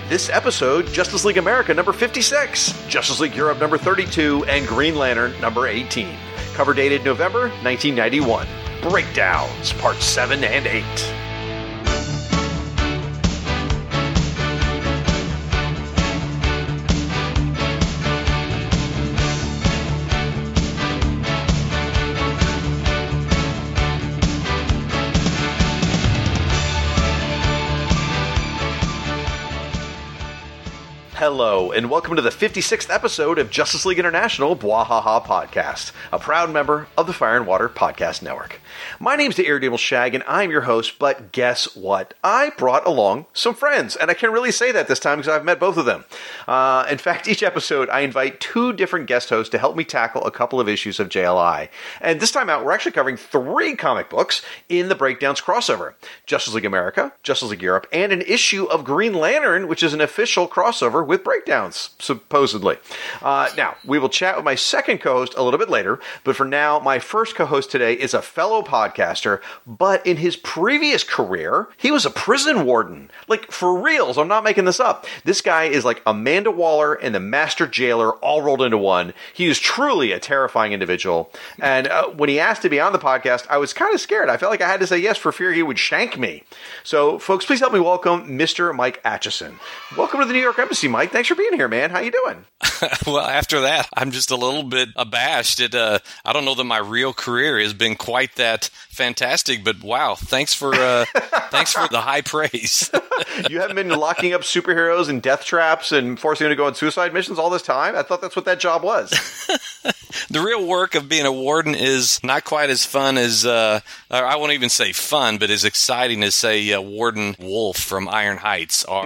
This episode, Justice League America number 56, Justice League Europe number 32, and Green Lantern number 18. Cover dated November 1991. Breakdowns, Parts 7 and 8. Hello, and welcome to the 56th episode of Justice League International Bwahaha Podcast, a proud member of the Fire and Water Podcast Network. My name's the Irredeemable Shag, and I'm your host, but guess what? I brought along some friends, and I can really say that this time because I've met both of them. In fact, each episode, I invite two different guest hosts to help me tackle a couple of issues of JLI. And this time out, we're actually covering 3 comic books in the Breakdowns crossover. Justice League America, Justice League Europe, and an issue of Green Lantern, which is an official crossover with Breakdowns, supposedly. Now, we will chat with my second co-host a little bit later, but for now, my first co-host today is a fellow podcaster, but in his previous career, he was a prison warden. Like, for reals, I'm not making this up. This guy is like Amanda Waller and the Master Jailer all rolled into one. He is truly a terrifying individual, and when he asked to be on the podcast, I was kind of scared. I felt like I had to say yes for fear he would shank me. So, folks, please help me welcome Mr. Mike Atchison. Welcome to the New York Embassy, Mike. Thanks for being here, man. How you doing? Well, after that, I'm just a little bit abashed. I don't know that my real career has been quite that fantastic, but wow, thanks for the high praise. You haven't been locking up superheroes in death traps and forcing them to go on suicide missions all this time? I thought that's what that job was. The real work of being a warden is not quite as fun as, I won't even say fun, but as exciting as, say, Warden Wolf from Iron Heights, or,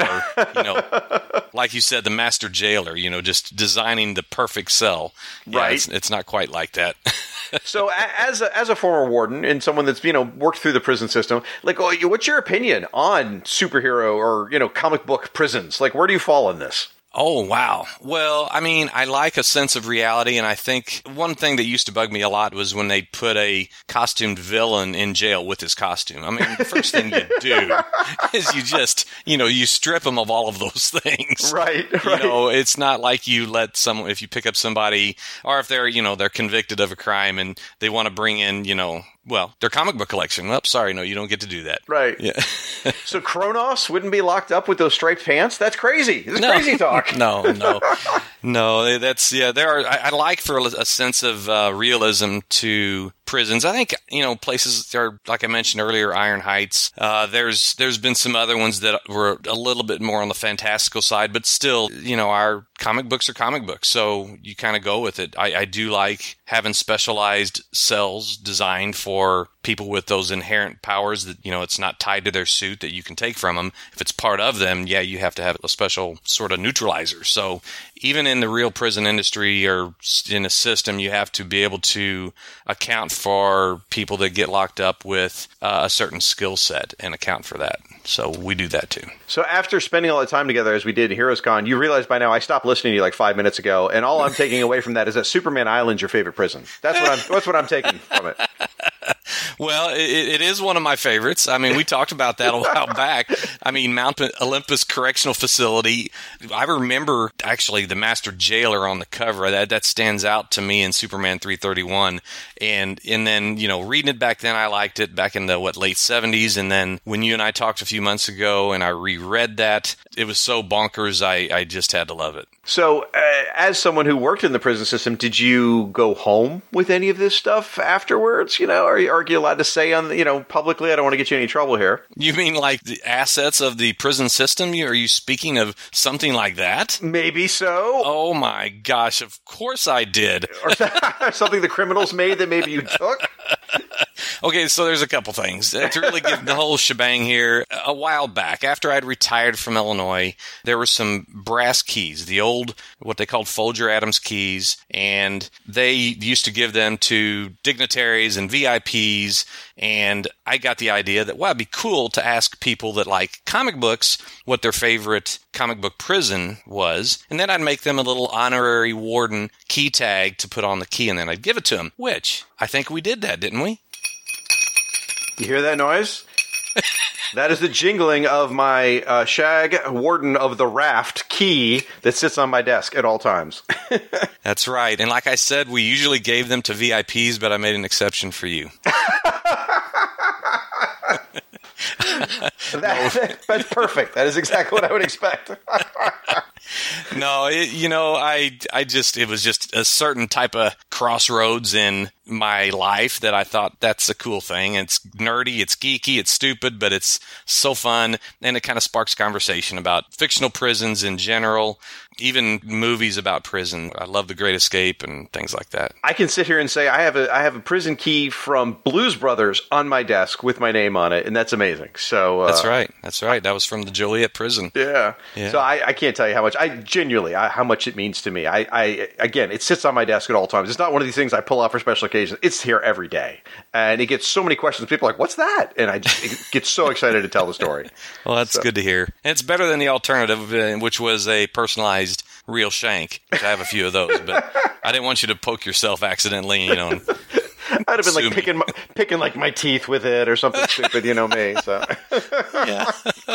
like you said, the Master Jailer, just designing the perfect cell. Yeah, right. It's not quite like that. So as a former warden and someone that's, worked through the prison system, like, what's your opinion on superhero or, comic book prisons? Like, where do you fall in this? Oh, wow. Well, I like a sense of reality, and I think one thing that used to bug me a lot was when they put a costumed villain in jail with his costume. The first thing you do is you just, you strip them of all of those things. Right. It's not like you let someone, if you pick up somebody, or if they're, they're convicted of a crime and they want to bring in, their comic book collection. Well, sorry, no, you don't get to do that. Right. Yeah. So Kronos wouldn't be locked up with those striped pants? That's crazy. This is crazy talk. No. That's, I like for a sense of realism to prisons. I think, places are, like I mentioned earlier, Iron Heights. There's been some other ones that were a little bit more on the fantastical side, but still, our comic books are comic books, so you kind of go with it. I do like having specialized cells designed for people with those inherent powers that, it's not tied to their suit that you can take from them. If it's part of them, you have to have a special sort of neutralizer. So even in the real prison industry or in a system, you have to be able to account for people that get locked up with a certain skill set and account for that. So we do that too. So after spending all the time together as we did in Heroes Con, you realize by now I stopped listening to you like 5 minutes ago, and all I'm taking away from that is that Superman Island's your favorite prison. That's what I'm taking from it. Well, it is one of my favorites. We talked about that a while back. Mount Olympus Correctional Facility. I remember actually the Master Jailer on the cover. That stands out to me in Superman 331. And then, reading it back then, I liked it back in the, late 70s. And then when you and I talked a few months ago and I reread that, it was so bonkers, I just had to love it. So, as someone who worked in the prison system, did you go home with any of this stuff afterwards? Are you allowed to say on, publicly? I don't want to get you in any trouble here. You mean like the assets of the prison system? Are you speaking of something like that? Maybe so. Oh my gosh, of course I did. Or something the criminals made that maybe you took? Okay, so there's a couple things. To really give the whole shebang here, a while back, after I'd retired from Illinois, there were some brass keys, the old, what they called Folger Adams keys, and they used to give them to dignitaries and VIPs, and I got the idea that, it'd be cool to ask people that like comic books what their favorite comic book prison was, and then I'd make them a little honorary warden key tag to put on the key, and then I'd give it to them, which I think we did that, didn't we? You hear that noise? That is the jingling of my Shag Warden of the Raft key that sits on my desk at all times. That's right. And like I said, we usually gave them to VIPs, but I made an exception for you. That's perfect. That is exactly what I would expect. No, it was just a certain type of crossroads in my life that I thought that's a cool thing. It's nerdy, it's geeky, it's stupid, but it's so fun, and it kind of sparks conversation about fictional prisons in general, even movies about prison. I love The Great Escape and things like that. I can sit here and say I have a prison key from Blues Brothers on my desk with my name on it, and that's amazing. So That's right. That was from the Joliet prison. Yeah. So I can't tell you how much how much it means to me. Again, it sits on my desk at all times. It's not one of these things I pull out for special occasions. It's here every day, and it gets so many questions. People are like, "What's that?" And I just get so excited to tell the story. Well, that's good to hear. And it's better than the alternative, which was a personalized real shank. Which I have a few of those, but I didn't want you to poke yourself accidentally. I'd have been like picking like my teeth with it or something stupid, me. So yeah.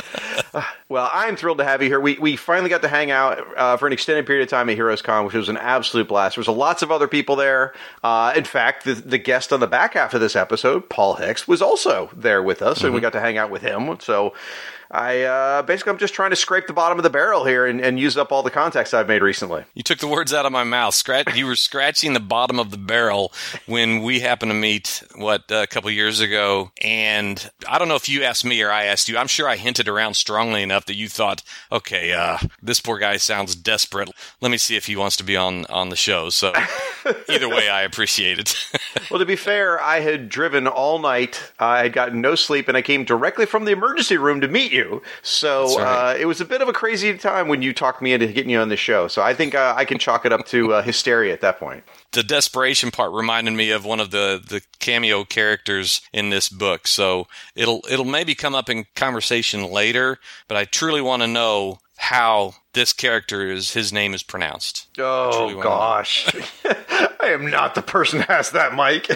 Well, I'm thrilled to have you here. We finally got to hang out for an extended period of time at Heroes Con, which was an absolute blast. There was lots of other people there. In fact, the guest on the back half of this episode, Paul Hicks, was also there with us, and we got to hang out with him. So I'm just trying to scrape the bottom of the barrel here and use up all the contacts I've made recently. You took the words out of my mouth. You were scratching the bottom of the barrel when we happened to meet, a couple years ago. And I don't know if you asked me or I asked you. I'm sure I hinted around strongly enough that you thought, okay, this poor guy sounds desperate. Let me see if he wants to be on the show. So either way, I appreciate it. Well, to be fair, I had driven all night. I had gotten no sleep, and I came directly from the emergency room to meet you. So right. It was a bit of a crazy time when you talked me into getting you on the show. So I think I can chalk it up to hysteria at that point. The desperation part reminded me of one of the cameo characters in this book. So it'll maybe come up in conversation later, but I truly want to know how this character his name is pronounced. Oh, gosh. I am not the person who asked that, Mike.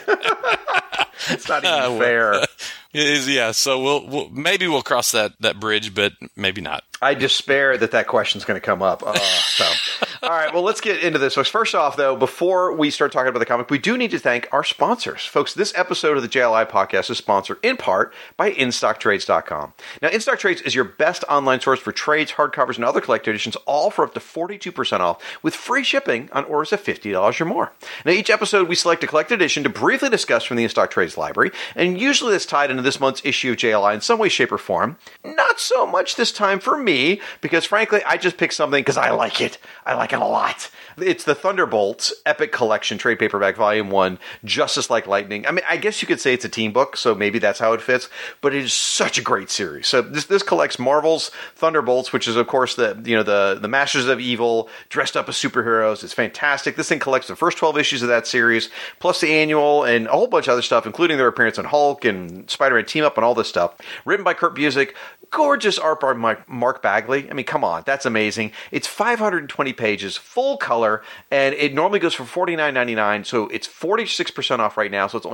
It's not even fair. Yeah, so we'll cross that bridge, but maybe not. I despair that question's going to come up. All right, well, let's get into this. So first off, though, before we start talking about the comic, we do need to thank our sponsors. Folks, this episode of the JLI podcast is sponsored in part by InStockTrades.com. Now, InStock Trades is your best online source for trades, hardcovers, and other collector editions, all for up to 42% off, with free shipping on orders of $50 or more. Now, each episode, we select a collector edition to briefly discuss from the InStock Trades library, and usually that's tied into this month's issue of JLI in some way, shape, or form. Not so much this time for me, because frankly, I just picked something because I like it. I like it a lot. It's the Thunderbolts Epic Collection Trade Paperback Volume 1, Justice Like Lightning. I mean, I guess you could say it's a team book, so maybe that's how it fits, but it is such a great series. So this collects Marvel's Thunderbolts, which is, of course, the Masters of Evil dressed up as superheroes. It's fantastic. This thing collects the first 12 issues of that series, plus the annual and a whole bunch of other stuff, including their appearance on Hulk and Spider-Man Team Up and all this stuff. Written by Kurt Busiek. Gorgeous art by Mark Bagley. I mean, come on, that's amazing. It's 520 pages, full color, and it normally goes for $49.99, so it's 46% off right now, so it's only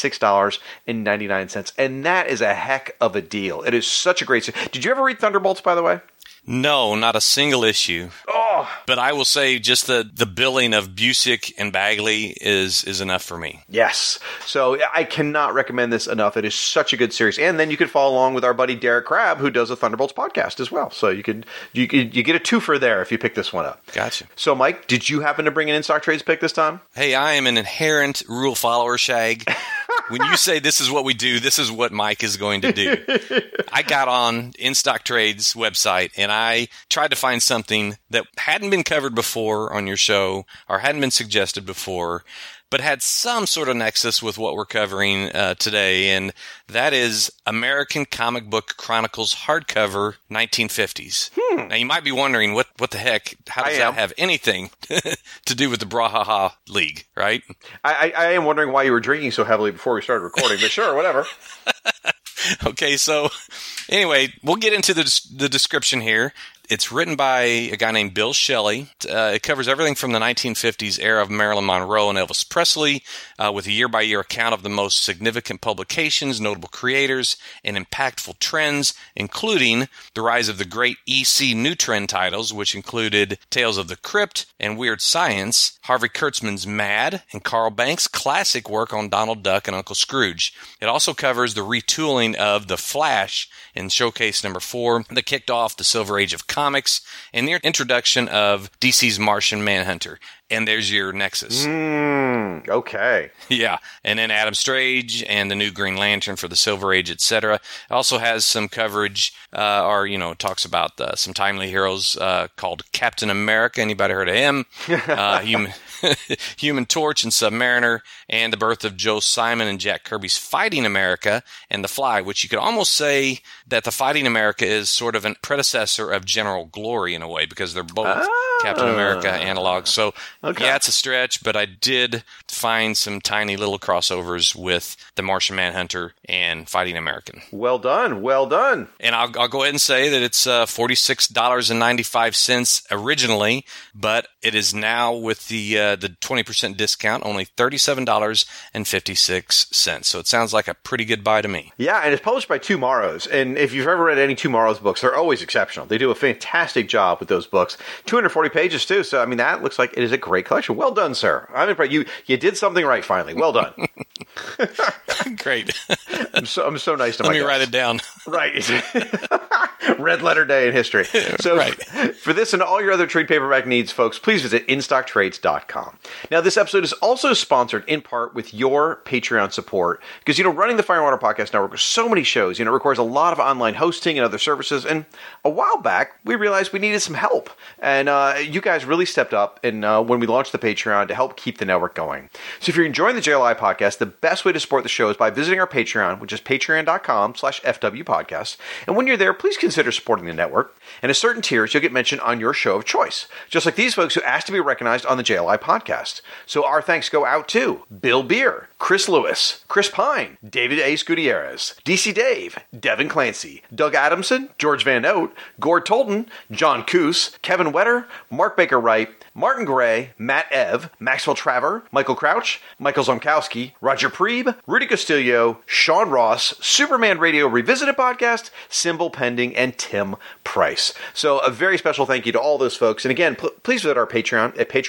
$26.99, and that is a heck of a deal. It is such a great series. Did you ever read Thunderbolts, by the way? No, not a single issue. Oh. But I will say just the billing of Busiek and Bagley is enough for me. Yes. So I cannot recommend this enough. It is such a good series. And then you could follow along with our buddy Derek Crabb, who does a Thunderbolts podcast as well. So you get a twofer there if you pick this one up. Gotcha. So Mike, did you happen to bring an In-Stock Trades pick this time? Hey, I am an inherent rule follower, Shag. When you say this is what we do, this is what Mike is going to do. I got on In-Stock Trades website and I tried to find something that hadn't been covered before on your show or hadn't been suggested before, but had some sort of nexus with what we're covering today, and that is American Comic Book Chronicles hardcover 1950s. Now, you might be wondering, what the heck? How does that have anything to do with the Brawhaha League, right? I am wondering why you were drinking so heavily before we started recording, but sure, whatever. Okay, so anyway, we'll get into the description here. It's written by a guy named Bill Shelley. It covers everything from the 1950s era of Marilyn Monroe and Elvis Presley, with a year-by-year account of the most significant publications, notable creators, and impactful trends, including the rise of the great EC new trend titles, which included Tales of the Crypt and Weird Science, Harvey Kurtzman's Mad, and Carl Banks' classic work on Donald Duck and Uncle Scrooge. It also covers the retooling of The Flash in Showcase number 4 that kicked off the Silver Age of comics, and the introduction of DC's Martian Manhunter. And there's your Nexus. Okay. Yeah. And then Adam Strange and the new Green Lantern for the Silver Age, etc. It also has some coverage, talks about some timely heroes called Captain America. Anybody heard of him? Human Torch and Submariner, and the birth of Joe Simon and Jack Kirby's Fighting America and The Fly, which you could almost say that the Fighting America is sort of a predecessor of General Glory in a way, because they're both Captain America analogs. So, yeah, it's a stretch, but I did find some tiny little crossovers with the Martian Manhunter and Fighting American. Well done. Well done. And I'll go ahead and say that it's $46.95 originally, but it is now with the 20% discount, only $37.56. So it sounds like a pretty good buy to me. Yeah, and it's published by Two Morrows. And if you've ever read any Two Morrows books, they're always exceptional. They do a fantastic job with those books. 240 pages, too. So, I mean, that looks like it is a great collection. Well done, sir. I'm impressed. You did something right, finally. Well done. Great. I'm so nice to my Let me guests. write it down. Right. Red letter day in history. So right. For this and all your other trade paperback needs, folks, please visit InStockTrades.com. Now, this episode is also sponsored in part with your Patreon support, because, running the Fire and Water Podcast Network with so many shows, it requires a lot of online hosting and other services. And a while back, we realized we needed some help. And you guys really stepped up when we launched the Patreon to help keep the network going. So if you're enjoying the JLI podcast, the best way to support the show is by visiting our Patreon, which is patreon.com/FWpodcast. And when you're there, please consider supporting the network. And at certain tiers, you'll get mentioned on your show of choice, just like these folks who asked to be recognized on the JLI podcast. So our thanks go out to Bill Beer, Chris Lewis, Chris Pine, David Ace Gutierrez, DC Dave, Devin Clancy, Doug Adamson, George Van Oat, Gord Tolton, John Coos, Kevin Wetter, Mark Baker Wright, Martin Gray, Matt Ev, Maxwell Traver, Michael Crouch, Michael Zomkowski, Roger Preeb, Rudy Castillo, Sean Ross, Superman Radio Revisited Podcast, Symbol Pending, and Tim Price. So a very special thank you to all those folks. And again, please visit our Patreon at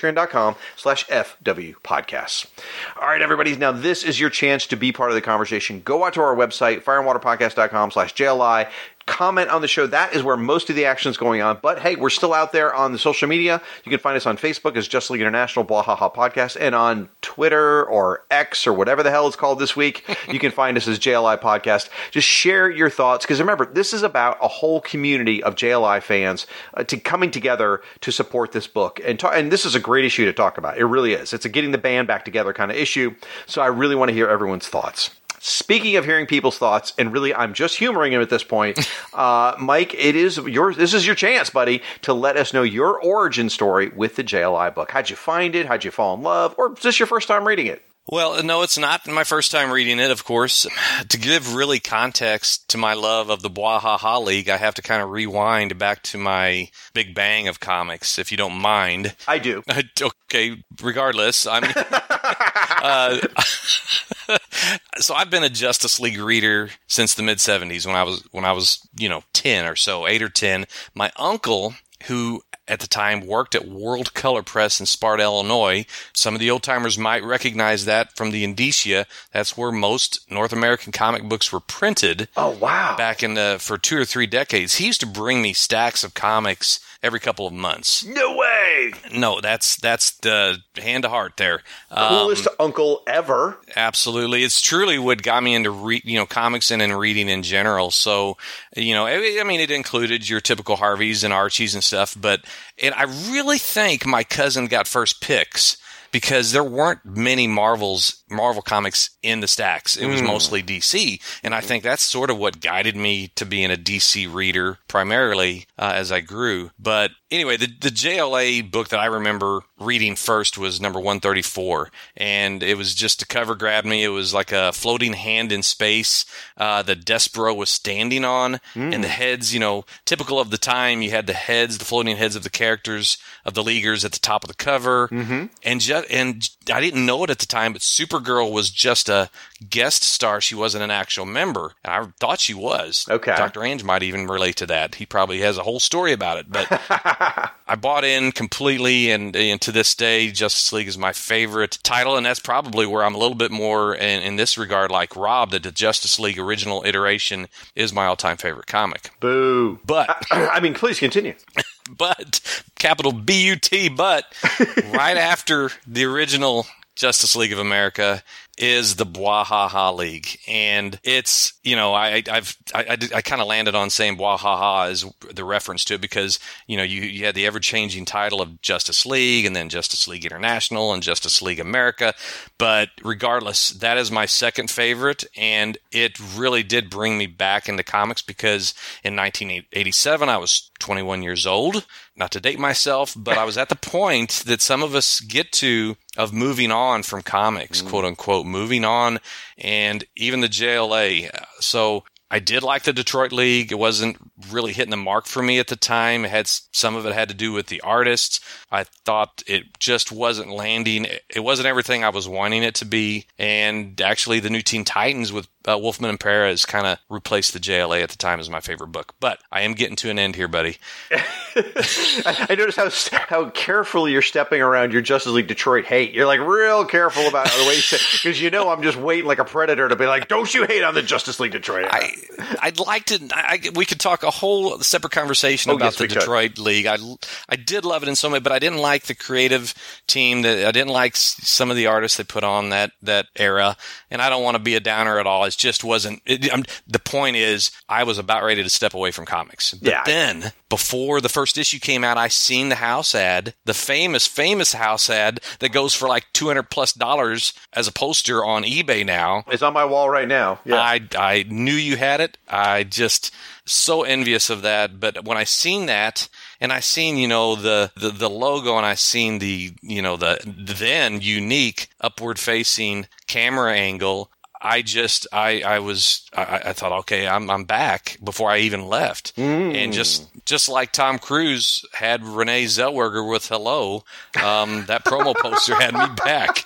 patreon.com/FWpodcasts. All right, everybody. Now, this is your chance to be part of the conversation. Go out to our website, fireandwaterpodcast.com/JLI. Comment on the show. That is where most of the action is going on. But hey, we're still out there on the social media. You can find us on Facebook as Justice League International Bwahaha Podcast, and on Twitter or X or whatever the hell it's called this week, you can find us as JLI Podcast. Just share your thoughts, because remember, this is about a whole community of JLI fans coming together to support this book. And this is a great issue to talk about. It really is. It's a getting the band back together kind of issue. So I really want to hear everyone's thoughts. Speaking of hearing people's thoughts, and really I'm just humoring him at this point, Mike, this is your chance, buddy, to let us know your origin story with the JLI book. How'd you find it? How'd you fall in love? Or is this your first time reading it? Well, no, it's not my first time reading it, of course. To give really context to my love of the Bwahaha League, I have to kind of rewind back to my Big Bang of comics, if you don't mind. I do. Okay, regardless. So I've been a Justice League reader since the mid-'70s when I was 10 or so, 8 or 10. My uncle, who at the time worked at World Color Press in Sparta, Illinois. Some of the old-timers might recognize that from the Indicia. That's where most North American comic books were printed. Oh, wow. Back for 2 or 3 decades. He used to bring me stacks of comics every couple of months. No way! No, that's the hand to heart there. Coolest uncle ever. Absolutely. It's truly what got me into comics and in reading in general. So, it included your typical Harveys and Archies and stuff, and I really think my cousin got first picks, because there weren't many Marvel comics in the stacks. It was mostly DC. And I think that's sort of what guided me to being a DC reader primarily as I grew. But anyway, the JLA book that I remember reading first was number 134, and it was just a cover grabbed me. It was like a floating hand in space that Despero was standing on, and the heads, typical of the time, you had the floating heads of the characters of the Leaguers at the top of the cover, and I didn't know it at the time, but Supergirl was just a guest star. She wasn't an actual member. I thought she was. Okay. Dr. Ange might even relate to that. He probably has a whole story about it, but I bought in completely, and to this day, Justice League is my favorite title, and that's probably where I'm a little bit more in this regard like Rob, that the Justice League original iteration is my all-time favorite comic. Boo. But I mean, please continue. But, capital B-U-T, but right after the original Justice League of America is the Bwahaha League. And it's, I kind of landed on saying Bwahaha as the reference to it because, you had the ever-changing title of Justice League and then Justice League International and Justice League America. But regardless, that is my second favorite, and it really did bring me back into comics because in 1987, I was 21 years old. Not to date myself, but I was at the point that some of us get to of moving on from comics, quote unquote, moving on, and even the JLA. So I did like the Detroit League. It wasn't really hitting the mark for me at the time. Some of it had to do with the artists. I thought it just wasn't landing. It wasn't everything I was wanting it to be. And actually, the new Teen Titans with Wolfman and Perez kind of replaced the JLA at the time as my favorite book. But I am getting to an end here, buddy. I noticed how carefully you're stepping around your Justice League Detroit hate. You're like real careful about the way you say, because I'm just waiting like a predator to be like, don't you hate on the Justice League Detroit? I'd like to. We could talk a whole separate conversation about the Detroit League. I did love it in so many, but I didn't like the creative team. I didn't like some of the artists they put on that era, and I don't want to be a downer at all. It just wasn't. The point is, I was about ready to step away from comics. But then, before the first issue came out, I seen the house ad, the famous house ad that goes for like $200+ as a poster on eBay now. It's on my wall right now. Yeah. I knew you had it. I just so envious of that. But when I seen that, and I seen, the logo, and I seen the then unique upward facing camera angle, I thought, okay, I'm back before I even left. And just like Tom Cruise had Renee Zellweger with Hello, that promo poster had me back.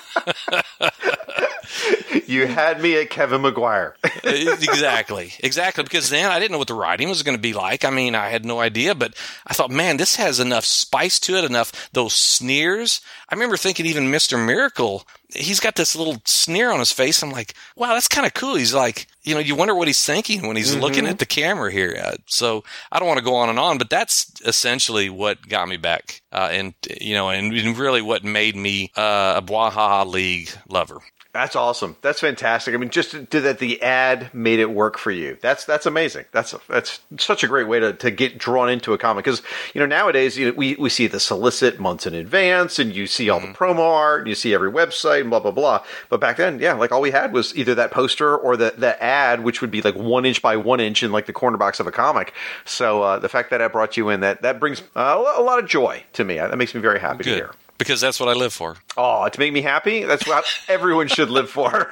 You had me at Kevin McGuire. Exactly. Because then I didn't know what the writing was going to be like. I mean, I had no idea, but I thought, man, this has enough spice to it, enough those sneers. I remember thinking even Mr. Miracle, he's got this little sneer on his face. I'm like, wow, that's kind of cool. He's like, you wonder what he's thinking when he's looking at the camera here. So I don't want to go on and on, but that's essentially what got me back. And really what made me a Bwahaha League lover. That's awesome. That's fantastic. I mean, just that the ad made it work for you. That's amazing. That's such a great way to get drawn into a comic. Because, nowadays, we see the solicit months in advance, and you see all the promo art, and you see every website, and blah, blah, blah. But back then, like all we had was either that poster or the ad, which would be like 1 inch by 1 inch in like the corner box of a comic. So the fact that I brought you in, that brings a lot of joy to me. That makes me very happy to hear. Because that's what I live for. Oh, to make me happy? That's what everyone should live for.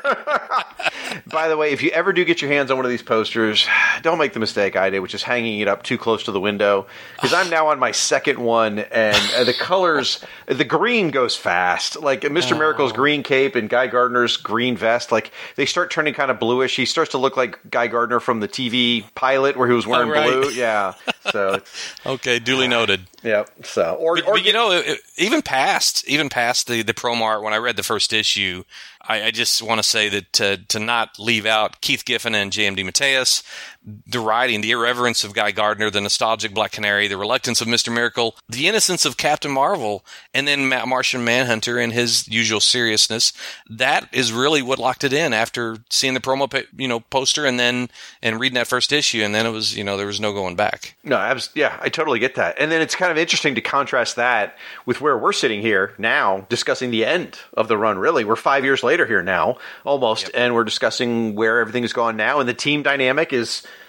By the way, if you ever do get your hands on one of these posters, don't make the mistake I did, which is hanging it up too close to the window. Because I'm now on my second one, and the colors, the green goes fast. Like Mr. Miracle's green cape and Guy Gardner's green vest, like they start turning kind of bluish. He starts to look like Guy Gardner from the TV pilot where he was wearing blue. Yeah. So okay, duly noted. Yep. So, even past the promo art, when I read the first issue, I just want to say that to not leave out Keith Giffen and J.M.D. Mateus, the writing, the irreverence of Guy Gardner, the nostalgic Black Canary, the reluctance of Mr. Miracle, the innocence of Captain Marvel, and then Martian Manhunter and his usual seriousness. That is really what locked it in after seeing the promo poster and reading that first issue, and then it was there was no going back. No, I totally get that. And then it's kind of interesting to contrast that with where we're sitting here now discussing the end of the run. Really, we're 5 years later here now, almost, and we're discussing where everything has gone now, and the team dynamic is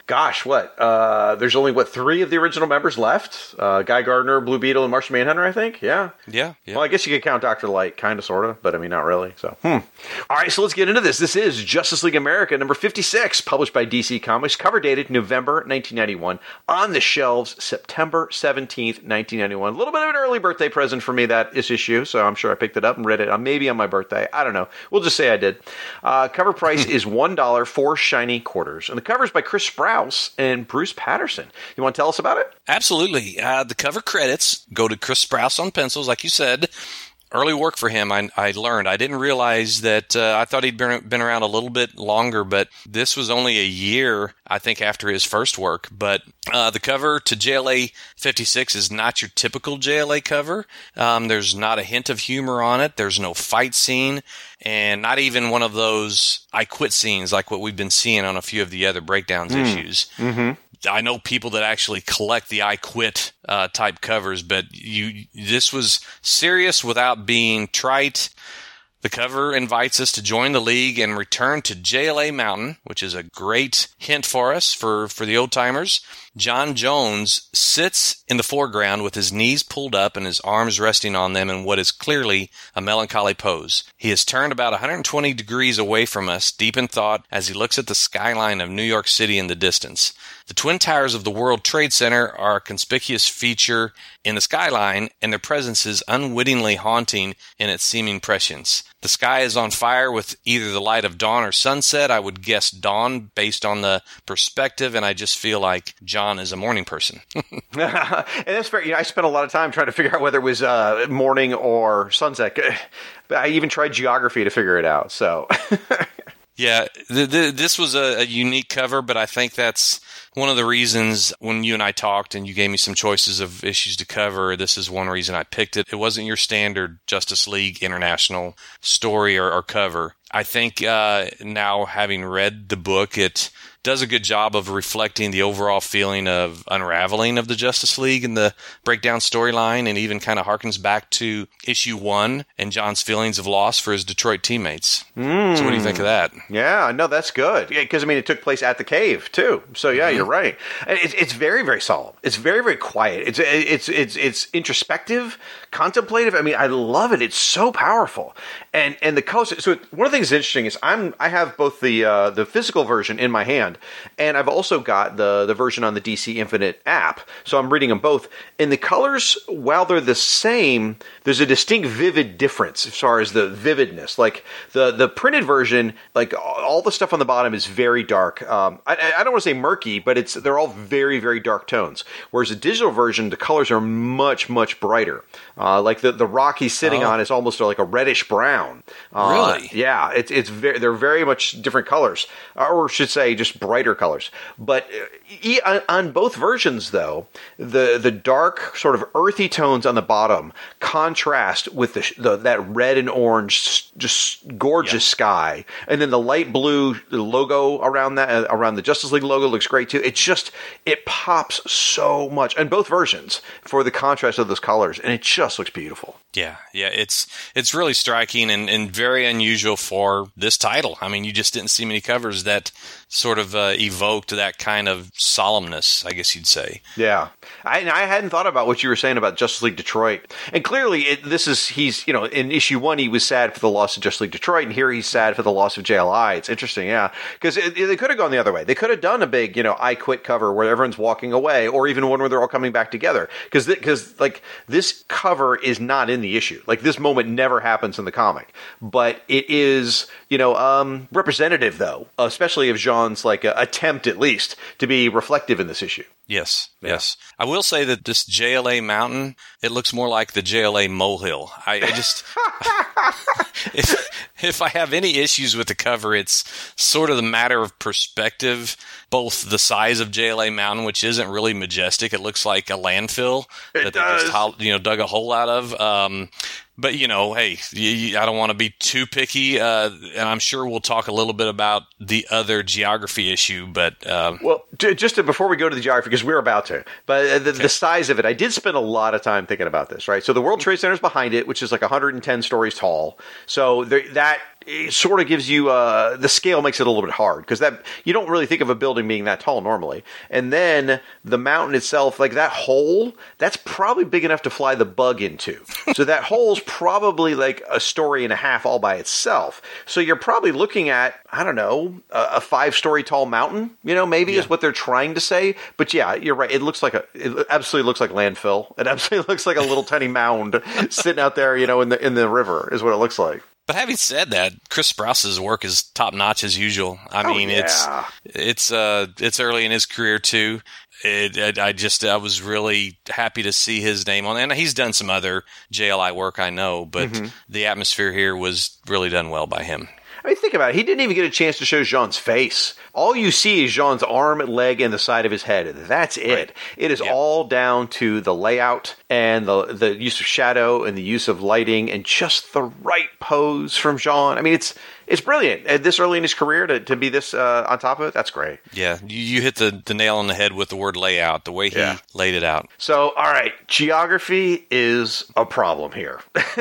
gosh, what? There's only, three of the original members left? Guy Gardner, Blue Beetle, and Martian Manhunter, I think? Yeah. Yeah. Well, I guess you could count Dr. Light, kind of, sort of, but I mean, not really. So, All right, so let's get into this. This is Justice League America number 56, published by DC Comics, cover dated November 1991, on the shelves September 17th, 1991. A little bit of an early birthday present for me, this issue, so I'm sure I picked it up and read it maybe on my birthday. I don't know. We'll just say I did. Cover price is $1 for shiny quarters, and the cover is by Chris Sprouse and Bruce Patterson. You want to tell us about it? Absolutely. The cover credits go to Chris Sprouse on pencils, like you said. Early work for him, I learned. I didn't realize that. I thought he'd been around a little bit longer, but this was only a year, I think, after his first work. But the cover to JLA 56 is not your typical JLA cover. There's not a hint of humor on it. There's no fight scene, and not even one of those I quit scenes like what we've been seeing on a few of the other breakdowns issues. Mm-hmm. I know people that actually collect the I Quit type covers, but this was serious without being trite. The cover invites us to join the league and return to JLA Mountain, which is a great hint for us, for the old-timers. John Jones sits in the foreground with his knees pulled up and his arms resting on them in what is clearly a melancholy pose. He is turned about 120 degrees away from us, deep in thought, as he looks at the skyline of New York City in the distance. The Twin Towers of the World Trade Center are a conspicuous feature in the skyline, and their presence is unwittingly haunting in its seeming prescience. The sky is on fire with either the light of dawn or sunset. I would guess dawn based on the perspective, and I just feel like John is a morning person. And that's fair. I spent a lot of time trying to figure out whether it was morning or sunset. I even tried geography to figure it out. So, yeah, this was a unique cover, but I think that's one of the reasons when you and I talked and you gave me some choices of issues to cover, this is one reason I picked it. It wasn't your standard Justice League International story or cover. I think now, having read the book, it does a good job of reflecting the overall feeling of unraveling of the Justice League and the breakdown storyline, and even kind of harkens back to issue 1 and John's feelings of loss for his Detroit teammates. So what do you think of that? Yeah, no, that's good. Because, it took place at the cave, too. So, yeah, You're right. It's very, very solemn. It's very, very quiet. It's introspective, contemplative. I love it. It's so powerful. And the colors. So one of the things that's interesting is I have both the physical version in my hand, and I've also got the version on the DC Infinite app. So I'm reading them both. And the colors, while they're the same, there's a distinct vivid difference as far as the vividness. Like the printed version, like all the stuff on the bottom is very dark. I don't want to say murky, but they're all very, very dark tones. Whereas the digital version, the colors are much, much brighter. Like the rock he's sitting on is almost like a reddish brown. Really? Yeah, they're very much different colors, or should say, just brighter colors. But on both versions, though, the dark, sort of earthy tones on the bottom contrast with that red and orange, just gorgeous sky, and then the light blue logo around the Justice League logo looks great too. It pops so much, and both versions, for the contrast of those colors, and it just looks beautiful. Yeah, it's really striking and very unusual for this title. You just didn't see many covers that sort of evoked that kind of solemnness, I guess you'd say. Yeah. I hadn't thought about what you were saying about Justice League Detroit. And clearly, he's in issue 1, he was sad for the loss of Justice League Detroit, and here he's sad for the loss of JLI. It's interesting, yeah. Because they could have gone the other way. They could have done a big, I Quit cover where everyone's walking away, or even one where they're all coming back together. Because this cover is not in the issue. Like, this moment never happens in the comic. But it is, representative, though, especially of Jean's, attempt, at least, to be reflective in this issue. Yes. I will say that this JLA Mountain, it looks more like the JLA Molehill. I just, if I have any issues with the cover, it's sort of the matter of perspective. Both the size of JLA Mountain, which isn't really majestic, it looks like a landfill that they just dug a hole out of. But, hey, I don't want to be too picky, and I'm sure we'll talk a little bit about the other geography issue, but... before we go to the geography, because we're about to, but the size of it, I did spend a lot of time thinking about this, right? So the World Trade Center is behind it, which is like 110 stories tall, so that it sort of gives you the scale makes it a little bit hard because that you don't really think of a building being that tall normally. And then the mountain itself, like that hole, that's probably big enough to fly the bug into. So that hole's probably like a story and a half all by itself. So you're probably looking at, I don't know, a 5-story tall mountain, maybe is what they're trying to say. But yeah, you're right. It absolutely looks like landfill. It absolutely looks like a little tiny mound sitting out there, in the river is what it looks like. But having said that, Chris Sprouse's work is top notch as usual. It's early in his career too. I was really happy to see his name on it. And he's done some other JLI work, I know, but the atmosphere here was really done well by him. I mean, think about it. He didn't even get a chance to show Jean's face. All you see is Jean's arm, leg, and the side of his head. That's it. Right. It is all down to the layout and the use of shadow and the use of lighting and just the right pose from Jean. I mean, it's brilliant. At this early in his career to be this on top of it, that's great. Yeah, you hit the nail on the head with the word layout, the way he laid it out. So, all right, geography is a problem here.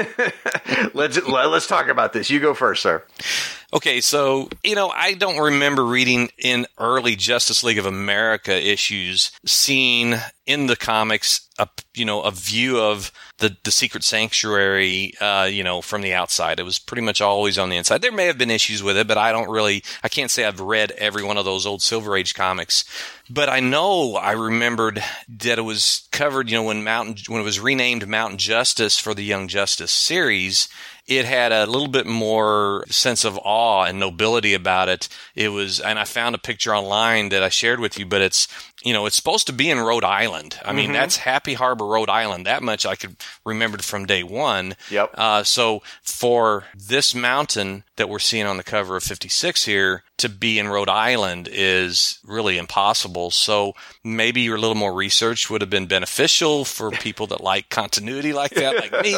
Let's talk about this. You go first, sir. Okay, so, I don't remember reading in early Justice League of America issues, seeing in the comics a view of the secret sanctuary, from the outside. It was pretty much always on the inside. There may have been issues with it, but I can't say I've read every one of those old Silver Age comics. But I know I remembered that it was covered, when it was renamed Mountain Justice for the Young Justice series. It had a little bit more sense of awe and nobility about it. And I found a picture online that I shared with you, but it's supposed to be in Rhode Island. I mean, that's Happy Harbor, Rhode Island. That much I could remember from day one. Yep. So for this mountain that we're seeing on the cover of 56 here to be in Rhode Island is really impossible. So maybe a little more research would have been beneficial for people that like continuity like that, like me.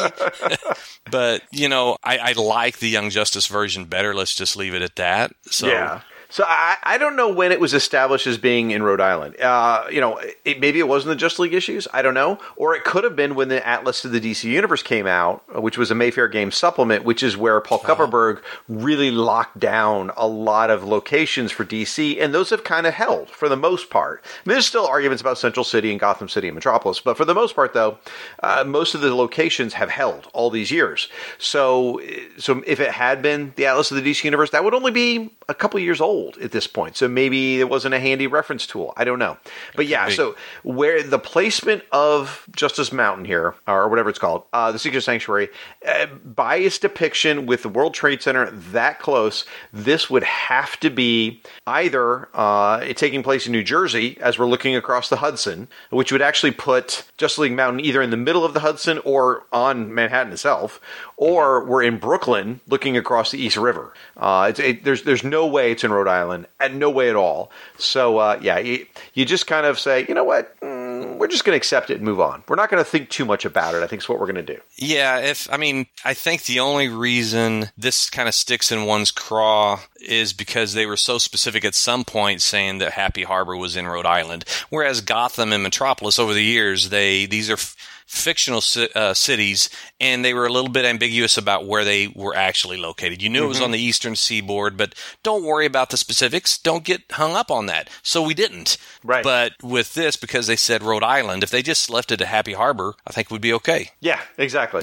But, I like the Young Justice version better. Let's just leave it at that. So. Yeah. So I don't know when it was established as being in Rhode Island. Maybe it was in the Justice League issues. I don't know. Or it could have been when the Atlas to the DC Universe came out, which was a Mayfair Games supplement, which is where Paul Kupperberg really locked down a lot of locations for DC, and those have kind of held for the most part. I mean, there's still arguments about Central City and Gotham City and Metropolis, but for the most part, though, most of the locations have held all these years. So if it had been the Atlas of the DC Universe, that would only be a couple years old at this point. So maybe it wasn't a handy reference tool. I don't know. But yeah, so where the placement of Justice Mountain here, or whatever it's called, the Secret Sanctuary, by its depiction with the World Trade Center that close, this would have to be either taking place in New Jersey as we're looking across the Hudson, which would actually put Justice League Mountain either in the middle of the Hudson or on Manhattan itself, or we're in Brooklyn looking across the East River. There's no way it's in Rhode Island, and no way at all. So, you just kind of say, you know what, we're just going to accept it and move on. We're not going to think too much about it, I think is what we're going to do. Yeah, I think the only reason this kind of sticks in one's craw is because they were so specific at some point saying that Happy Harbor was in Rhode Island, whereas Gotham and Metropolis over the years, these are fictional cities, and they were a little bit ambiguous about where they were actually located. You knew it was on the eastern seaboard, but don't worry about the specifics. Don't get hung up on that. So we didn't. Right. But with this, because they said Rhode Island, if they just left it at Happy Harbor, I think we'd be okay. Yeah, exactly.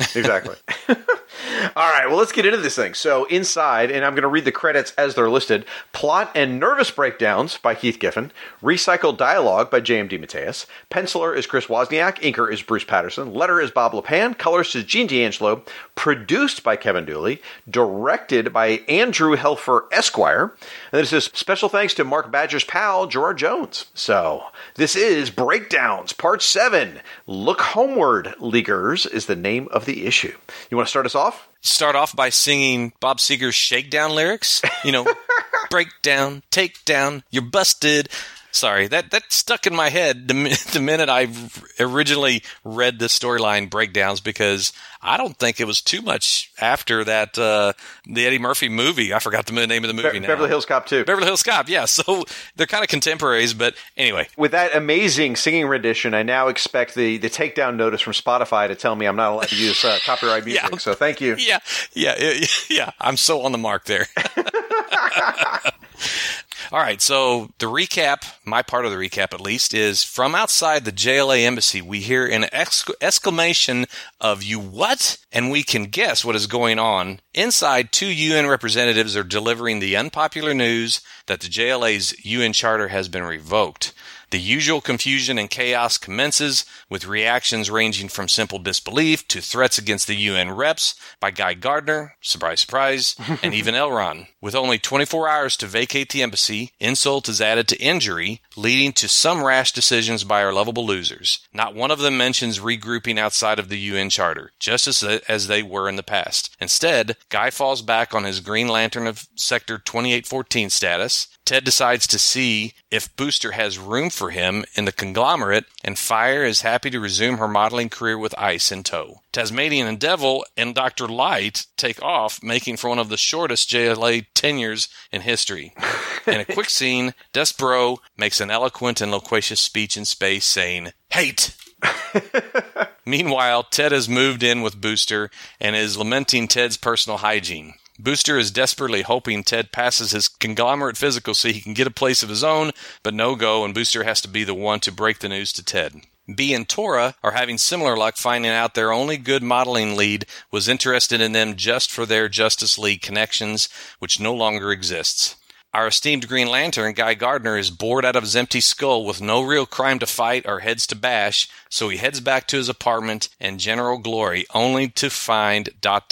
All right, well, let's get into this thing. So inside, and I'm going to read the credits as they're listed, plot and nervous breakdowns by Keith Giffen, recycled dialogue by J.M. DeMatteis, penciler is Chris Wozniak, inker is Bruce Patterson, letter is Bob Lepan, colors is Gene D'Angelo, produced by Kevin Dooley, directed by Andrew Helfer Esquire, and this is special thanks to Mark Badger's pal, Gerard Jones. So this is Breakdowns, Part 7. Look Homeward, Leaguers is the name of the issue. You want to start us off? Start off by singing Bob Seger's Shakedown lyrics. Break down, take down, you're busted. Sorry, that stuck in my head the minute I originally read the storyline breakdowns, because I don't think it was too much after that the Eddie Murphy movie. I forgot the name of the movie now. Beverly Hills Cop 2. Beverly Hills Cop, yeah. So they're kind of contemporaries, but anyway. With that amazing singing rendition, I now expect the takedown notice from Spotify to tell me I'm not allowed to use copyright music. Yeah. So thank you. Yeah. I'm so on the mark there. All right, so the recap, my part of the recap at least, is from outside the JLA embassy, we hear an exclamation of, "You what?" And we can guess what is going on. Inside, 2 UN representatives are delivering the unpopular news that the JLA's UN charter has been revoked. The usual confusion and chaos commences, with reactions ranging from simple disbelief to threats against the UN reps by Guy Gardner, surprise, surprise, and even Elron. With only 24 hours to vacate the embassy, insult is added to injury, leading to some rash decisions by our lovable losers. Not one of them mentions regrouping outside of the UN Charter, just as they were in the past. Instead, Guy falls back on his Green Lantern of Sector 2814 status. Ted decides to see if Booster has room for him in the conglomerate, and Fire is happy to resume her modeling career with Ice in tow. Tasmanian and Devil and Dr. Light take off, making for one of the shortest JLA tenures in history. In a quick scene, Despero makes an eloquent and loquacious speech in space saying, "Hate!" Meanwhile, Ted has moved in with Booster and is lamenting Ted's personal hygiene. Booster is desperately hoping Ted passes his conglomerate physical so he can get a place of his own, but no go, and Booster has to be the one to break the news to Ted. Bee and Tora are having similar luck, finding out their only good modeling lead was interested in them just for their Justice League connections, which no longer exists. Our esteemed Green Lantern, Guy Gardner, is bored out of his empty skull with no real crime to fight or heads to bash, so he heads back to his apartment in General Glory, only to find ...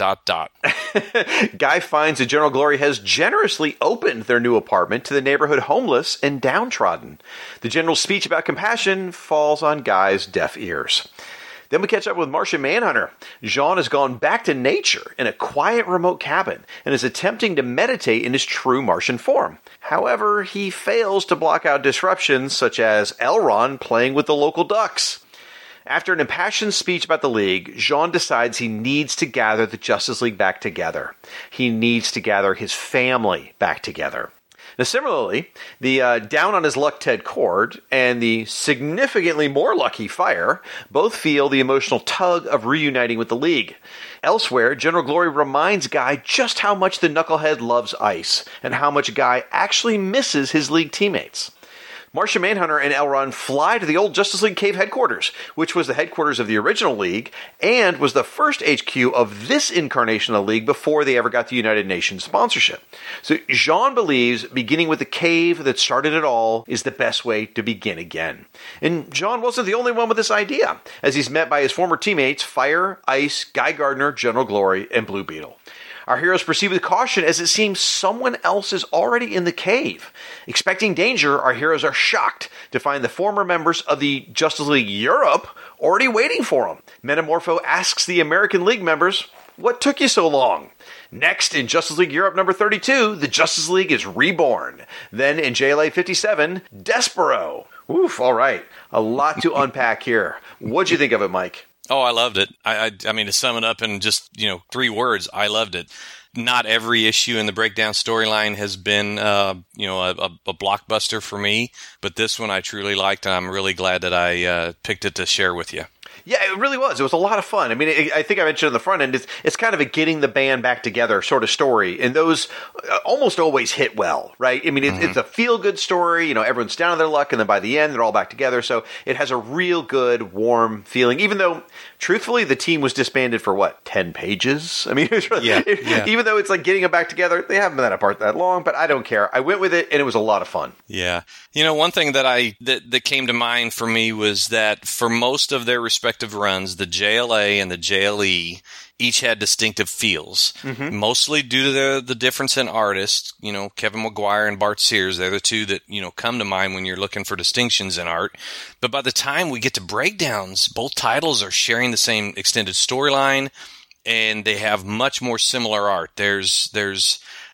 Guy finds that General Glory has generously opened their new apartment to the neighborhood homeless and downtrodden. The General's speech about compassion falls on Guy's deaf ears. Then we catch up with Martian Manhunter. Jean has gone back to nature in a quiet remote cabin and is attempting to meditate in his true Martian form. However, he fails to block out disruptions such as Elron playing with the local ducks. After an impassioned speech about the League, Jean decides he needs to gather the Justice League back together. He needs to gather his family back together. Now, similarly, the down-on-his-luck Ted Kord and the significantly more lucky Fire both feel the emotional tug of reuniting with the League. Elsewhere, General Glory reminds Guy just how much the knucklehead loves Ice and how much Guy actually misses his League teammates. Martian Manhunter and Elron fly to the old Justice League Cave headquarters, which was the headquarters of the original League, and was the first HQ of this incarnation of the League before they ever got the United Nations sponsorship. So Jean believes beginning with the cave that started it all is the best way to begin again. And Jean wasn't the only one with this idea, as he's met by his former teammates Fire, Ice, Guy Gardner, General Glory, and Blue Beetle. Our heroes proceed with caution as it seems someone else is already in the cave. Expecting danger, our heroes are shocked to find the former members of the Justice League Europe already waiting for them. Metamorpho asks the American League members, "What took you so long?" Next, in Justice League Europe number 32, the Justice League is reborn. Then in JLA 57, Despero. Oof, all right. A lot to unpack here. What'd you think of it, Mike? Oh, I loved it. I mean, to sum it up in just, 3 words, I loved it. Not every issue in the breakdown storyline has been, a blockbuster for me, but this one I truly liked, and I'm really glad that I picked it to share with you. Yeah, it really was. It was a lot of fun. I mean, I think I mentioned on the front end, it's kind of a getting the band back together sort of story. And those almost always hit well, right? I mean, it's a feel-good story. Everyone's down on their luck, and then by the end, they're all back together. So it has a real good, warm feeling, even though, truthfully, the team was disbanded for, 10 pages? I mean, it was really, even though it's like getting them back together, they haven't been apart that long, but I don't care. I went with it, and it was a lot of fun. Yeah. One thing that came to mind for me was that for most of their respective runs, the JLA and the JLE each had distinctive feels, mostly due to the difference in artists. Kevin Maguire and Bart Sears, they're the two that, come to mind when you're looking for distinctions in art. But by the time we get to breakdowns, both titles are sharing the same extended storyline, and they have much more similar art. There's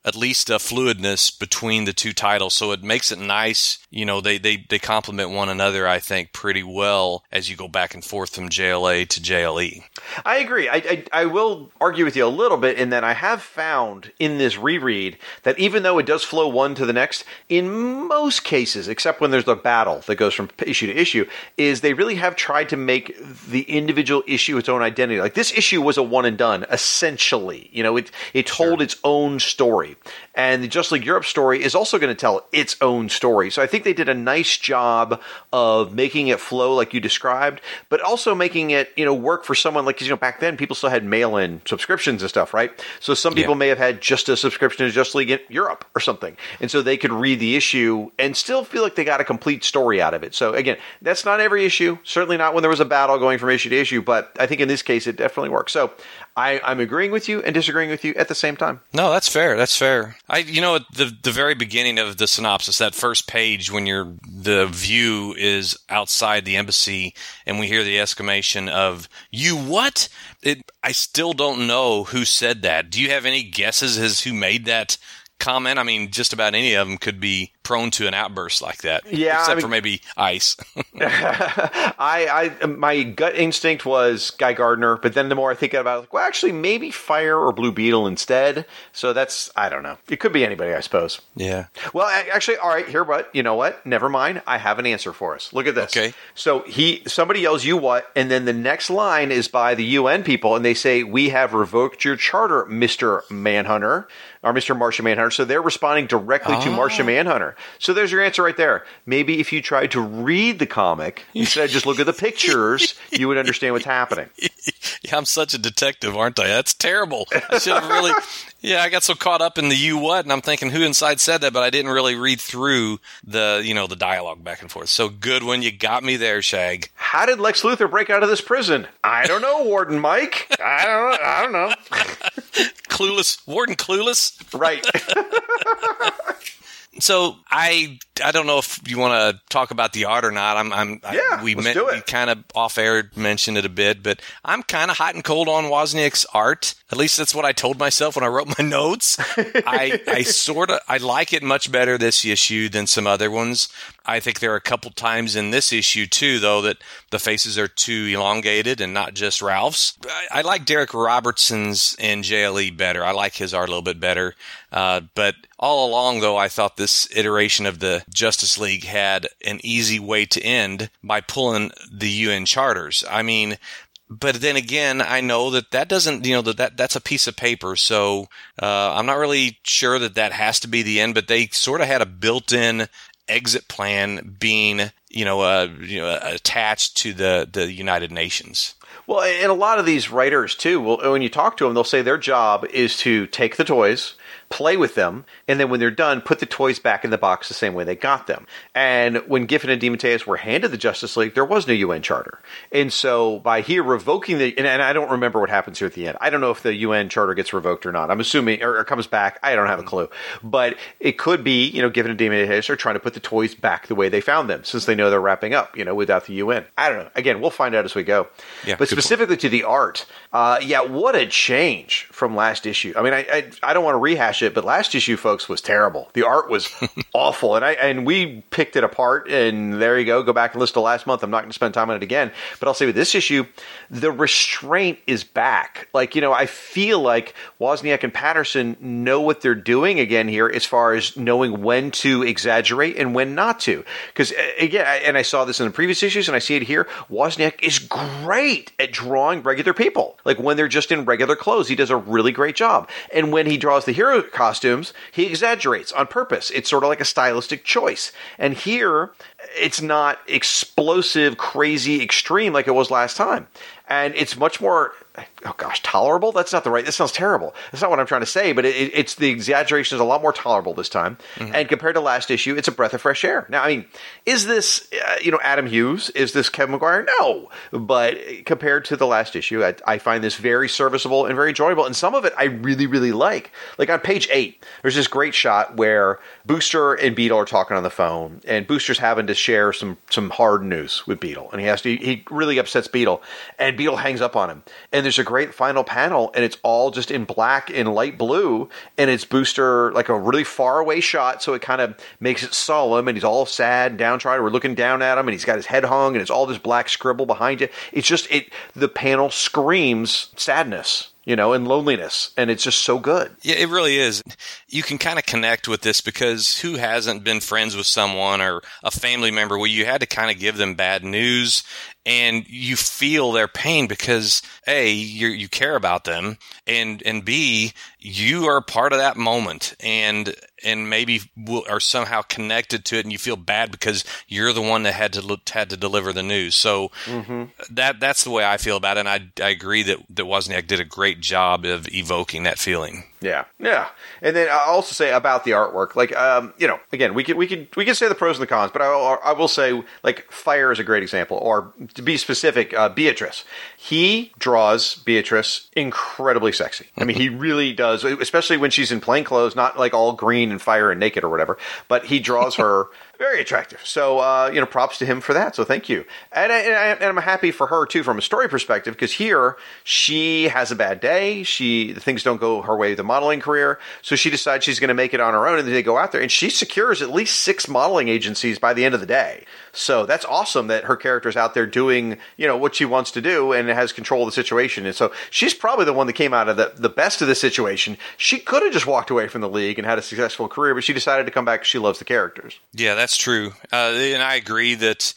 at least a fluidness between the two titles, so it makes it nice. They complement one another, I think, pretty well as you go back and forth from JLA to JLE. I agree. I will argue with you a little bit in that I have found in this reread that even though it does flow one to the next, in most cases, except when there's a battle that goes from issue to issue, is they really have tried to make the individual issue its own identity. Like this issue was a one and done, essentially. It told its own story. And the Justice League Europe story is also going to tell its own story. So I think they did a nice job of making it flow like you described, but also making it, work for someone like, back then people still had mail-in subscriptions and stuff, right? So some people may have had just a subscription to Justice League in Europe or something. And so they could read the issue and still feel like they got a complete story out of it. So again, that's not every issue, certainly not when there was a battle going from issue to issue, but I think in this case it definitely works. So I'm agreeing with you and disagreeing with you at the same time. No, that's fair. That's fair. At the very beginning of the synopsis, that first page when the view is outside the embassy and we hear the exclamation of, "You what?" I still don't know who said that. Do you have any guesses as who made that comment? I mean, just about any of them could be prone to an outburst like that. Yeah, except for maybe Ice. My gut instinct was Guy Gardner, but then the more I think about it, actually, maybe Fire or Blue Beetle instead. So I don't know. It could be anybody, I suppose. Yeah. Well, actually, all right. You know what? Never mind. I have an answer for us. Look at this. Okay. So somebody yells, "You what?" And then the next line is by the UN people, and they say, "We have revoked your charter, Mr. Manhunter." Or Mr. Martian Manhunter. So they're responding directly to Martian Manhunter. So there's your answer right there. Maybe if you tried to read the comic, instead of just look at the pictures, you would understand what's happening. Yeah, I'm such a detective, aren't I? That's terrible. I should have really... Yeah, I got so caught up in the "you what," and I'm thinking who inside said that, but I didn't really read through the dialogue back and forth. So good when you got me there, Shag. How did Lex Luthor break out of this prison? I don't know, Warden Mike. I don't know. Clueless. Warden Clueless? Right. So I don't know if you want to talk about the art or not. We kind of off air mentioned it a bit, but I'm kind of hot and cold on Wozniak's art. At least that's what I told myself when I wrote my notes. I like it much better this issue than some other ones. I think there are a couple times in this issue too, though, that the faces are too elongated and not just Ralph's. I like Derek Robertson's in JLE better. I like his art a little bit better. But all along, though, I thought this iteration of the Justice League had an easy way to end by pulling the UN charters. I mean, but then again, I know that doesn't, that's a piece of paper. So I'm not really sure that has to be the end, but they sort of had a built-in exit plan being, attached to the United Nations. Well, and a lot of these writers, too, when you talk to them, they'll say their job is to take the toys, play with them, and then when they're done, put the toys back in the box the same way they got them. And when Giffen and DeMatteis were handed the Justice League, there was no UN Charter. And so by here revoking and I don't remember what happens here at the end. I don't know if the UN Charter gets revoked or not. I'm assuming, or comes back. I don't have a clue. But it could be, Giffen and DeMatteis are trying to put the toys back the way they found them, since they know they're wrapping up, without the UN. I don't know. Again, we'll find out as we go. Yeah, but specifically to the art, what a change from last issue. I mean, I don't want to rehash it, but last issue, folks, was terrible. The art was awful, and we picked it apart, and there you go. Go back and listen to last month. I'm not going to spend time on it again, but I'll say with this issue, the restraint is back. I feel like Wozniak and Patterson know what they're doing again here as far as knowing when to exaggerate and when not to. Because, again, and I saw this in the previous issues, and I see it here, Wozniak is great at drawing regular people. When they're just in regular clothes, he does a really great job. And when he draws the hero costumes, he exaggerates on purpose. It's sort of like a stylistic choice. And here, it's not explosive, crazy, extreme like it was last time. And it's much more, tolerable? That sounds terrible. That's not what I'm trying to say, but it's the exaggeration is a lot more tolerable this time. Mm-hmm. And compared to last issue, it's a breath of fresh air. Now, I mean, is this, Adam Hughes? Is this Kevin Maguire? No. But compared to the last issue, I find this very serviceable and very enjoyable. And some of it I really, really like. Like on page 8, there's this great shot where Booster and Beetle are talking on the phone, and Booster's having to share some hard news with Beetle. And he really upsets Beetle. And Beetle hangs up on him. And there's a great final panel, and it's all just in black and light blue, and it's Booster, like a really far away shot, so it kind of makes it solemn, and he's all sad, downtrodden. We're looking down at him, and he's got his head hung, and it's all this black scribble behind it. It's just, the panel screams sadness, and loneliness, and it's just so good. Yeah, it really is. You can kind of connect with this because who hasn't been friends with someone or a family member where you had to kind of give them bad news and you feel their pain because A, you care about them, and B, you are part of that moment and maybe are somehow connected to it, and you feel bad because you're the one that had to deliver the news. So that's the way I feel about it, and I agree that Wozniak did a great job of evoking that feeling. Yeah. And then I'll also say about the artwork, like, again, we can say the pros and the cons, but I will say, like, Fire is a great example, or to be specific, Beatrice. He draws Beatrice incredibly sexy. I mean, he really does, especially when she's in plain clothes, not like all green and fire and naked or whatever, but he draws her very attractive. So, props to him for that. So thank you. And I'm happy for her, too, from a story perspective, because here she has a bad day. Things don't go her way with the modeling career. So she decides she's going to make it on her own, and then they go out there, and she secures at least 6 modeling agencies by the end of the day. So that's awesome that her character's out there doing, what she wants to do and has control of the situation. And so she's probably the one that came out of the best of the situation. She could have just walked away from the league and had a successful career, but she decided to come back because she loves the characters. Yeah, that's true. And I agree that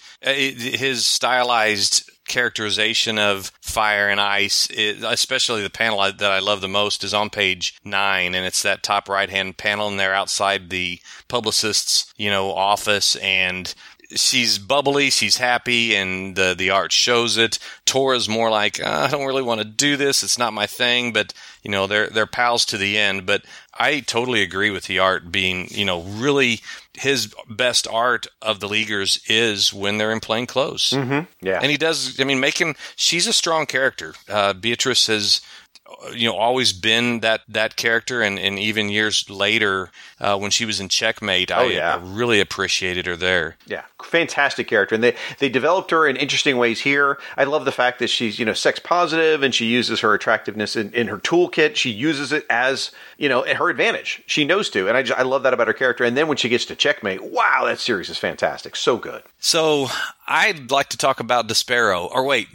his stylized characterization of Fire and Ice, especially the panel that I love the most, is on page 9, and it's that top right-hand panel, and they're outside the publicist's, office, and she's bubbly, she's happy, and the art shows it. Tora's more like, I don't really want to do this, it's not my thing, but, they're pals to the end. But I totally agree with the art being, really his best art of the Leaguers is when they're in plain clothes. Mm-hmm. Yeah. And he does, she's a strong character. Beatrice has, always been that character, and even years later, when she was in Checkmate, I really appreciated her there. Yeah, fantastic character, and they developed her in interesting ways here. I love the fact that she's sex positive, and she uses her attractiveness in her toolkit. She uses it as at her advantage. She knows to, and I love that about her character. And then when she gets to Checkmate, wow, that series is fantastic, so good. So I'd like to talk about Despero.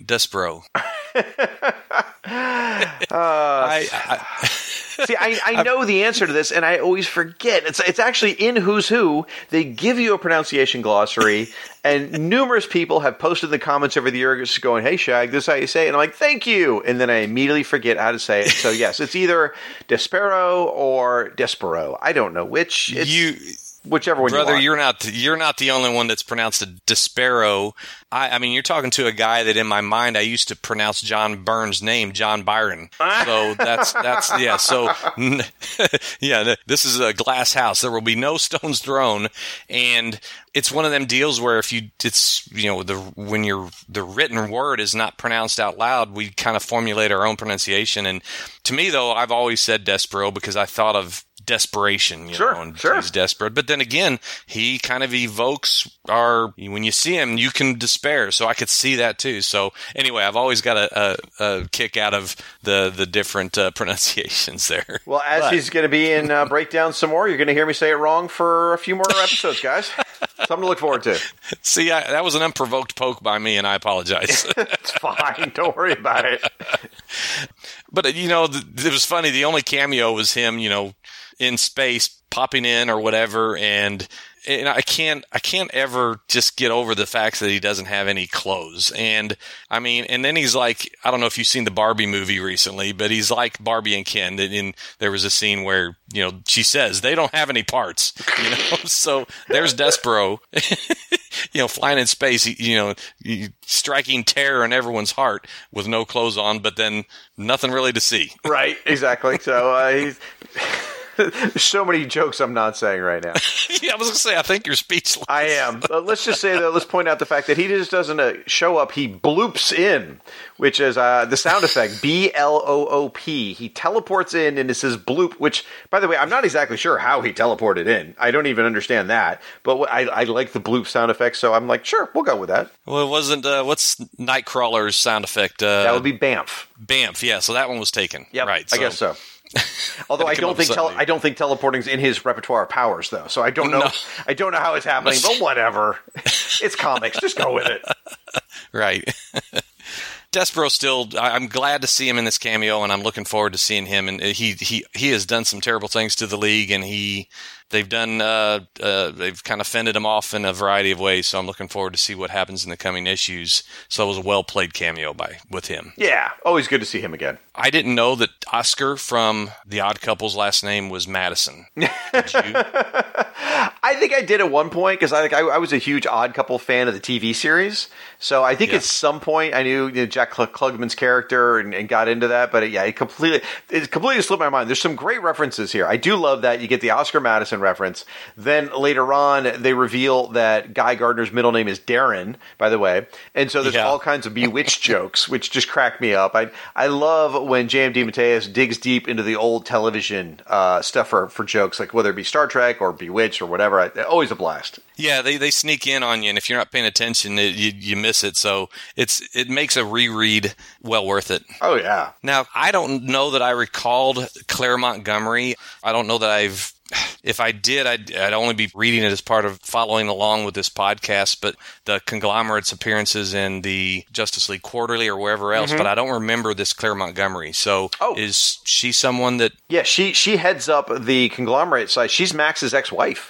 See, I know the answer to this, and I always forget. It's actually in Who's Who. They give you a pronunciation glossary, and numerous people have posted in the comments over the years going, "Hey, Shag, this is how you say it." And I'm like, "Thank you." And then I immediately forget how to say it. So, yes, it's either Despero or Despero. I don't know which. Whichever one, brother, you want. you're not the only one that's pronounced a Despero. I mean, you're talking to a guy that in my mind I used to pronounce John Byrne's name, John Byron. So that's yeah. So yeah, this is a glass house. There will be no stones thrown, and it's one of them deals where when the written word is not pronounced out loud, we kind of formulate our own pronunciation. And to me, though, I've always said Despero because I thought of desperation, sure. He's desperate. But then again, he kind of evokes when you see him, you can despair. So I could see that too. So anyway, I've always got a kick out of the different pronunciations there. Well, as he's going to be in Breakdown some more, you're going to hear me say it wrong for a few more episodes, guys. Something to look forward to. See, that was an unprovoked poke by me, and I apologize. It's fine. Don't worry about it. But, it was funny. The only cameo was him, in space popping in or whatever, and I can't ever just get over the fact that he doesn't have any clothes. And I mean, and then he's like, I don't know if you've seen the Barbie movie recently, but he's like Barbie and Ken. And there was a scene where she says they don't have any parts. So there's Despero, flying in space, striking terror in everyone's heart with no clothes on, but then nothing really to see. Right, exactly. So There's so many jokes I'm not saying right now. Yeah, I was going to say, I think you're speechless. I am. Let's just say, though, let's point out the fact that he just doesn't show up. He bloops in, which is the sound effect, B-L-O-O-P. He teleports in, and it says bloop, which, by the way, I'm not exactly sure how he teleported in. I don't even understand that. But I like the bloop sound effect, so I'm like, sure, we'll go with that. Well, it wasn't, what's Nightcrawler's sound effect? That would be Bamf. Bamf, yeah, so that one was taken. Yep, right. I guess so. Although I don't think teleporting's in his repertoire of powers, though. So I don't know. No. I don't know how it's happening, but whatever. It's comics. Just go with it. Right. Despero still, I'm glad to see him in this cameo, and I'm looking forward to seeing him. And he has done some terrible things to the league, and they've kind of fended him off in a variety of ways. So I'm looking forward to see what happens in the coming issues. So it was a well played cameo with him. Yeah, always good to see him again. I didn't know that Oscar from The Odd Couple's last name was Madison. Did you? I think I did at one point because I was a huge Odd Couple fan of the TV series. So I think at some point I knew Jack Klugman's character and got into that. But it completely slipped my mind. There's some great references here. I do love that you get the Oscar Madison reference. Then later on, they reveal that Guy Gardner's middle name is Darren, by the way. And so there's all kinds of Bewitched jokes, which just crack me up. I love when J.M. DeMatteis digs deep into the old television stuff for jokes, like whether it be Star Trek or Bewitched or whatever. Always a blast. Yeah, they sneak in on you, and if you're not paying attention, you miss it. So it makes a reread well worth it. Oh, yeah. Now, I don't know that I recalled Claire Montgomery. I don't know that if I did, I'd only be reading it as part of following along with this podcast, but the Conglomerate's appearances in the Justice League Quarterly or wherever else, but I don't remember this Claire Montgomery. So is she someone that... Yeah, she heads up the Conglomerate side. She's Max's ex-wife.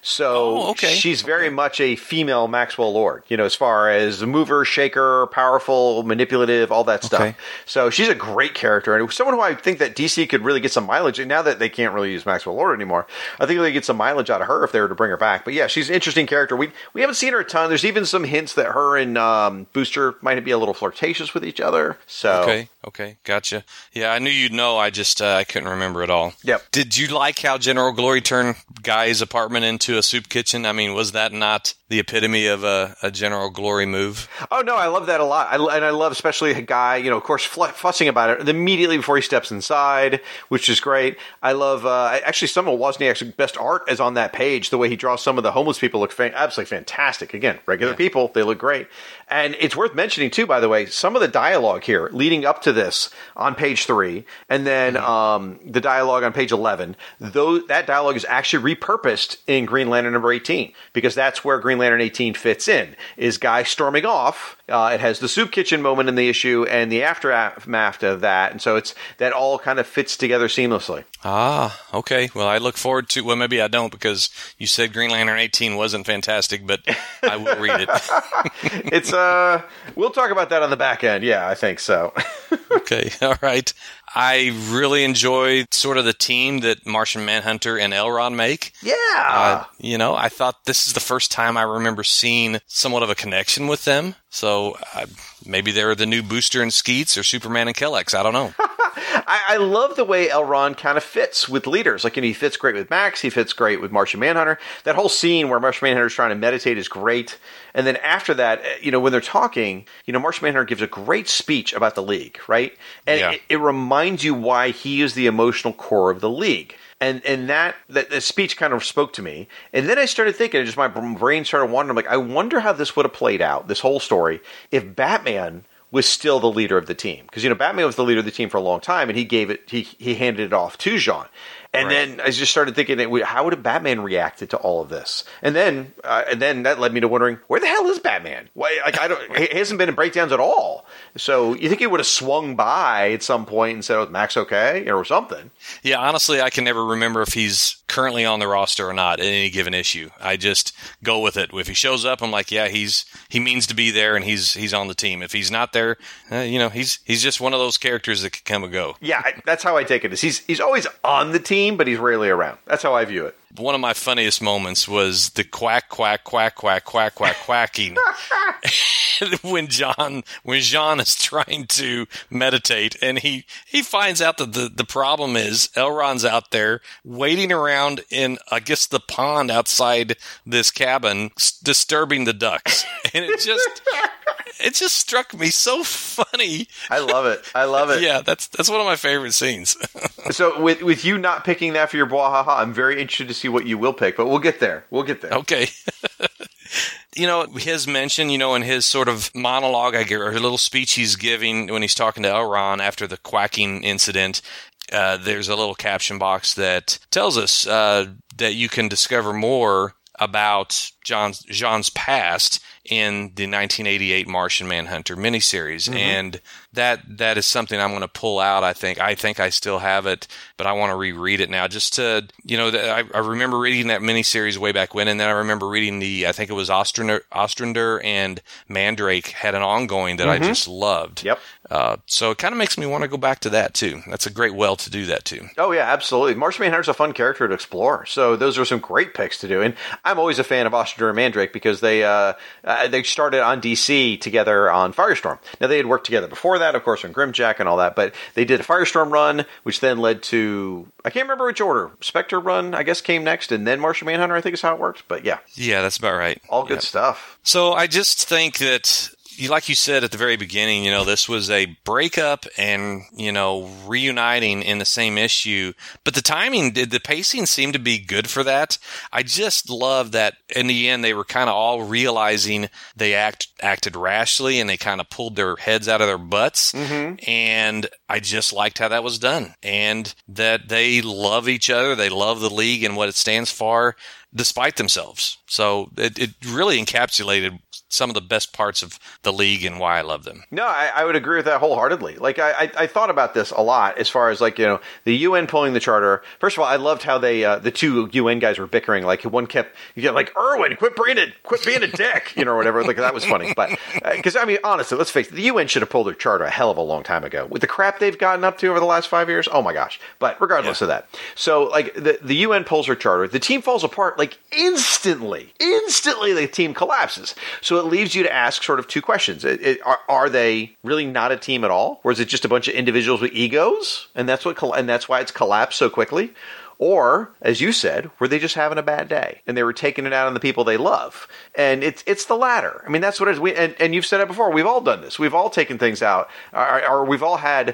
So she's very much a female Maxwell Lord, as far as a mover, shaker, powerful, manipulative, all that stuff. So she's a great character, and someone who I think that DC could really get some mileage. And now that they can't really use Maxwell Lord anymore, I think they get some mileage out of her if they were to bring her back. But yeah, she's an interesting character. We haven't seen her a ton. There's even some hints that her and Booster might be a little flirtatious with each other. So okay, gotcha. Yeah, I knew you'd know. I just I couldn't remember it all. Yep. Did you like how General Glory turned Guy's apartment into a soup kitchen? I mean, was that not the epitome of a General Glory move? Oh, no, I love that a lot. And I love especially a Guy, of course, fussing about it immediately before he steps inside, which is great. I love, actually, some of Wozniak's best art is on that page. The way he draws some of the homeless people look absolutely fantastic. Again, regular people, they look great. And it's worth mentioning, too, by the way, some of the dialogue here leading up to this on page 3, and then the dialogue on page 11, that dialogue is actually repurposed in Green Lantern number 18, because that's where Green Lantern 18 fits in, is Guy storming off. It has the soup kitchen moment in the issue and the aftermath of that, and so that all kind of fits together seamlessly. Ah, okay. Well, I look forward to, well, maybe I don't, because you said Green Lantern 18 wasn't fantastic, but I will read it. It's, we'll talk about that on the back end. Yeah, I think so. Okay, all right. I really enjoy sort of the team that Martian Manhunter and Elron make. Yeah. I thought this is the first time I remember seeing somewhat of a connection with them. So maybe they're the new Booster and Skeets or Superman and Kellex. I don't know. I love the way Elron kind of fits with leaders. Like, he fits great with Max. He fits great with Martian Manhunter. That whole scene where Martian Manhunter is trying to meditate is great. And then after that, when they're talking, Martian Manhunter gives a great speech about the League, right? And it reminds you why he is the emotional core of the League. And that speech kind of spoke to me. And then I started thinking, just my brain started wandering, like, I wonder how this would have played out, this whole story, if Batman was still the leader of the team. Because, Batman was the leader of the team for a long time, and he handed it off to Jean. And then I just started thinking, how would Batman reacted to all of this? And then that led me to wondering, where the hell is Batman? Why, he hasn't been in breakdowns at all. So you think he would have swung by at some point and said, "Oh, Max okay?" or something. Yeah, honestly, I can never remember if he's currently on the roster or not in any given issue. I just go with it. If he shows up, I'm like, yeah, he means to be there, and he's on the team. If he's not there, he's just one of those characters that can come and go. Yeah, that's how I take it. He's always on the team, but he's rarely around. That's how I view it. one of my funniest moments was the quack, quack, quack, quack, quack, quack, quacking when Jean is trying to meditate, and he finds out that the problem is Elrond's out there waiting around in, I guess, the pond outside this cabin, disturbing the ducks, and it just struck me so funny. I love it. Yeah, that's one of my favorite scenes. So with you not picking that for your Bwahaha, I'm very interested to see what you will pick, but we'll get there. Okay. His mention, in his sort of monologue, or a little speech he's giving when he's talking to Elrond after the quacking incident, there's a little caption box that tells us that you can discover more about Jean's past in the 1988 Martian Manhunter miniseries, and that is something I'm going to pull out. I think I still have it, but I want to reread it now. Just to I remember reading that miniseries way back when, and then I remember reading I think it was Ostrander and Mandrake had an ongoing that I just loved. Yep. So it kind of makes me want to go back to that too. That's a great well to do that too. Oh yeah, absolutely. Martian Manhunter's a fun character to explore. So those are some great picks to do, and I'm always a fan of Ostrander and Mandrake because they started on DC together on Firestorm. Now they had worked together before that, of course, on Grimjack and all that, but they did a Firestorm run, which then led to, I can't remember which order. Spectre run, I guess, came next, and then Martian Manhunter, I think is how it worked. But yeah. Yeah, that's about right. All good stuff. So I just think that, like you said at the very beginning, this was a breakup and, reuniting in the same issue. But the timing, the pacing seemed to be good for that. I just love that in the end, they were kind of all realizing they acted rashly and they kind of pulled their heads out of their butts. And I just liked how that was done, and that they love each other. They love the League and what it stands for, despite themselves. So it really encapsulated some of the best parts of the League and why I love them. No, I would agree with that wholeheartedly. Like, I thought about this a lot as far as, like, the UN pulling the charter. First of all, I loved how they, the two UN guys were bickering. Like, one kept, like, Erwin, quit being a dick, or whatever. Like, that was funny. But, because, honestly, let's face it, the UN should have pulled their charter a hell of a long time ago. With the crap they've gotten up to over the last 5 years, oh my gosh. But regardless of that. So, like, the UN pulls their charter. The team falls apart, like, instantly the team collapses. So it leaves you to ask sort of two questions. Are they really not a team at all? Or is it just a bunch of individuals with egos? And that's why it's collapsed so quickly? Or, as you said, were they just having a bad day and they were taking it out on the people they love? And it's the latter. I mean, that's what it is. And you've said it before. We've all done this. We've all taken things out, or we've all had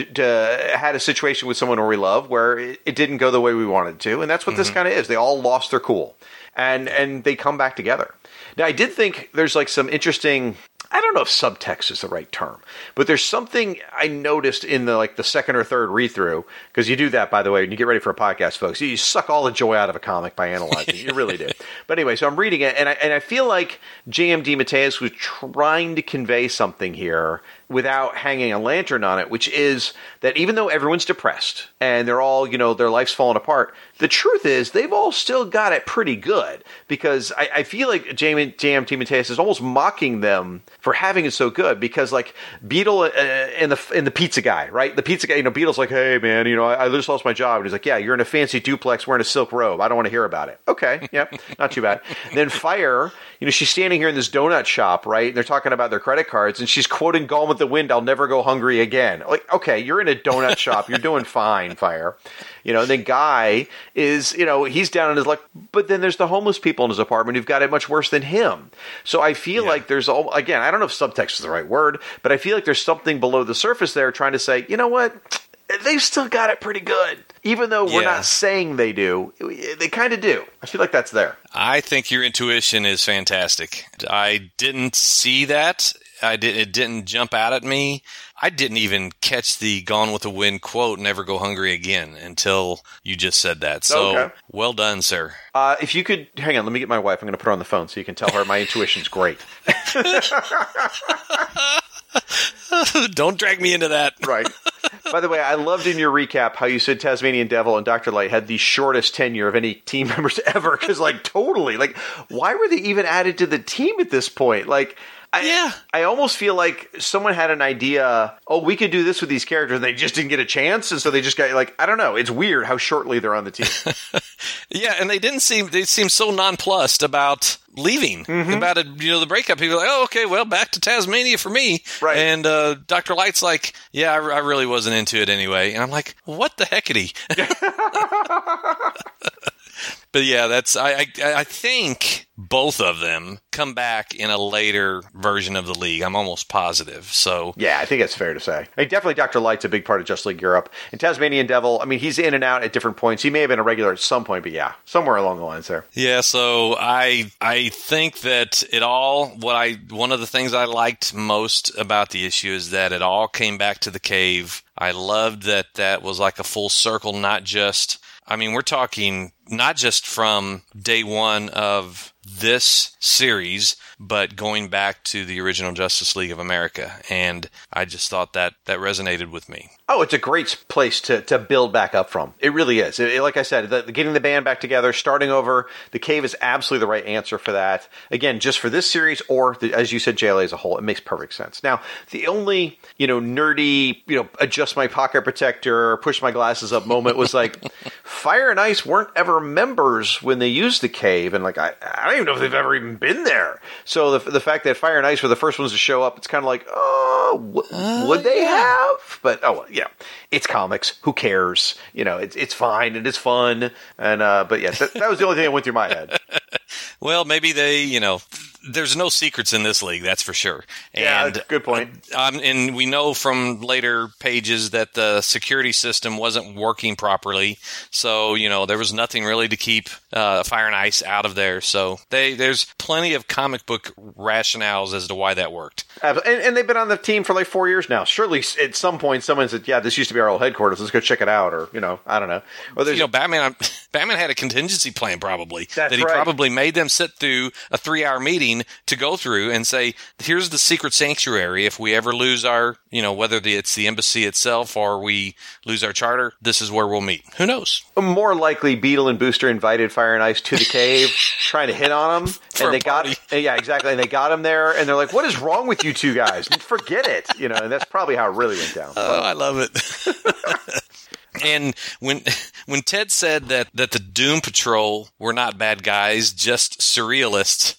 a situation with someone we love where it didn't go the way we wanted to. And that's what this kind of is. They all lost their cool, and they come back together. Now, I did think there's like some interesting, I don't know if subtext is the right term, but there's something I noticed in the second or third read-through, because you do that, by the way, when you get ready for a podcast, folks. You suck all the joy out of a comic by analyzing. You really do. But anyway, so I'm reading it, and I feel like J.M. DeMatteis was trying to convey something here without hanging a lantern on it, which is that even though everyone's depressed and they're all, their life's falling apart, the truth is they've all still got it pretty good, because I feel like J.M. DeMatteis is almost mocking them for having it so good, because like Beetle and the pizza guy, right? The pizza guy, Beetle's like, hey man, I just lost my job. And he's like, yeah, you're in a fancy duplex wearing a silk robe. I don't want to hear about it. Okay. Yep. Not too bad. And then Fire, she's standing here in this donut shop, right? And they're talking about their credit cards, and she's quoting Gone with the Wind, I'll never go hungry again. Like, okay, you're in a donut shop. You're doing fine, Fire. And then Guy is, he's down in his luck, but then there's the homeless people in his apartment who've got it much worse than him. So I feel like there's, again, I don't know if subtext is the right word, but I feel like there's something below the surface there trying to say, you know what? They've still got it pretty good. Even though we're not saying they do, they kind of do. I feel like that's there. I think your intuition is fantastic. I didn't see that. It didn't jump out at me. I didn't even catch the Gone with the Wind quote, never go hungry again, until you just said that. So, Well done, sir. If you could, hang on, let me get my wife. I'm going to put her on the phone so you can tell her my intuition's great. Don't drag me into that. Right. By the way, I loved in your recap how you said Tasmanian Devil and Dr. Light had the shortest tenure of any team members ever. Because, totally. Why were they even added to the team at this point? I almost feel like someone had an idea, oh, we could do this with these characters, and they just didn't get a chance, and so they just got, like, I don't know. It's weird how shortly they're on the team. Yeah, and they seemed so nonplussed about leaving, about it, the breakup. People are like, oh, okay, well, back to Tasmania for me. Right. And Dr. Light's like, yeah, I really wasn't into it anyway. And I'm like, what the heckity? But yeah, I think both of them come back in a later version of the league. I'm almost positive. So yeah, I think it's fair to say. I mean, definitely Dr. Light's a big part of Justice League Europe. And Tasmanian Devil, I mean, he's in and out at different points. He may have been a regular at some point, but yeah, somewhere along the lines there. Yeah, so I think that one of the things I liked most about the issue is that it all came back to the cave. I loved that was like a full circle, we're talking not just from day one of this series, but going back to the original Justice League of America. And I just thought that resonated with me. Oh, it's a great place to build back up from. It really is. Like I said, getting the band back together, starting over, the cave is absolutely the right answer for that. Again, just for this series or, as you said, JLA as a whole, it makes perfect sense. Now, the only, nerdy, adjust my pocket protector, push my glasses up moment was like, Fire and Ice weren't ever members when they used the cave. And like, I don't even know if they've ever even been there. So the fact that Fire and Ice were the first ones to show up, it's kind of like, would they have? But, it's comics. Who cares? It's fine and it's fun. And but yes, that was the only thing that went through my head. Well, maybe they, there's no secrets in this league, that's for sure. And, yeah, good point. And we know from later pages that the security system wasn't working properly. So, there was nothing really to keep Fire and Ice out of there. So there's plenty of comic book rationales as to why that worked. And they've been on the team for like 4 years now. Surely at some point someone said, yeah, this used to be our old headquarters. Let's go check it out. Or, I don't know. Or Batman had a contingency plan probably. That's that he right. probably made them sit through a 3-hour meeting to go through and say, here's the secret sanctuary. If we ever lose our, whether it's the embassy itself or we lose our charter, this is where we'll meet. Who knows? More likely, Beetle and Booster invited Fire and Ice to the cave, trying to hit on him, and they yeah, exactly, and they got him there, and they're like, "What is wrong with you two guys? Forget it," and that's probably how it really went down. Oh, I love it. And when Ted said that the Doom Patrol were not bad guys, just surrealists,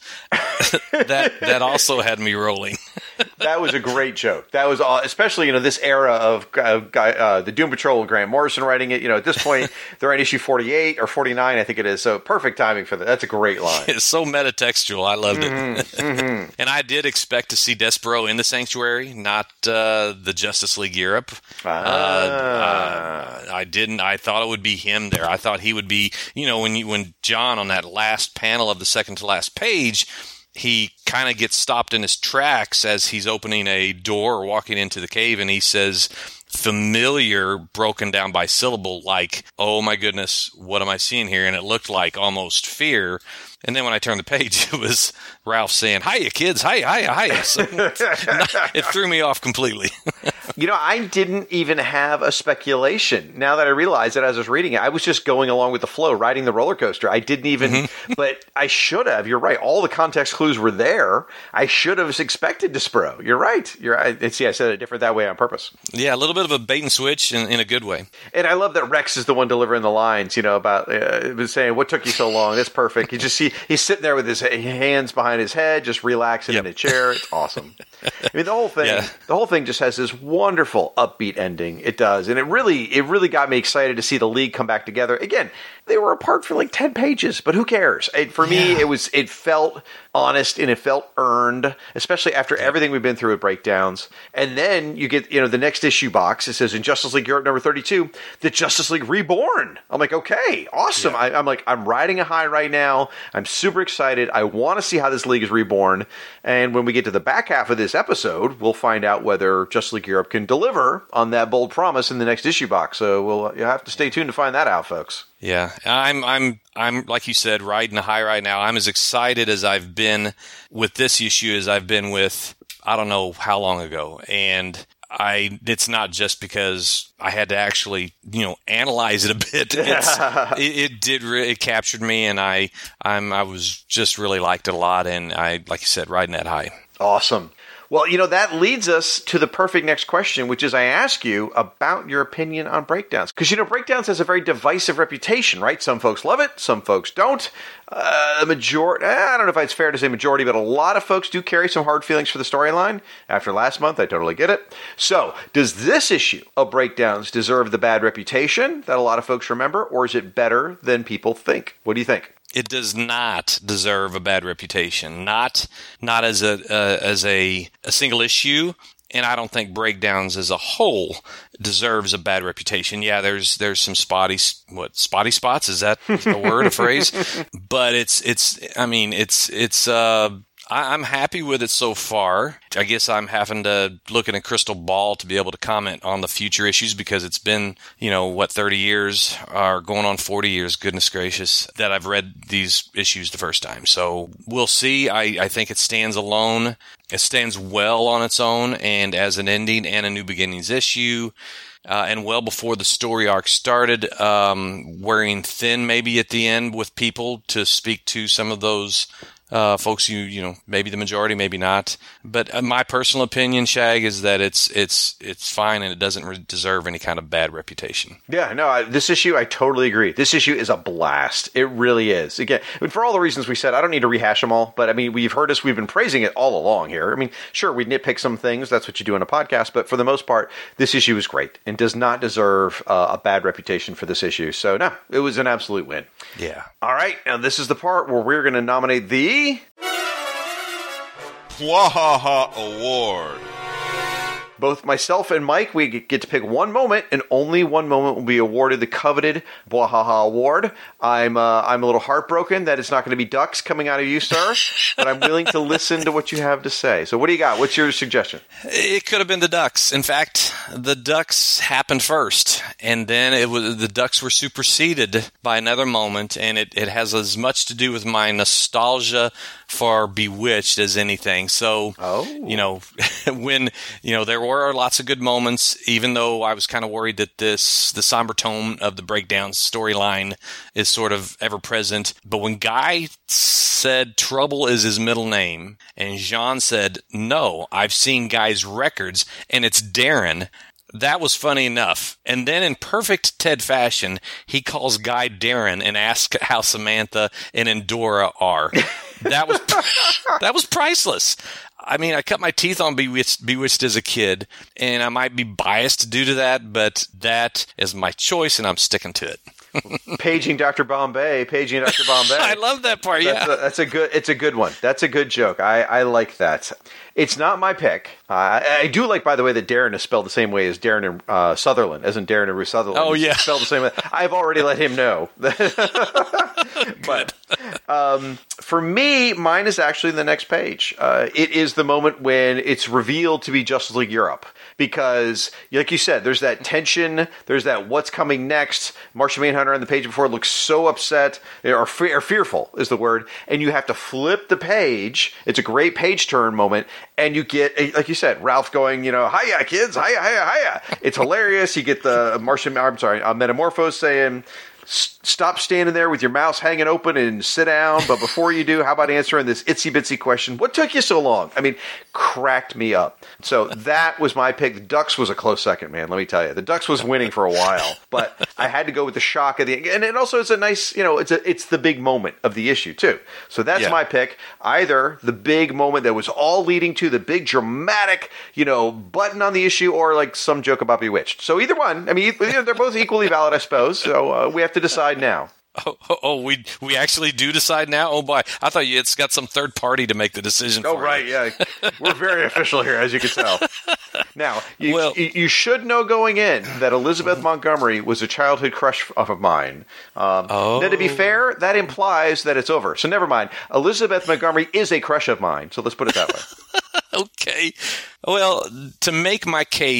that also had me rolling. That was a great joke. That was especially this era of the Doom Patrol with Grant Morrison writing it. At this point they're on issue 48 or 49, I think it is. So perfect timing for that. That's a great line. It's so metatextual. I loved it. And I did expect to see Despero in the Sanctuary, not the Justice League Europe. I didn't. I thought it would be him there. I thought he would be, when John on that last panel of the second to last page, he kind of gets stopped in his tracks as he's opening a door or walking into the cave, and he says, familiar broken down by syllable, like, oh my goodness, what am I seeing here? And it looked like almost fear. And then when I turned the page, it was Ralph saying, hiya, kids, hiya. So it threw me off completely. I didn't even have a speculation. Now that I realize that as I was reading it, I was just going along with the flow, riding the roller coaster. I didn't even, but I should have. You're right. All the context clues were there. I should have expected Despero. You're right. See, I said it different that way on purpose. Yeah, a little bit of a bait and switch in a good way. And I love that Rex is the one delivering the lines, about saying, what took you so long? That's perfect. You just see, he's sitting there with his hands behind his head, just relaxing in a chair. It's awesome. I mean, the whole thing just has this wonderful upbeat ending. It does. And it really got me excited to see the League come back together. Again, they were apart for like 10 pages, but who cares? For me, it felt honest and it felt earned, especially after everything we've been through with breakdowns. And then you get, the next issue box. It says in Justice League Europe number 32, the Justice League Reborn. I'm like, okay, awesome. Yeah. I'm riding a high right now. I'm super excited. I want to see how this League is reborn. And when we get to the back half of this episode, we'll find out whether Justice League Europe can deliver on that bold promise in the next issue box. So you'll have to stay tuned to find that out, folks. Yeah, I'm like you said, riding a high right now. I'm as excited as I've been with this issue as I've been with, I don't know how long ago. And it's not just because I had to actually, analyze it a bit. It captured me, and I was just really liked it a lot. And like you said, riding that high. Awesome. Well, that leads us to the perfect next question, which is I ask you about your opinion on breakdowns. Because, breakdowns has a very divisive reputation, right? Some folks love it. Some folks don't. The majority, I don't know if it's fair to say majority, but a lot of folks do carry some hard feelings for the storyline. After last month, I totally get it. So, does this issue of breakdowns deserve the bad reputation that a lot of folks remember, or is it better than people think? What do you think? It does not deserve a bad reputation. Not as a single issue, and I don't think breakdowns as a whole deserves a bad reputation. Yeah, there's some spotty spots? Is that a word, a phrase? But I'm happy with it so far. I guess I'm having to look in a crystal ball to be able to comment on the future issues because it's been, 30 years or going on 40 years, goodness gracious, that I've read these issues the first time. So we'll see. I think it stands alone. It stands well on its own and as an ending and a new beginnings issue. And well before the story arc started, wearing thin maybe at the end with people to speak to some of those folks, maybe the majority, maybe not. But my personal opinion, Shag, is that it's fine and it doesn't deserve any kind of bad reputation. Yeah, no, this issue, I totally agree. This issue is a blast. It really is. Again, for all the reasons we said, I don't need to rehash them all, but we've heard us, we've been praising it all along here. Sure, we nitpick some things. That's what you do in a podcast. But for the most part, this issue is great and does not deserve a bad reputation for this issue. So, no, it was an absolute win. Yeah. All right. Now, this is the part where we're going to nominate the Bwahaha Award. Both myself and Mike, we get to pick one moment, and only one moment will be awarded the coveted Bwahaha Award. I'm a little heartbroken that it's not going to be ducks coming out of you, sir, but I'm willing to listen to what you have to say. So what do you got? What's your suggestion? It could have been the ducks. In fact, the ducks happened first, and then the ducks were superseded by another moment, and it has as much to do with my nostalgia for Bewitched as anything. So, when, there were lots of good moments, even though I was kind of worried that the somber tone of the breakdown storyline is sort of ever present. But when Guy said Trouble is his middle name, and Jean said, no, I've seen Guy's records, and it's Darren, that was funny enough. And then in perfect Ted fashion, he calls Guy Darren and asks how Samantha and Endora are. That was priceless. I cut my teeth on Bewitched as a kid, and I might be biased due to that, but that is my choice, and I'm sticking to it. Paging Dr. Bombay. I love that part. It's a good one. That's a good joke. I like that. It's not my pick. I do like, by the way, that Darren is spelled the same way as Darren and Sutherland, as in Darren and Ruth Sutherland. Oh, yeah. It's spelled the same way. I've already let him know. But for me, mine is actually the next page. It is the moment when it's revealed to be Justice League Europe. Because, like you said, there's that tension, there's that what's coming next. Martian Manhunter on the page before looks so upset, or fearful is the word, and you have to flip the page. It's a great page turn moment, and you get, like you said, Ralph going, hiya, kids, hiya, hiya, hiya. It's hilarious. You get the Metamorphose saying, stop standing there with your mouth hanging open and sit down. But before you do, how about answering this itsy bitsy question? What took you so long? Cracked me up. So that was my pick. The Ducks was a close second, man. Let me tell you, the Ducks was winning for a while, but I had to go with the shock of the, and it also is a nice, it's the big moment of the issue too. So that's my pick. Either the big moment that was all leading to the big dramatic, button on the issue, or like some joke about Bewitched. So either one. They're both equally valid, I suppose. So we have to decide now. Oh, we actually do decide now? Oh, boy. I thought it's got some third party to make the decision for right, you. Yeah. We're very official here, as you can tell. Now, you should know going in that Elizabeth Montgomery was a childhood crush of mine. Then to be fair, that implies that it's over. So never mind. Elizabeth Montgomery is a crush of mine. So let's put it that way. Okay. Well, to make my case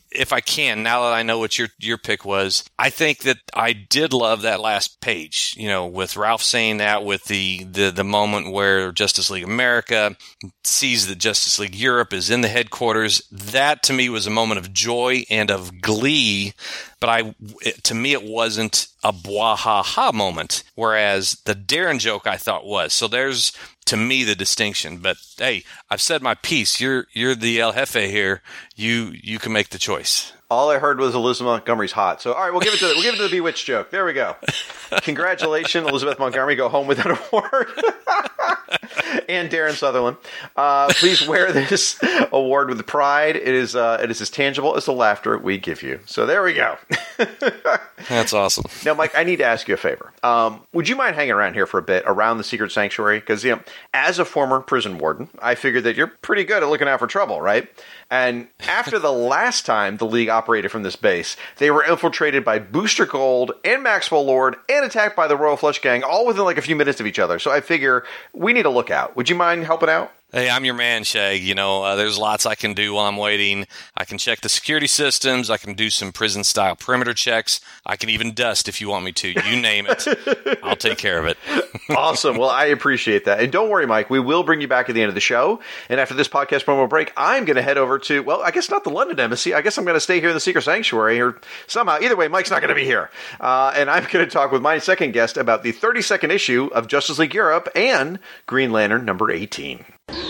if I can, now that I know what your pick was, I think that I did love that last page, with Ralph saying that, with the moment where Justice League America sees that Justice League Europe is in the headquarters. That to me was a moment of joy and of glee, but to me it wasn't a bwahaha moment, whereas the Darren joke I thought was. So there's, to me, the distinction. But hey, I've said my piece. You're the El Jefe here. You can make the choice. All I heard was Elizabeth Montgomery's hot. So, all right, we'll give it to the Bewitched joke. There we go. Congratulations, Elizabeth Montgomery. Go home with that award. And Darren Sutherland. Please wear this award with pride. It is as tangible as the laughter we give you. So there we go. That's awesome. Now, Mike, I need to ask you a favor. Would you mind hanging around here for a bit around the Secret Sanctuary? Because, as a former prison warden, I figured that you're pretty good at looking out for trouble, right? And after the last time the League operated from this base, they were infiltrated by Booster Gold and Maxwell Lord and attacked by the Royal Flush Gang, all within like a few minutes of each other. So I figure we need to look out. Would you mind helping out? Hey, I'm your man, Shag. There's lots I can do while I'm waiting. I can check the security systems. I can do some prison-style perimeter checks. I can even dust if you want me to. You name it. I'll take care of it. Awesome. Well, I appreciate that. And don't worry, Mike. We will bring you back at the end of the show. And after this podcast promo break, I'm going to head over to, well, I guess not the London Embassy. I guess I'm going to stay here in the Secret Sanctuary or somehow. Either way, Mike's not going to be here. And I'm going to talk with my second guest about the 32nd issue of Justice League Europe and Green Lantern number 18.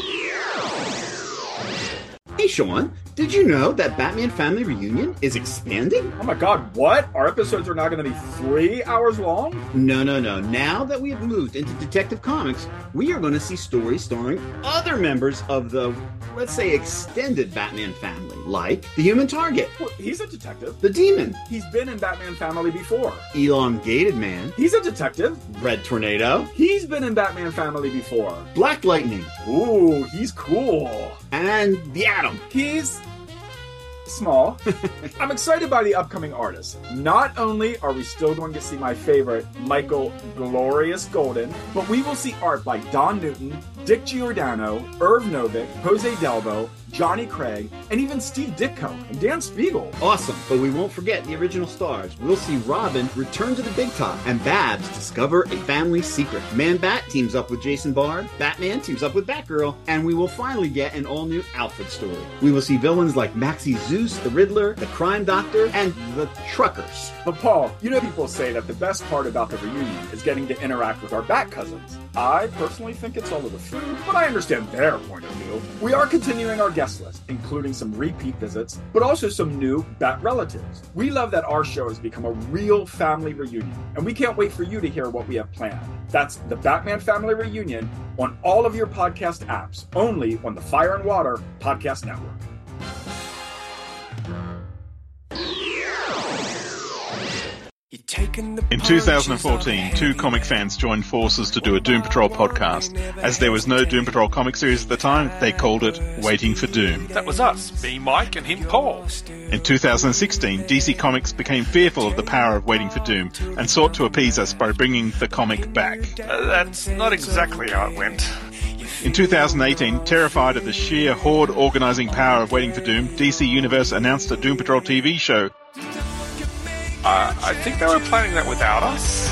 Hey, Sean, did you know that Batman Family Reunion is expanding? Oh my god, what? Our episodes are now going to be 3 hours long? No. Now that we have moved into Detective Comics, we are going to see stories starring other members of the, let's say, extended Batman family, like the Human Target. Well, he's a detective. The Demon. He's been in Batman Family before. Elongated Man. He's a detective. Red Tornado. He's been in Batman Family before. Black Lightning. Ooh, he's cool. And the Atom. He's small. I'm excited by the upcoming artists. Not only are we still going to see my favorite, Michael Glorious Golden, but we will see art by Don Newton, Dick Giordano, Irv Novick, Jose Delbo, Johnny Craig, and even Steve Ditko and Dan Spiegel. Awesome, but we won't forget the original stars. We'll see Robin return to the big top, and Babs discover a family secret. Man-Bat teams up with Jason Bard, Batman teams up with Batgirl, and we will finally get an all-new Alfred story. We will see villains like Maxie Zeus, the Riddler, the Crime Doctor, and the Truckers. But Paul, people say that the best part about the reunion is getting to interact with our Bat cousins. I personally think it's all of the food, but I understand their point of view. We are continuing our guest list, including some repeat visits, but also some new Bat relatives. We love that our show has become a real family reunion, and we can't wait for you to hear what we have planned. That's the Batman Family Reunion on all of your podcast apps, only on the Fire and Water Podcast Network. In 2014, two comic fans joined forces to do a Doom Patrol podcast. As there was no Doom Patrol comic series at the time, they called it Waiting for Doom. That was us, me, Mike, and him, Paul. In 2016, DC Comics became fearful of the power of Waiting for Doom and sought to appease us by bringing the comic back. That's not exactly how it went. In 2018, terrified of the sheer horde organising power of Waiting for Doom, DC Universe announced a Doom Patrol TV show. I think they were planning that without us.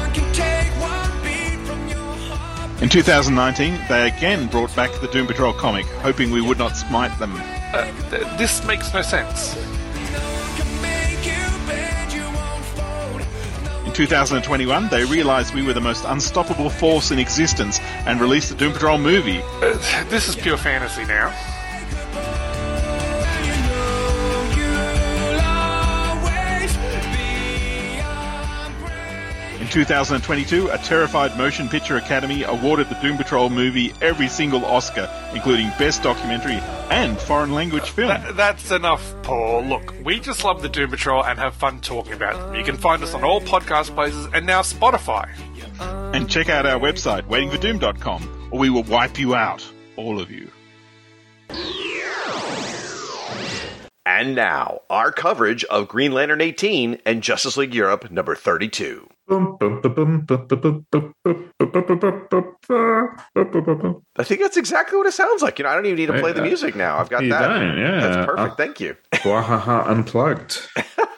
In 2019, they again brought back the Doom Patrol comic, hoping we would not smite them. This makes no sense. In 2021, they realised we were the most unstoppable force in existence and released the Doom Patrol movie. This is pure fantasy now. In 2022, a terrified Motion Picture Academy awarded the Doom Patrol movie every single Oscar, including Best Documentary and Foreign Language Film. That's enough, Paul. Look, we just love the Doom Patrol and have fun talking about them. You can find us on all podcast places and now Spotify. And check out our website, waitingfordoom.com, or we will wipe you out, all of you. And now, our coverage of Green Lantern 18 and Justice League Europe number 32. I think that's exactly what it sounds like. I don't even need to play the music now. I've got you that. Don't, yeah. That's perfect. Thank you. Wahaha Unplugged.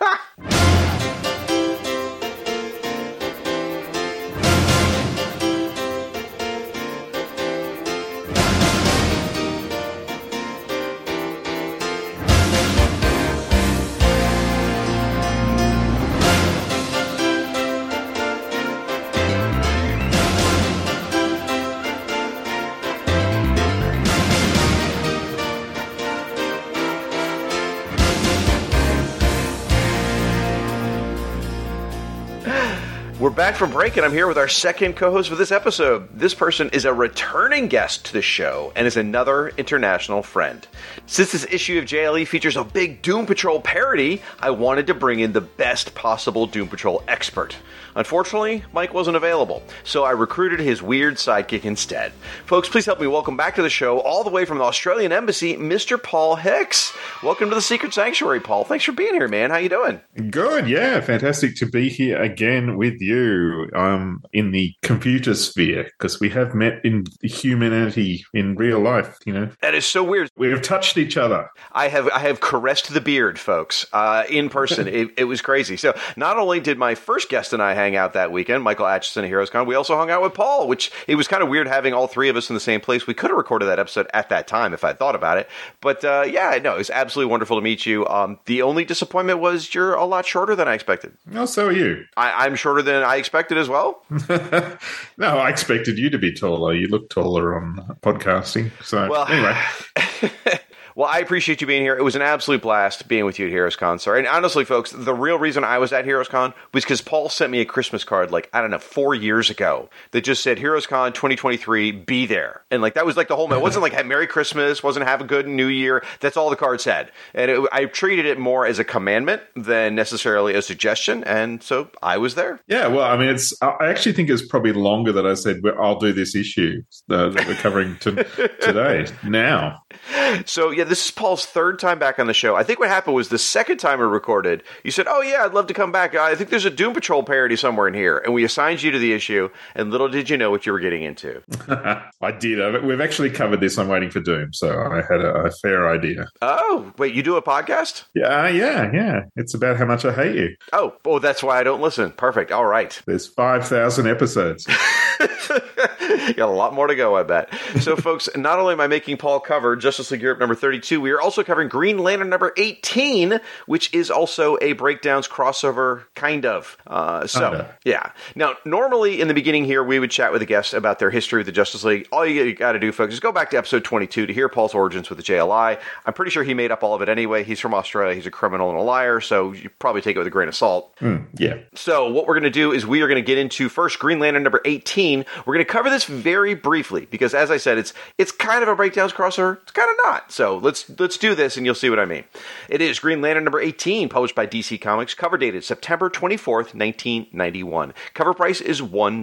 We're back from break, and I'm here with our second co-host for this episode. This person is a returning guest to the show and is another international friend. Since this issue of JLE features a big Doom Patrol parody, I wanted to bring in the best possible Doom Patrol expert. Unfortunately, Mike wasn't available, so I recruited his weird sidekick instead. Folks, please help me welcome back to the show, all the way from the Australian Embassy, Mr. Paul Hicks. Welcome to the Secret Sanctuary, Paul. Thanks for being here, man. How you doing? Good, yeah. Fantastic to be here again with you. In the computer sphere, because we have met in humanity in real life, That is so weird. We have touched each other. I have caressed the beard, folks, in person. It was crazy. So not only did my first guest and I hang out that weekend, Michael Atchison at HeroesCon, we also hung out with Paul, which it was kind of weird having all three of us in the same place. We could have recorded that episode at that time if I thought about it. But it was absolutely wonderful to meet you. The only disappointment was you're a lot shorter than I expected. Oh, so are you. I'm shorter than I expected as well. No, I expected you to be taller. You look taller on podcasting. So, anyway. Well, I appreciate you being here. It was an absolute blast being with you at HeroesCon, sir. And honestly, folks, the real reason I was at HeroesCon was because Paul sent me a Christmas card, 4 years ago that just said, HeroesCon 2023, be there. And, that was, the whole... It wasn't Merry Christmas, wasn't Have a Good New Year. That's all the card said. And I treated it more as a commandment than necessarily a suggestion, and so I was there. Yeah, well, I mean, I actually think it's probably longer that I said, I'll do this issue that we're covering today, now. So, yeah, this is Paul's third time back on the show. I think what happened was the second time we recorded, you said, oh, yeah, I'd love to come back. I think there's a Doom Patrol parody somewhere in here. And we assigned you to the issue, and little did you know what you were getting into. I did. We've actually covered this on Waiting for Doom, so I had a fair idea. Oh, wait, you do a podcast? Yeah. It's about how much I hate you. Oh, that's why I don't listen. Perfect. All right. There's 5,000 episodes. Got a lot more to go, I bet. So, folks, not only am I making Paul cover Justice League Europe number 32, we are also covering Green Lantern number 18, which is also a Breakdowns crossover, kind of. Yeah. Now, normally in the beginning here, we would chat with a guest about their history with the Justice League. All you got to do, folks, is go back to episode 22 to hear Paul's origins with the JLI. I'm pretty sure he made up all of it anyway. He's from Australia. He's a criminal and a liar, so you probably take it with a grain of salt. Yeah. So what we're going to do is we are going to get into first Green Lantern number 18. We're going to cover this very briefly because, as I said, it's kind of a Breakdowns crossover. It's kind of not. So let's do this and you'll see what I mean. It is Green Lantern number 18, published by DC Comics, cover dated September 24th, 1991. Cover price is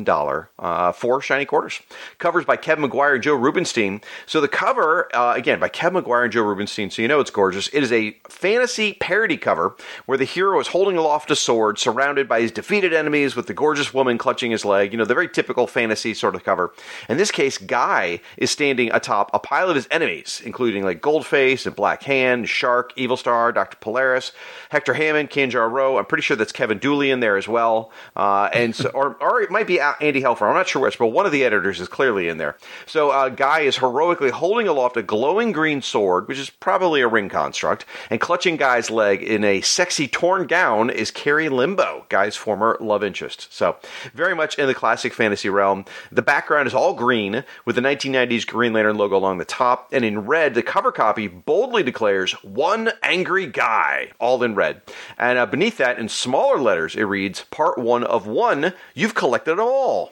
$1, 4 shiny quarters. Covers by Kevin Maguire and Joe Rubinstein. So the cover, again, by Kevin Maguire and Joe Rubinstein, so you know it's gorgeous. It is a fantasy parody cover where the hero is holding aloft a sword, surrounded by his defeated enemies with the gorgeous woman clutching his leg. The very typical fantasy sort of cover. In this case, Guy is standing atop a pile of his enemies, including Goldface and Black Hand, Shark, Evil Star, Dr. Polaris, Hector Hammond, Kanjar Rowe. I'm pretty sure that's Kevin Dooley in there as well. And so, or it might be Andy Helfer. I'm not sure which, but one of the editors is clearly in there. So Guy is heroically holding aloft a glowing green sword, which is probably a ring construct, and clutching Guy's leg in a sexy torn gown is Carrie Limbo, Guy's former love interest. So very much in the classic fantasy realm. The background is all green with the 1990s Green Lantern logo along the top, and in red, the cover copy boldly declares, "One Angry Guy," all in red. And beneath that, in smaller letters, it reads, "Part 1 of 1, you've collected them all."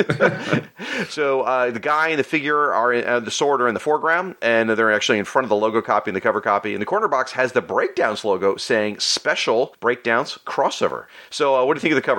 So the guy and the figure are the sword are in the foreground, and they're actually in front of the logo copy and the cover copy. And the corner box has the Breakdowns logo saying "Special Breakdowns Crossover." So what do you think of the cover, sir?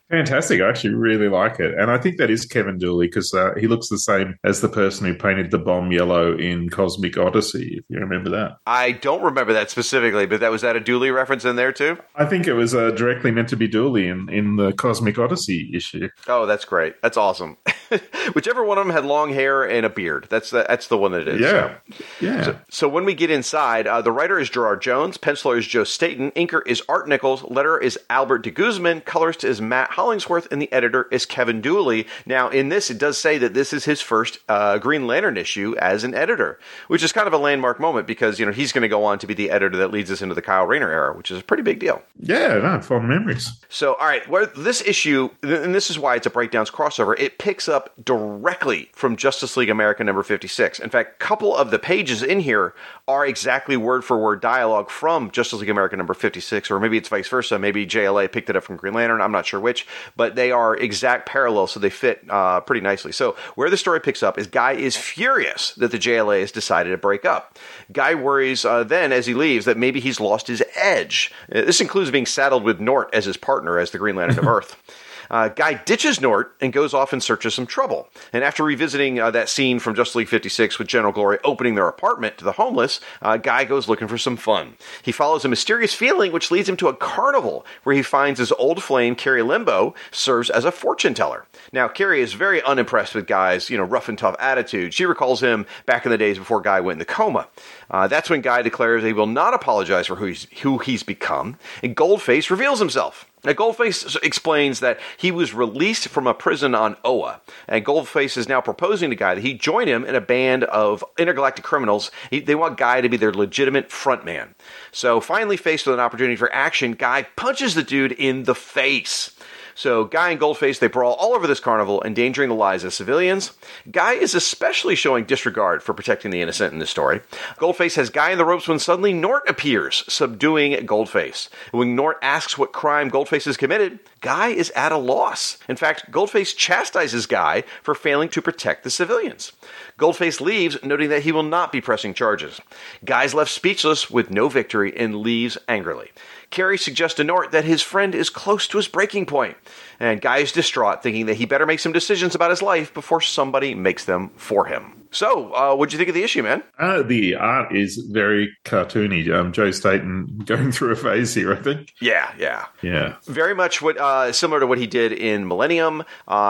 Fantastic. I actually really like it. And I think that is Kevin Dooley because he looks the same as the person who painted the bomb yellow in Cosmic Odyssey, if you remember that. I don't remember that specifically, but was that a Dooley reference in there too? I think it was directly meant to be Dooley in the Cosmic Odyssey issue. Oh, that's great. That's awesome. Whichever one of them had long hair and a beard. That's the one that it is. Yeah. So. Yeah. So when we get inside, the writer is Gerard Jones, penciler is Joe Staton, inker is Art Nichols, letterer is Albert de Guzman, colorist is Matt Hollingsworth, and the editor is Kevin Dooley. Now, in this, it does say that this is his first Green Lantern issue as an editor, which is kind of a landmark moment because, he's going to go on to be the editor that leads us into the Kyle Rayner era, which is a pretty big deal. Yeah, no, fond memories. So, all right, where this issue, and this is why it's a Breakdowns crossover, it picks up directly from Justice League America number 56. In fact, a couple of the pages in here are exactly word-for-word dialogue from Justice League America number 56, or maybe it's vice versa. Maybe JLA picked it up from Green Lantern. I'm not sure which, but they are exact parallels, so they fit pretty nicely. So where the story picks up is Guy is furious that the JLA has decided to break up. Guy worries then, as he leaves, that maybe he's lost his edge. This includes being saddled with Nort as his partner as the Green Lantern of Earth. Guy ditches Nort and goes off in search of some trouble. And after revisiting that scene from Justice League 56 with General Glory opening their apartment to the homeless, Guy goes looking for some fun. He follows a mysterious feeling which leads him to a carnival where he finds his old flame, Carrie Limbo, serves as a fortune teller. Now, Carrie is very unimpressed with Guy's, rough and tough attitude. She recalls him back in the days before Guy went into coma. That's when Guy declares he will not apologize for who he's become, and Goldface reveals himself. Now, Goldface explains that he was released from a prison on Oa, and Goldface is now proposing to Guy that he join him in a band of intergalactic criminals. They want Guy to be their legitimate frontman. So, finally faced with an opportunity for action, Guy punches the dude in the face. So Guy and Goldface, they brawl all over this carnival, endangering the lives of civilians. Guy is especially showing disregard for protecting the innocent in this story. Goldface has Guy in the ropes when suddenly Nort appears, subduing Goldface. When Nort asks what crime Goldface has committed, Guy is at a loss. In fact, Goldface chastises Guy for failing to protect the civilians. Goldface leaves, noting that he will not be pressing charges. Guy's left speechless with no victory and leaves angrily. Carrie suggests to Nort that his friend is close to his breaking point, and Guy is distraught, thinking that he better make some decisions about his life before somebody makes them for him. So, what'd you think of the issue, man? The art is very cartoony. Joe Staton going through a phase here, I think. Yeah. Very much similar to what he did in Millennium.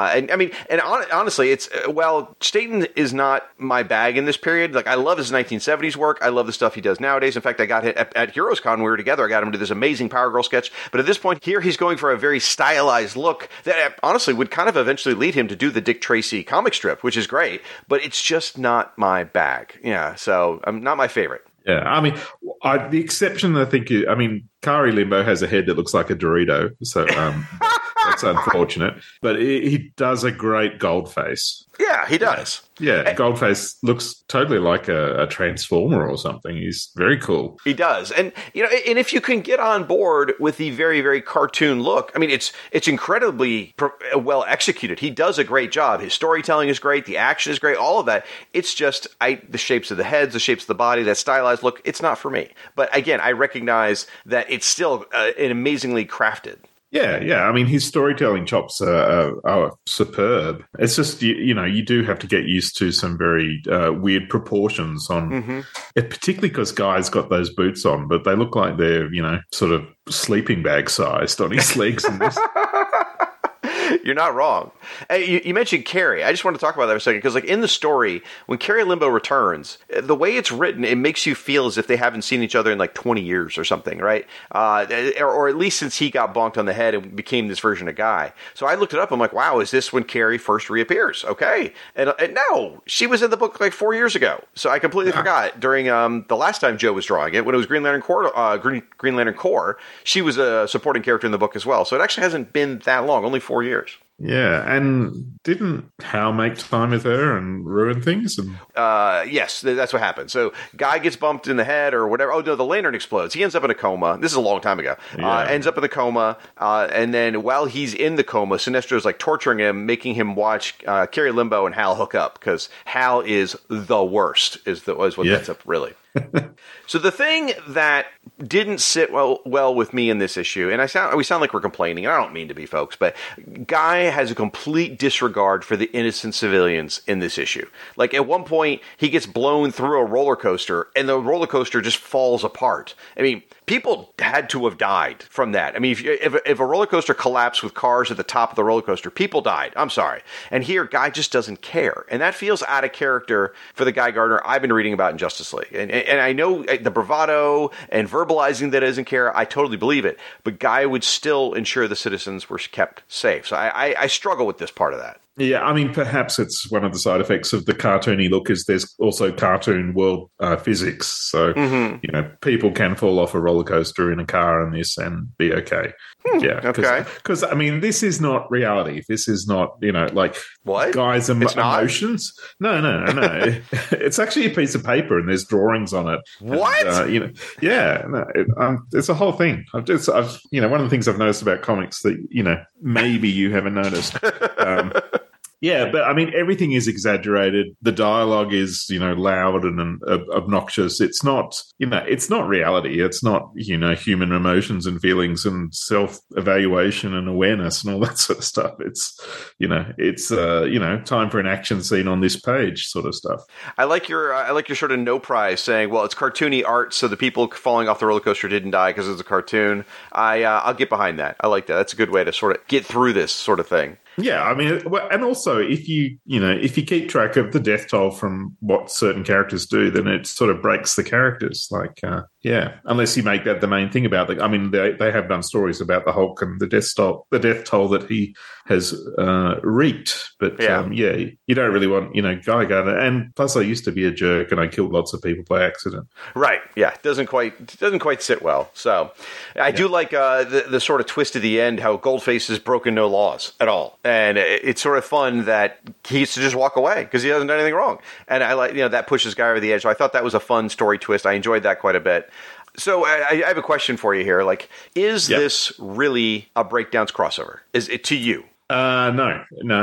Honestly, it's Staton is not my bag in this period. Like, I love his 1970s work. I love the stuff he does nowadays. In fact, I got him at Heroes Con. We were together. I got him to this amazing Power Girl sketch. But at this point here, he's going for a very stylized look that honestly would kind of eventually lead him to do the Dick Tracy comic strip, which is great. But it's just not my bag. Yeah, so not my favorite. Yeah, the exception I think is, Kari Limbo has a head that looks like a Dorito, so that's unfortunate. But he does a great Goldface. Yeah, he does. Yeah, Goldface looks totally like a Transformer or something. He's very cool. He does. And, and if you can get on board with the very, very cartoon look, it's incredibly well executed. He does a great job. His storytelling is great. The action is great. All of that. It's just the shapes of the heads, the shapes of the body, that stylized look, it's not for me. But again, I recognize that it's still amazingly crafted. Yeah. His storytelling chops are superb. It's just, you do have to get used to some very weird proportions on it, particularly because Guy's got those boots on, but they look like they're, sort of sleeping bag sized on his legs in this. You're not wrong. Hey, you mentioned Carrie. I just want to talk about that for a second because, in the story, when Carrie Limbo returns, the way it's written, it makes you feel as if they haven't seen each other in 20 years or something, right? Or at least since he got bonked on the head and became this version of Guy. So I looked it up. I'm like, wow, is this when Carrie first reappears? Okay, and no, she was in the book 4 years ago. So I completely forgot during the last time Joe was drawing it when it was Green Lantern Corps. She was a supporting character in the book as well. So it actually hasn't been that long, only 4 years. Yeah, and didn't Hal make time with her and ruin things? Yes, that's what happened. So Guy gets bumped in the head or whatever. Oh, no, the lantern explodes. He ends up in a coma. This is a long time ago. Ends up in the coma, and then while he's in the coma, Sinestro's torturing him, making him watch Carrie Limbo and Hal hook up, because Hal is the worst, is what ends up really. So the thing that didn't sit well with me in this issue, and we sound like we're complaining, and I don't mean to be, folks, but Guy has a complete disregard for the innocent civilians in this issue. Like, at one point, he gets blown through a roller coaster, and the roller coaster just falls apart. I mean, people had to have died from that. I mean, if a roller coaster collapsed with cars at the top of the roller coaster, people died. I'm sorry. And here, Guy just doesn't care. And that feels out of character for the Guy Gardner I've been reading about in Justice League. And I know the bravado and verbalizing that he doesn't care, I totally believe it. But Guy would still ensure the citizens were kept safe. So I struggle with this part of that. Yeah, I mean, perhaps it's one of the side effects of the cartoony look is there's also cartoon world physics. So, you know, people can fall off a roller coaster in a car in this and be okay. Yeah. Okay. Because, I mean, this is not reality. This is not, you know, like what? Guys' emotions. No. It's actually a piece of paper and there's drawings on it. What? And, you know, yeah. No, it's a whole thing. I've you know, one of the things I've noticed about comics that, you know, maybe you haven't noticed. Yeah, but I mean, everything is exaggerated. The dialogue is, you know, loud and obnoxious. It's not, you know, it's not reality. It's not, you know, human emotions and feelings and self-evaluation and awareness and all that sort of stuff. It's, you know, time for an action scene on this page sort of stuff. I like your sort of no prize saying, well, it's cartoony art, so the people falling off the roller coaster didn't die because it's a cartoon. I'll get behind that. I like that. That's a good way to sort of get through this sort of thing. Yeah, I mean, and also if you keep track of the death toll from what certain characters do, then it sort of breaks the characters. Like, unless you make that the main thing about it. I mean, they have done stories about the Hulk and the death toll that he has wreaked. But you don't really want, you know, Guy Gardner. And plus, I used to be a jerk and I killed lots of people by accident. Right? Yeah, it doesn't quite sit well. So I do like the sort of twist at the end, how Goldface has broken no laws at all. And it's sort of fun that he used to just walk away because he hasn't done anything wrong. And I like, you know, that pushes Guy over the edge. So I thought that was a fun story twist. I enjoyed that quite a bit. So I have a question for you here. Like, is this really a Breakdowns crossover? Is it to you? No.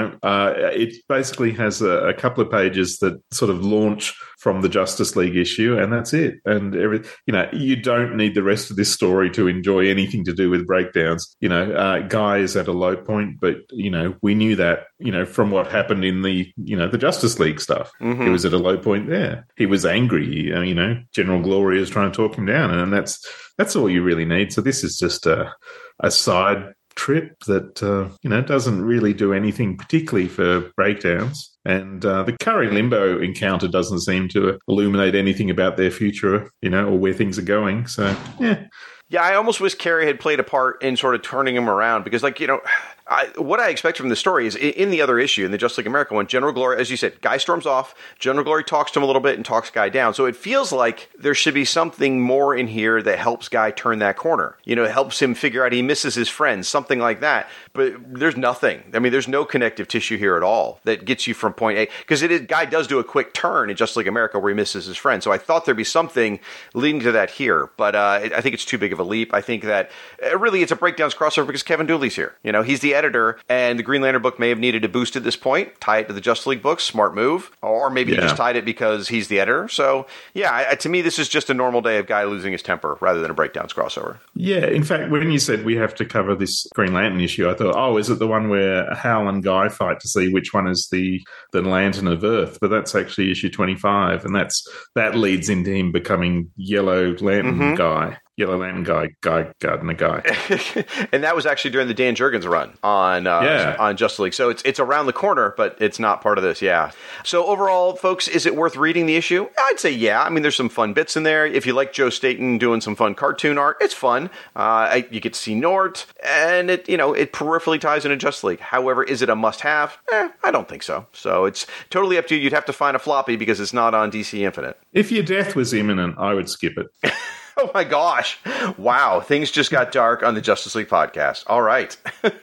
It basically has a couple of pages that sort of launch from the Justice League issue, and that's it. And you don't need the rest of this story to enjoy anything to do with Breakdowns. You know, Guy is at a low point, but you know, we knew that, you know, from what happened in the Justice League stuff. Mm-hmm. He was at a low point there. He was angry. You know, General Gloria is trying to talk him down, and that's all you really need. So this is just a side trip that doesn't really do anything particularly for Breakdowns, and the Curry Limbo encounter doesn't seem to illuminate anything about their future, you know, or where things are going. So yeah, I almost wish Carrie had played a part in sort of turning him around, because, like, you know, what I expect from the story is in the other issue, in the Justice League America one, General Glory, as you said, Guy storms off, General Glory talks to him a little bit and talks Guy down. So it feels like there should be something more in here that helps Guy turn that corner. You know, it helps him figure out he misses his friends, something like that. But there's nothing. I mean, there's no connective tissue here at all that gets you from point A. Because Guy does do a quick turn in Justice League America where he misses his friend. So I thought there'd be something leading to that here. But I think it's too big of a leap. I think that really it's a Breakdowns crossover because Kevin Dooley's here. You know, he's the editor, and the Green Lantern book may have needed a boost at this point. Tie it to the Justice League books, smart move. Or maybe he just tied it because he's the editor. So, yeah, to me, this is just a normal day of Guy losing his temper rather than a Breakdowns crossover. Yeah, in fact, when you said we have to cover this Green Lantern issue, I thought, oh, is it the one where Hal and Guy fight to see which one is the Lantern of Earth? But that's actually issue 25, and that leads into him becoming Yellow Lantern Guy. Yellow Lantern Guy Gardner Guy. And that was actually during the Dan Jurgens run on Justice League. So it's around the corner, but it's not part of this, yeah. So overall, folks, is it worth reading the issue? I'd say yeah. I mean, there's some fun bits in there. If you like Joe Staton doing some fun cartoon art, it's fun. You get to see Nort, and it peripherally ties into Justice League. However, is it a must-have? I don't think so. So it's totally up to you. You'd have to find a floppy because it's not on DC Infinite. If your death was imminent, I would skip it. Oh my gosh. Wow. Things just got dark on the Justice League podcast. All right.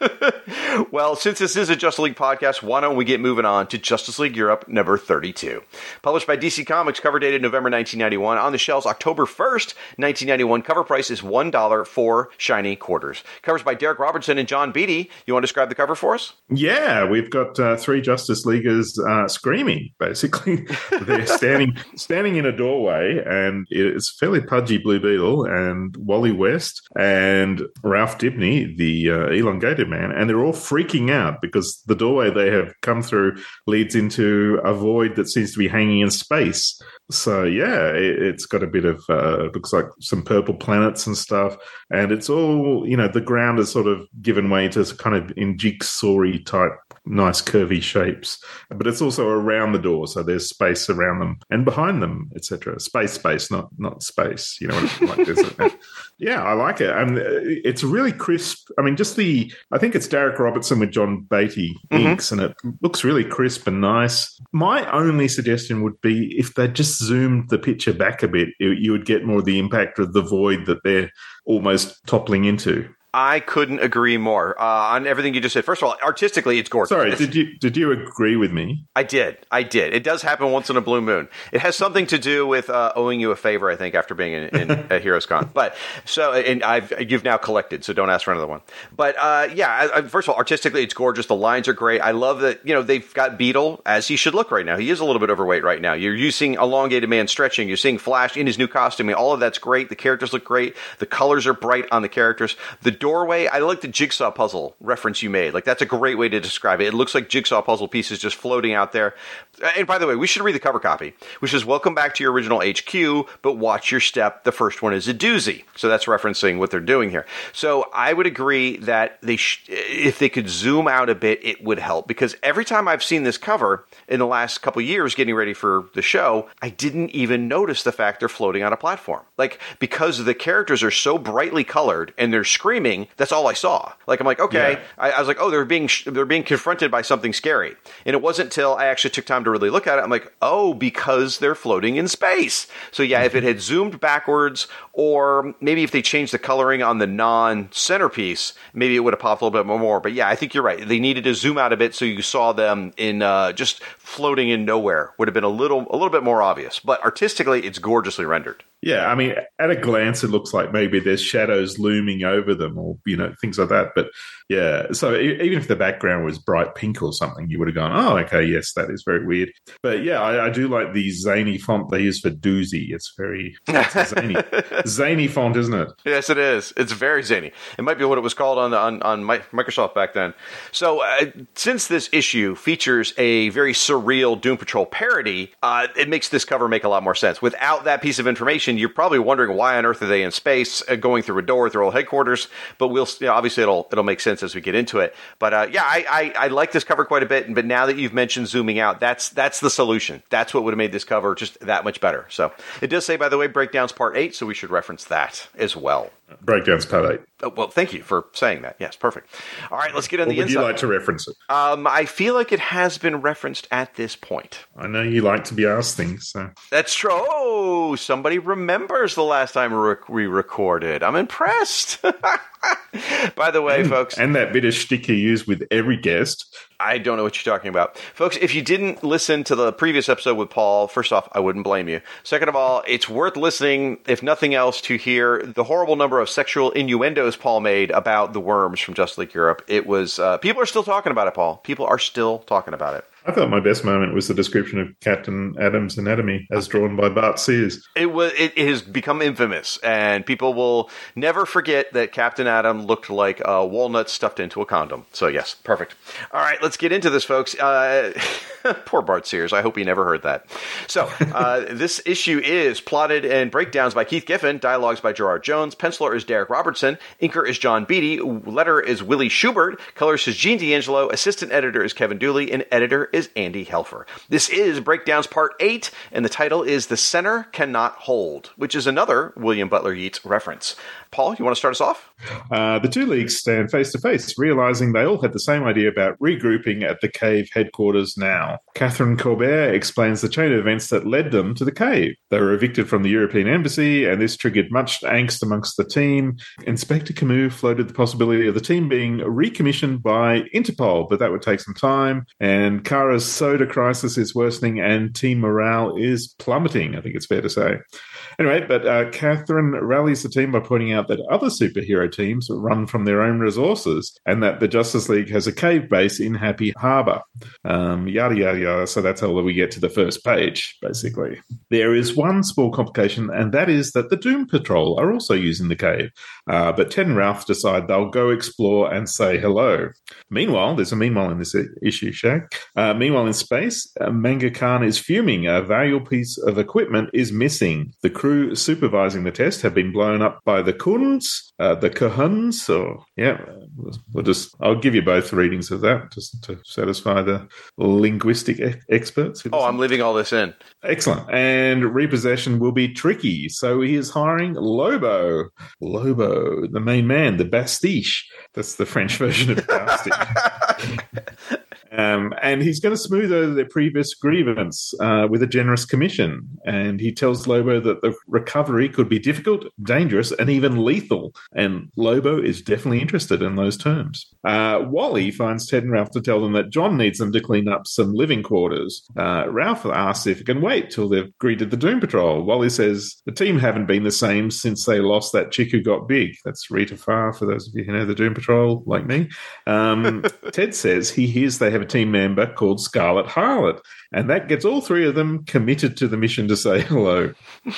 Well, since this is a Justice League podcast, why don't we get moving on to Justice League Europe number 32. Published by DC Comics, cover dated November 1991. On the shelves October 1st, 1991. Cover price is $1 for shiny quarters. Covers by Derek Robertson and John Beatty. You want to describe the cover for us? Yeah, we've got three Justice Leaguers screaming, basically. They're standing in a doorway, and it's fairly pudgy Blue Beetle and Wally West and Ralph Dibny, the elongated man, and they're all freaking out because the doorway they have come through leads into a void that seems to be hanging in space. So, yeah, it's got a bit of, looks like some purple planets and stuff. And it's all, the ground is sort of given way to kind of in jigsaw-y type nice curvy shapes. But it's also around the door, so there's space around them and behind them, etc. Space, not space. You know what it's like. Yeah, I like it. And it's really crisp. I mean, I think it's Derek Robertson with John Beatty inks, and it looks really crisp and nice. My only suggestion would be if they just zoomed the picture back a bit, you would get more of the impact of the void that they're almost toppling into. I couldn't agree more on everything you just said. First of all, artistically, it's gorgeous. Sorry, did you agree with me? I did. It does happen once in a blue moon. It has something to do with owing you a favor, I think, after being in at Heroes Con. But you've now collected, so don't ask for another one. But first of all, artistically, it's gorgeous. The lines are great. I love that. They've got Beetle as he should look right now. He is a little bit overweight right now. You're using elongated man stretching. You're seeing Flash in his new costume. All of that's great. The characters look great. The colors are bright on the characters. The doorway, I like the jigsaw puzzle reference you made. Like, that's a great way to describe it. It looks like jigsaw puzzle pieces just floating out there. And by the way, we should read the cover copy, which is welcome back to your original HQ, but watch your step. The first one is a doozy. So that's referencing what they're doing here. So I would agree that if they could zoom out a bit, it would help, because every time I've seen this cover in the last couple of years getting ready for the show, I didn't even notice the fact they're floating on a platform. Like, because the characters are so brightly colored and they're screaming, that's all I saw. Like, I'm like, okay. Yeah. I was like, oh, they're being confronted by something scary. And it wasn't until I actually took time to really look at it, I'm like, oh, because they're floating in space. So yeah, if it had zoomed backwards, or maybe if they changed the coloring on the non-centerpiece, maybe it would have popped a little bit more. But yeah, I think you're right. They needed to zoom out a bit so you saw them in just floating in nowhere. Would have been a little bit more obvious. But artistically, it's gorgeously rendered. Yeah, I mean, at a glance, it looks like maybe there's shadows looming over them, or things like that. But yeah, so even if the background was bright pink or something, you would have gone, oh, okay, yes, that is very weird. But yeah, I do like the zany font they use for doozy. It's very zany. Zany font, isn't it? Yes, it is. It's very zany. It might be what it was called on Microsoft back then. So since this issue features a very surreal Doom Patrol parody, it makes this cover make a lot more sense. Without that piece of information, you're probably wondering why on earth are they in space, going through a door at their old headquarters. But obviously it'll make sense as we get into it. But I like this cover quite a bit. But now that you've mentioned zooming out, that's the solution. That's what would have made this cover just that much better. So it does say, by the way, Breakdowns Part 8, so we should reference that as well. Breakdowns Part 8. Oh, well, thank you for saying that. Yes, perfect. All right, let's get on the inside. Would you like to reference it? I feel like it has been referenced at this point. I know you like to be asked things. So. That's true. Oh, somebody remembers the last time we recorded. I'm impressed. By the way, folks. And that bit of shtick you use with every guest. I don't know what you're talking about. Folks, if you didn't listen to the previous episode with Paul, first off, I wouldn't blame you. Second of all, it's worth listening, if nothing else, to hear the horrible number of sexual innuendos Paul made about the worms from Justice League Europe. It was, people are still talking about it, Paul. People are still talking about it. I thought my best moment was the description of Captain Adam's anatomy as drawn by Bart Sears. It has become infamous, and people will never forget that Captain Adam looked like a walnut stuffed into a condom. So yes, perfect. All right, let's get into this, folks. Poor Bart Sears. I hope he never heard that. So this issue is plotted and breakdowns by Keith Giffen, dialogues by Gerard Jones, penciler is Derek Robertson, inker is John Beatty, letterer is Willie Schubert, colorist is Gene D'Angelo, assistant editor is Kevin Dooley, and editor is Andy Helfer. This is Breakdowns Part 8, and the title is The Center Cannot Hold, which is another William Butler Yeats reference. Paul, you want to start us off? The two leagues stand face to face, realizing they all had the same idea about regrouping at the cave headquarters now. Catherine Corbett explains the chain of events that led them to the cave. They were evicted from the European Embassy, and this triggered much angst amongst the team. Inspector Camus floated the possibility of the team being recommissioned by Interpol, but that would take some time. And Kara's soda crisis is worsening, and team morale is plummeting, I think it's fair to say. Anyway, but Catherine rallies the team by pointing out that other superhero teams run from their own resources and that the Justice League has a cave base in Happy Harbor. Yada, yada, yada. So that's how we get to the first page, basically. There is one small complication, and that is that the Doom Patrol are also using the cave. But Ted and Ralph decide they'll go explore and say hello. Meanwhile, there's a meanwhile in this issue, Shag. Meanwhile, in space, Manga Khan is fuming. A valuable piece of equipment is missing. The crew supervising the test have been blown up by the Kuns, the Kahuns. So, yeah, I'll give you both readings of that just to satisfy the linguistic experts. Oh, I'm leaving all this in. Excellent. And repossession will be tricky. So he is hiring Lobo. Lobo, the main man, the Bastiche. That's the French version of Bastiche. And he's going to smooth over their previous grievance with a generous commission. And he tells Lobo that the recovery could be difficult, dangerous, and even lethal. And Lobo is definitely interested in those terms. Wally finds Ted and Ralph to tell them that John needs them to clean up some living quarters. Ralph asks if it can wait till they've greeted the Doom Patrol. Wally says the team haven't been the same since they lost that chick who got big. That's Rita Farr, for those of you who know the Doom Patrol, like me. Ted says he hears they have a team member called Scarlet Harlot, and that gets all three of them committed to the mission to say hello.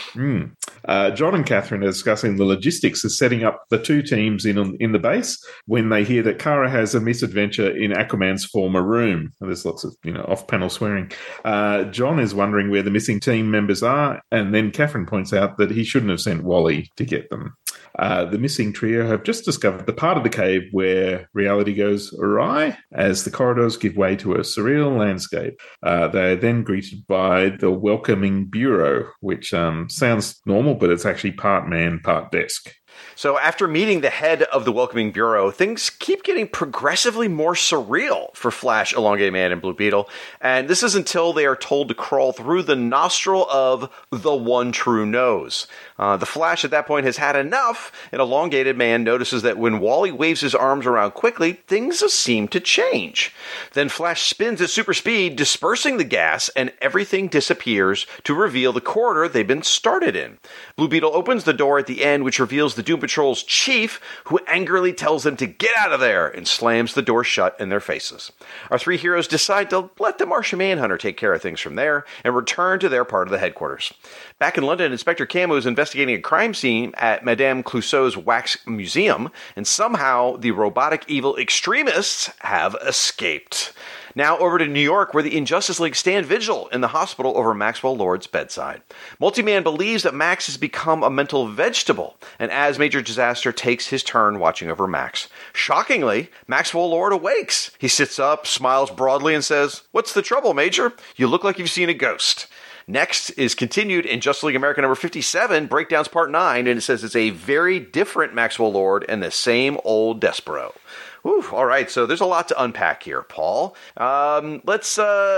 John and Catherine are discussing the logistics of setting up the two teams in the base when they hear that Kara has a misadventure in Aquaman's former room. And there's lots of off-panel swearing. John is wondering where the missing team members are, and then Catherine points out that he shouldn't have sent Wally to get them. The missing trio have just discovered the part of the cave where reality goes awry as the corridors give way to a surreal landscape. They are then greeted by the Welcoming Bureau, which sounds normal, but it's actually part man, part desk. So after meeting the head of the Welcoming Bureau, things keep getting progressively more surreal for Flash, Elongated Man, and Blue Beetle. And this is until they are told to crawl through the nostril of the one true nose. The Flash at that point has had enough, and Elongated Man notices that when Wally waves his arms around quickly, things seem to change. Then Flash spins at super speed, dispersing the gas, and everything disappears to reveal the corridor they've been started in. Blue Beetle opens the door at the end, which reveals the Doom Patrol's chief, who angrily tells them to get out of there and slams the door shut in their faces. Our three heroes decide to let the Martian Manhunter take care of things from there and return to their part of the headquarters. Back in London, Inspector Camo is investigating a crime scene at Madame Clouseau's wax museum, and somehow the robotic evil extremists have escaped. Now over to New York, where the Injustice League stand vigil in the hospital over Maxwell Lord's bedside. Multi-Man believes that Max has become a mental vegetable, and as Major Disaster takes his turn watching over Max. Shockingly, Maxwell Lord awakes. He sits up, smiles broadly, and says, "What's the trouble, Major? You look like you've seen a ghost." Next is continued in Justice League America number 57, Breakdowns Part 9, and it says it's a very different Maxwell Lord and the same old Despero. Whew, all right, so there's a lot to unpack here, Paul. Let's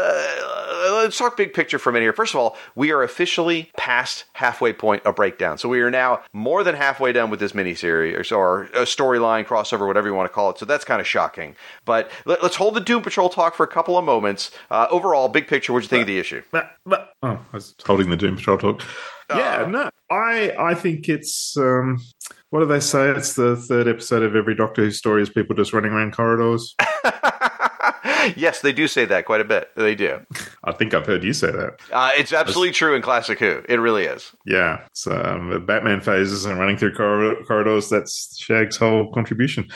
talk big picture for a minute here. First of all, we are officially past halfway point of Breakdown. So we are now more than halfway done with this miniseries, or a storyline, crossover, whatever you want to call it. So that's kind of shocking. But let's hold the Doom Patrol talk for a couple of moments. Overall, big picture, what do you think of the issue? I was holding the Doom Patrol talk. I think it's... what do they say? It's the third episode of every Doctor Who story is people just running around corridors. Yes, they do say that quite a bit. They do. I think I've heard you say that. It's absolutely true in Classic Who. It really is. Yeah. So the Batman phases and running through corridors, that's Shag's whole contribution.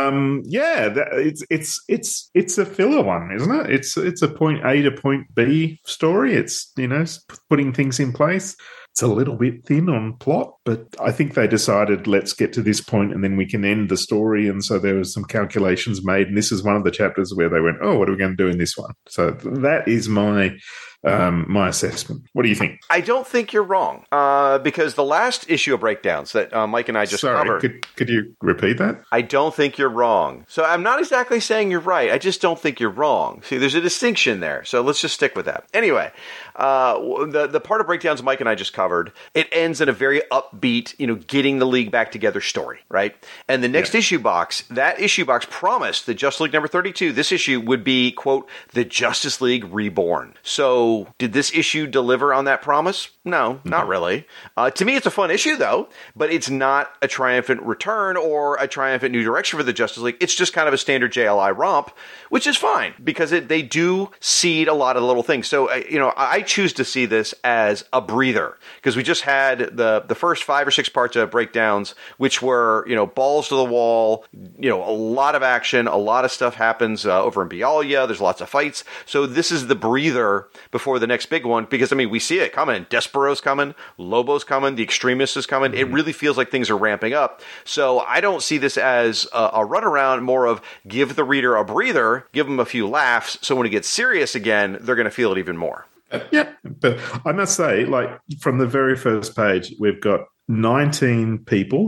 It's a filler one, isn't it? It's a point A to point B story. It's, putting things in place. It's a little bit thin on plot, but I think they decided, let's get to this point and then we can end the story. And so there was some calculations made. And this is one of the chapters where they went, oh, what are we going to do in this one? So that is my assessment. What do you think? I don't think you're wrong, because the last issue of Breakdowns that Mike and I just covered. Could you repeat that? I don't think you're wrong. So I'm not exactly saying you're right. I just don't think you're wrong. See, there's a distinction there. So let's just stick with that. Anyway, the part of Breakdowns Mike and I just covered, it ends in a very upbeat, getting the league back together story, right? And the next issue box promised that Justice League number 32, this issue would be, quote, the Justice League Reborn. So did this issue deliver on that promise? No, not really. To me, it's a fun issue, though, but it's not a triumphant return or a triumphant new direction for the Justice League. It's just kind of a standard JLI romp, which is fine because they do seed a lot of little things. So, I choose to see this as a breather because we just had the first 5 or 6 parts of Breakdowns, which were, balls to the wall, a lot of action, a lot of stuff happens over in Bialya. There's lots of fights. So this is the breather before the next big one because, we see it coming. Despero's coming, Lobo's coming, the Extremist is coming. It really feels like things are ramping up. So I don't see this as a runaround, more of give the reader a breather, give them a few laughs, so when it gets serious again, they're going to feel it even more. Yeah, but I must say, from the very first page, we've got 19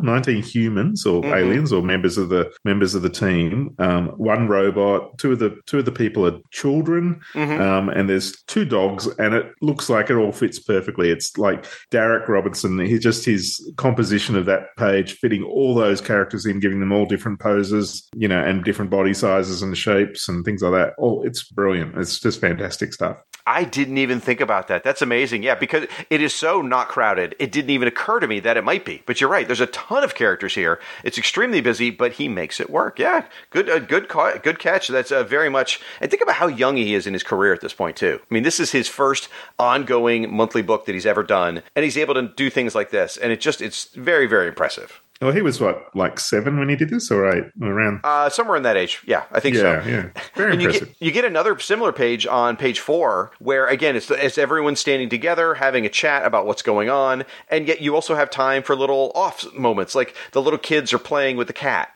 humans or aliens or members of the team, one robot, two of the people are children, and there's 2 dogs, and it looks like it all fits perfectly. It's like Derek Robinson, his composition of that page, fitting all those characters in, giving them all different poses, and different body sizes and shapes and things like that. Oh, it's brilliant. It's just fantastic stuff. I didn't even think about that. That's amazing. Yeah, because it is so not crowded. It didn't even occur to me that it might be. But you're right. There's a ton of characters here. It's extremely busy, but he makes it work. Yeah, good catch. That's very much. And think about how young he is in his career at this point too. This is his first ongoing monthly book that he's ever done, and he's able to do things like this. And it's very, very impressive. Well, he was what, 7 when he did this, or 8? Around somewhere in that age. Yeah, I think so. Yeah, very and impressive. You get another similar page on page 4, where again it's everyone standing together, having a chat about what's going on, and yet you also have time for little off moments, like the little kids are playing with the cat.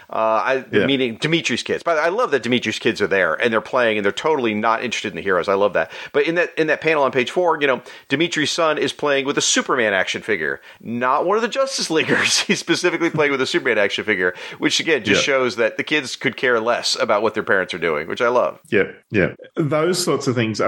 Meaning Dimitri's kids. But I love that Dimitri's kids are there and they're playing and they're totally not interested in the heroes. I love that. But in that panel on page 4, Dimitri's son is playing with a Superman action figure, not one of the Justice Leaguers. He's specifically playing with a Superman action figure, which again just shows that the kids could care less about what their parents are doing, which I love. Yeah. Those sorts of things.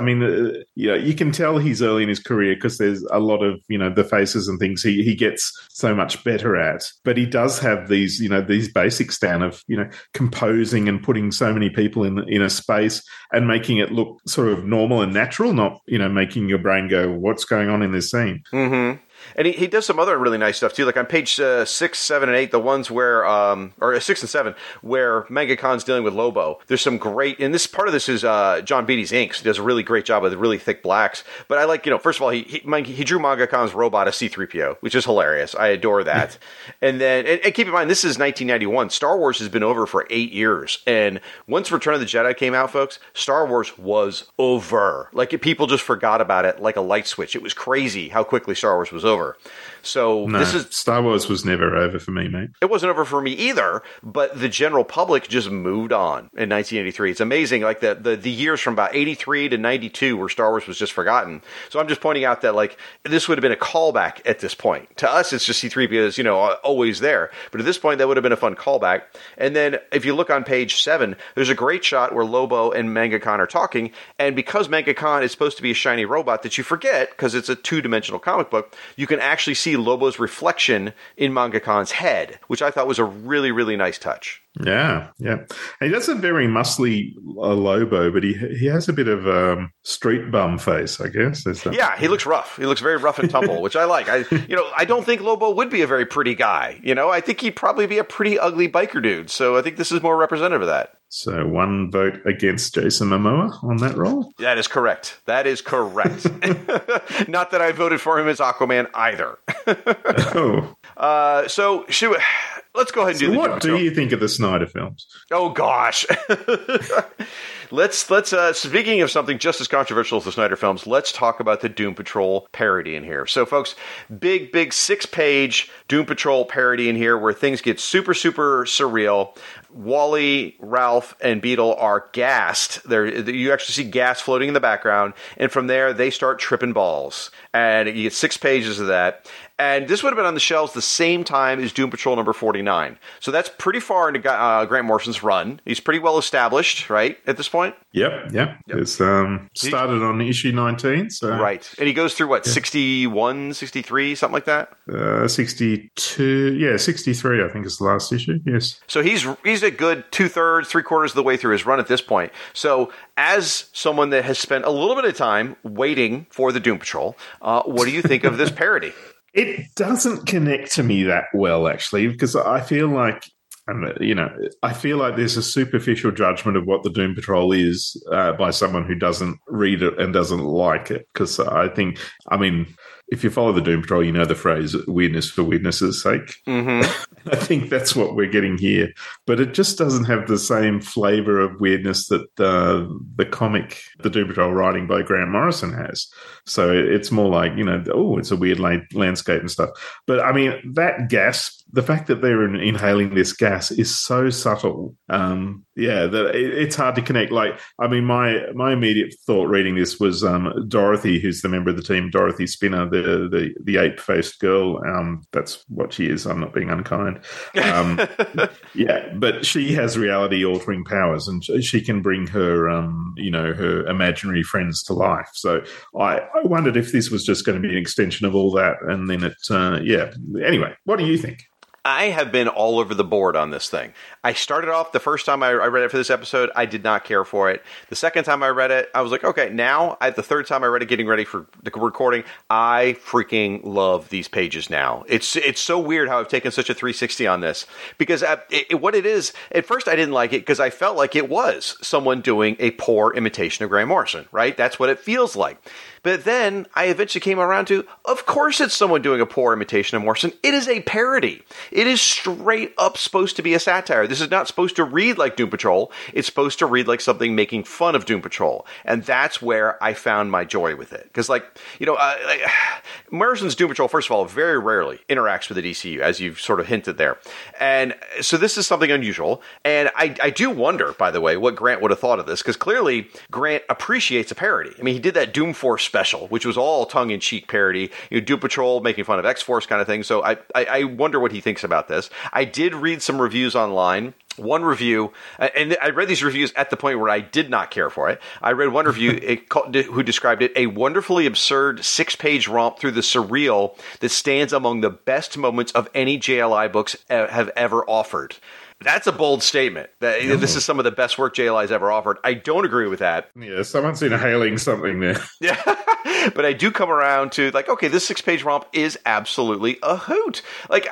You can tell he's early in his career because there's a lot of, the faces and things he gets so much better at. But he does have these, these basics down of, composing and putting so many people in a space and making it look sort of normal and natural, not, making your brain go, what's going on in this scene? Mm-hmm. And he does some other really nice stuff, too. Like on page 6, 7, and 8, the ones where, or 6 and 7, where Manga Khan's dealing with Lobo. There's some great, and this part of this is John Beatty's inks. He does a really great job with really thick blacks. But I like, first of all, he drew Manga Khan's robot as C-3PO, which is hilarious. I adore that. And then, and keep in mind, this is 1991. Star Wars has been over for 8 years. And once Return of the Jedi came out, folks, Star Wars was over. Like, people just forgot about it like a light switch. It was crazy how quickly Star Wars was over. So Star Wars was never over for me, mate. It wasn't over for me either, but the general public just moved on in 1983. It's amazing, like the years from about 83 to 92 where Star Wars was just forgotten. So I'm just pointing out that this would have been a callback at this point. To us, it's just C-3PO is, always there. But at this point, that would have been a fun callback. And then if you look on page 7, there's a great shot where Lobo and Manga Khan are talking. And because Manga Khan is supposed to be a shiny robot that you forget, because it's a 2-dimensional comic book, you can actually see Lobo's reflection in Manga Khan's head, which I thought was a really, really nice touch. Yeah. And he does a very muscly Lobo, but he has a bit of street bum face, I guess. Yeah, he looks rough. He looks very rough and tumble, which I like. I don't think Lobo would be a very pretty guy. I think he'd probably be a pretty ugly biker dude. So I think this is more representative of that. So 1 vote against Jason Momoa on that role? That is correct. Not that I voted for him as Aquaman either. Oh. So let's go ahead and do the Doom What Patrol. do you think of the Snyder films? Oh gosh. Let's speaking of something just as controversial as the Snyder films, let's talk about the Doom Patrol parody in here. So folks, big 6-page Doom Patrol parody in here where things get super surreal. Wally, Ralph, and Beetle are gassed. You actually see gas floating in the background, and from there they start tripping balls. And you get 6 pages of that. And this would have been on the shelves the same time as Doom Patrol number 49. So that's pretty far into Grant Morrison's run. He's pretty well established, right, at this point? Yep. It's started on issue 19. So. Right. And he goes through, 61, 63, something like that? 62, 63, I think is the last issue, yes. So he's a good 2/3, 3/4 of the way through his run at this point. So as someone that has spent a little bit of time waiting for the Doom Patrol, what do you think of this parody? It doesn't connect to me that well, actually, because I feel like, there's a superficial judgment of what the Doom Patrol is by someone who doesn't read it and doesn't like it. Because if you follow the Doom Patrol, you know the phrase weirdness for weirdness' sake. Mm-hmm. I think that's what we're getting here. But it just doesn't have the same flavor of weirdness that the comic, the Doom Patrol writing by Grant Morrison has. So it's more like, it's a weird landscape and stuff. But I mean, that gas, the fact that they're inhaling this gas is so subtle. That it's hard to connect. Like, I mean, my immediate thought reading this was Dorothy, who's the member of the team, Dorothy Spinner, the ape-faced girl. That's what she is. I'm not being unkind. But she has reality-altering powers, and she can bring her, her imaginary friends to life. So I wondered if this was just going to be an extension of all that, and then Anyway, what do you think? I have been all over the board on this thing. I started off the first time I read it for this episode, I did not care for it. The second time I read it, I was like, okay, now, the third time I read it, getting ready for the recording, I freaking love these pages now. It's so weird how I've taken such a 360 on this. Because what it is, at first I didn't like it because I felt like it was someone doing a poor imitation of Grant Morrison, right? That's what it feels like. But then I eventually came around to, of course it's someone doing a poor imitation of Morrison. It is a parody. It is straight up supposed to be a satire. This is not supposed to read like Doom Patrol. It's supposed to read like something making fun of Doom Patrol. And that's where I found my joy with it. Because, Morrison's Doom Patrol, first of all, very rarely interacts with the DCU, as you've sort of hinted there. And so this is something unusual. And I do wonder, by the way, what Grant would have thought of this. Because clearly, Grant appreciates a parody. I mean, he did that Doom Force special, which was all tongue-in-cheek parody, Doom Patrol making fun of X-Force kind of thing. So I wonder what he thinks about this. I did read some reviews online. One review, and I read these reviews at the point where I did not care for it. I read one review who described it a wonderfully absurd 6-page romp through the surreal that stands among the best moments of any JLI books have ever offered. That's a bold statement. This is some of the best work JLI's ever offered. I don't agree with that. Yeah, someone's inhaling something there. Yeah, but I do come around to, okay, this 6-page romp is absolutely a hoot.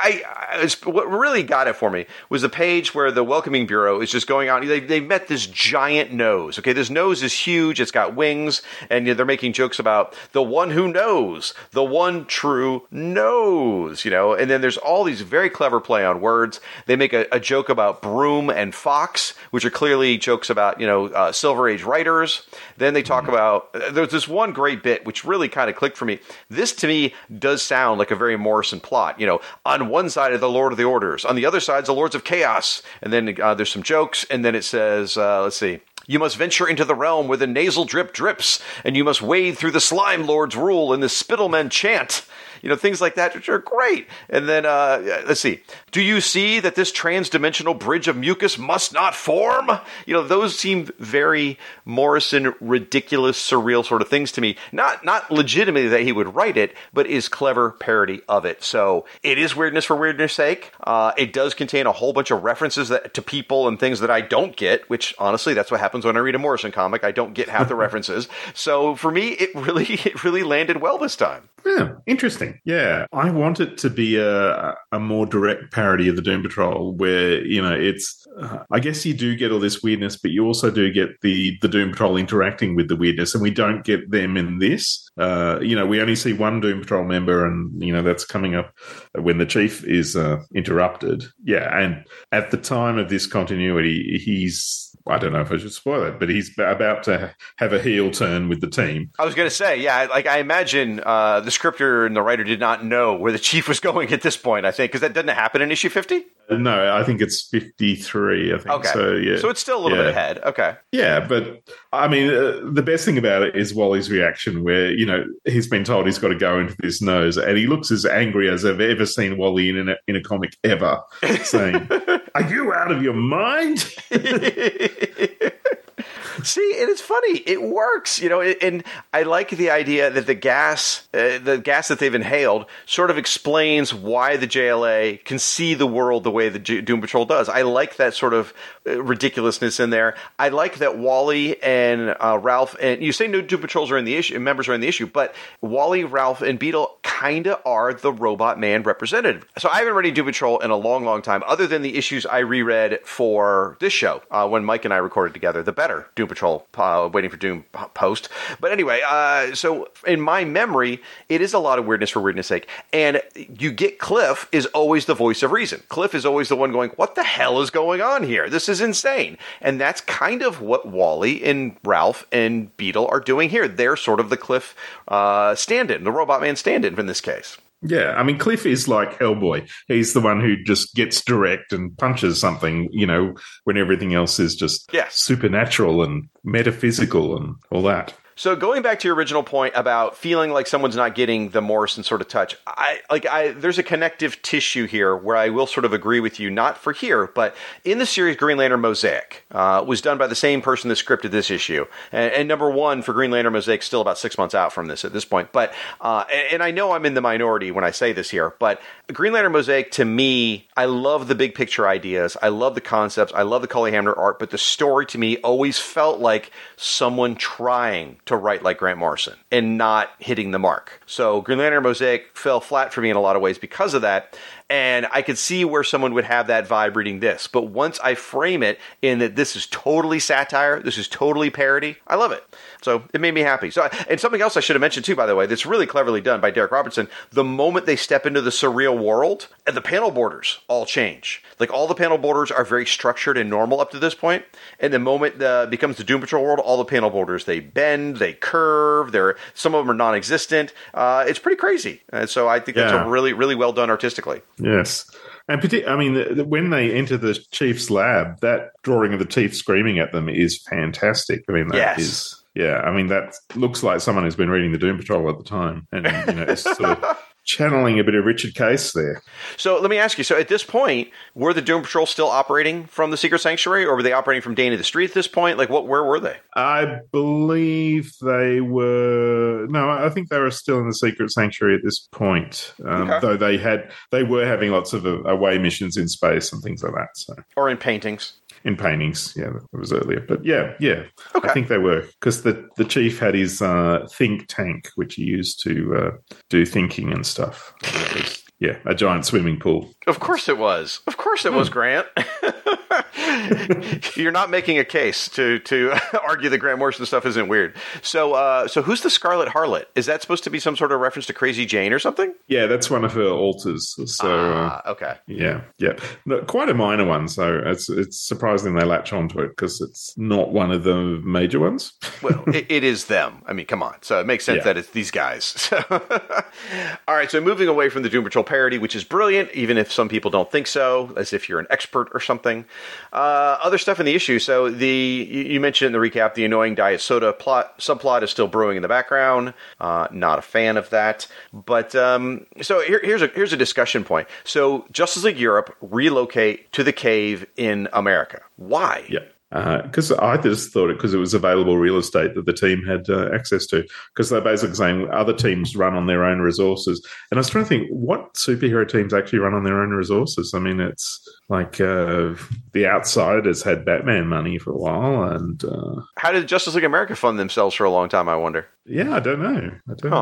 What really got it for me was the page where the Welcoming Bureau is just going out. They met this giant nose. Okay, this nose is huge. It's got wings, and they're making jokes about the one who knows, the one true knows, and then there's all these very clever play on words. They make a joke about Broom and Fox, which are clearly jokes about, Silver Age writers. Then they talk about, there's this one great bit which really kind of clicked for me. This, to me, does sound like a very Morrison plot. On one side of the Lord of the Orders, on the other side is the Lords of Chaos. And then there's some jokes, and then it says, let's see. You must venture into the realm where the nasal drip drips, and you must wade through the Slime Lord's rule and the Spittlemen chant. Things like that, which are great. And then, let's see. Do you see that this trans-dimensional bridge of mucus must not form? Those seem very Morrison, ridiculous, surreal sort of things to me. Not legitimately that he would write it, but is clever parody of it. So it is weirdness for weirdness' sake. It does contain a whole bunch of references to people and things that I don't get, which, honestly, that's what happens when I read a Morrison comic. I don't get half the references. So for me, it really landed well this time. Yeah, interesting. interesting. Yeah, I want it to be a more direct parody of the Doom Patrol, where it's. I guess you do get all this weirdness, but you also do get the Doom Patrol interacting with the weirdness, and we don't get them in this. We only see one Doom Patrol member, and that's coming up when the Chief is interrupted. Yeah, and at the time of this continuity, he's. I don't know if I should spoil it, but he's about to have a heel turn with the team. I was going to say, yeah, like I imagine the scripter and the writer did not know where the Chief was going at this point, I think, because that doesn't happen in issue 50? No, I think it's 53, I think. Okay. So, yeah. So it's still a little bit ahead. Okay. Yeah, but, I mean, the best thing about it is Wally's reaction where, he's been told he's got to go into this nose, and he looks as angry as I've ever seen Wally in a comic ever, saying, "Are you out of your mind?" See, and it's funny. It works, and I like the idea that the gas that they've inhaled sort of explains why the JLA can see the world the way the Doom Patrol does. I like that sort of ridiculousness in there. I like that Wally and Ralph, and you say no Doom Patrols are in the issue, members are in the issue, but Wally, Ralph, and Beetle kind of are the Robot Man representative. So I haven't read any Doom Patrol in a long, long time, other than the issues I reread for this show when Mike and I recorded together, the better Doom Patrol, Waiting for Doom post. But anyway, so in my memory, it is a lot of weirdness for weirdness sake. And you get Cliff is always the voice of reason. Cliff is always the one going, what the hell is going on here? This is insane. And that's kind of what Wally and Ralph and Beetle are doing here. They're sort of the Cliff stand-in, the Robot Man stand-in in this case. Yeah, I mean, Cliff is like Hellboy. He's the one who just gets direct and punches something, when everything else is just supernatural and metaphysical and all that. So going back to your original point about feeling like someone's not getting the Morrison sort of touch, there's a connective tissue here where I will sort of agree with you, not for here, but in the series Green Lantern Mosaic was done by the same person that scripted this issue. And number one for Green Lantern Mosaic still about 6 months out from this at this point. But and I know I'm in the minority when I say this here, but Green Lantern Mosaic, to me, I love the big picture ideas. I love the concepts. I love the Cully Hamner art, but the story to me always felt like someone trying to write like Grant Morrison and not hitting the mark. So Green Lantern Mosaic fell flat for me in a lot of ways because of that. And I could see where someone would have that vibe reading this. But once I frame it in that this is totally satire, this is totally parody, I love it. So it made me happy. So, and something else I should have mentioned too, by the way, that's really cleverly done by Derek Robertson. The moment they step into the surreal world, and the panel borders all change. Like all the panel borders are very structured and normal up to this point. And the moment becomes the Doom Patrol world, all the panel borders, they bend, they curve, some of them are non-existent. It's pretty crazy. And so I think that's a really, really well done artistically. Yes. And when they enter the Chief's lab, that drawing of the teeth screaming at them is fantastic. I mean, that is... Yeah, I mean, that looks like someone who's been reading the Doom Patrol at the time. And, it's sort of channeling a bit of Richard Case there. So let me ask you, so at this point, were the Doom Patrol still operating from the Secret Sanctuary, or were they operating from Dane of the Street at this point? Like, where were they? I believe they were... No, I think they were still in the Secret Sanctuary at this point. Though they were having lots of away missions in space and things like that. So. Or in paintings. In paintings, yeah, it was earlier. But yeah. Okay. I think they were. Because the Chief had his think tank, which he used to do thinking and stuff. It was, a giant swimming pool. Of course it was. Of course it was, Grant. You're not making a case to argue that Grant Morrison stuff isn't weird. So who's the Scarlet Harlot? Is that supposed to be some sort of reference to Crazy Jane or something? Yeah, that's one of her alters. So okay. Yeah. No, quite a minor one, so it's surprising they latch onto it because it's not one of the major ones. Well, it is them. I mean, come on. So it makes sense that it's these guys. All right, so moving away from the Doom Patrol parody, which is brilliant, even if some people don't think so, as if you're an expert or something. Other stuff in the issue. So you mentioned in the recap, the annoying diet soda subplot is still brewing in the background. Not a fan of that. But so here's a discussion point. So Justice League Europe relocate to the cave in America. Why? Yeah. Because I just thought because it was available real estate that the team had access to, because they're basically saying other teams run on their own resources. And I was trying to think, what superhero teams actually run on their own resources? I mean, it's like The Outsiders had Batman money for a while. And how did Justice League America fund themselves for a long time, I wonder? Yeah, I don't know.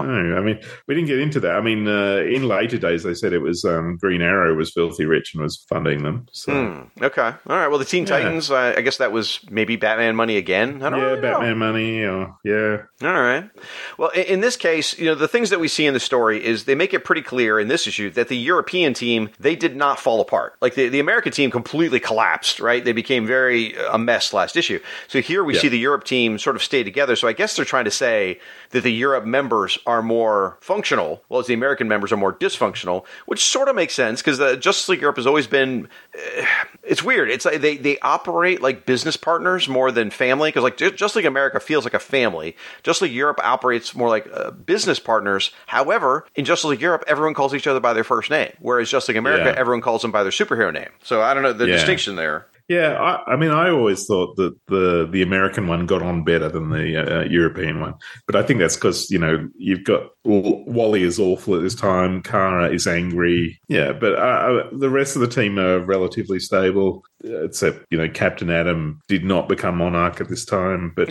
I mean, we didn't get into that. I mean, in later days, they said it was Green Arrow was filthy rich and was funding them. So. Okay. All right. Well, the Teen Titans, I guess that was maybe Batman money again. I don't really know. Batman money. Yeah. All right. Well, in this case, the things that we see in the story is they make it pretty clear in this issue that the European team, they did not fall apart. Like the American team completely collapsed, right? They became a mess last issue. So here we see the Europe team sort of stay together. So I guess they're trying to say that the Europe members are more functional, while the American members are more dysfunctional, which sort of makes sense because the Justice League Europe has always been, it's weird. It's like they operate like business partners more than family, because like Justice League America feels like a family. Justice League Europe operates more like business partners. However, in Justice League Europe, everyone calls each other by their first name, whereas Justice League America, everyone calls them by their superhero name. So I don't know the distinction there. Yeah, I mean, I always thought that the American one got on better than the European one, but I think that's because you've got Wally is awful at this time, Kara is angry, but the rest of the team are relatively stable, except Captain Atom did not become Monarch at this time, but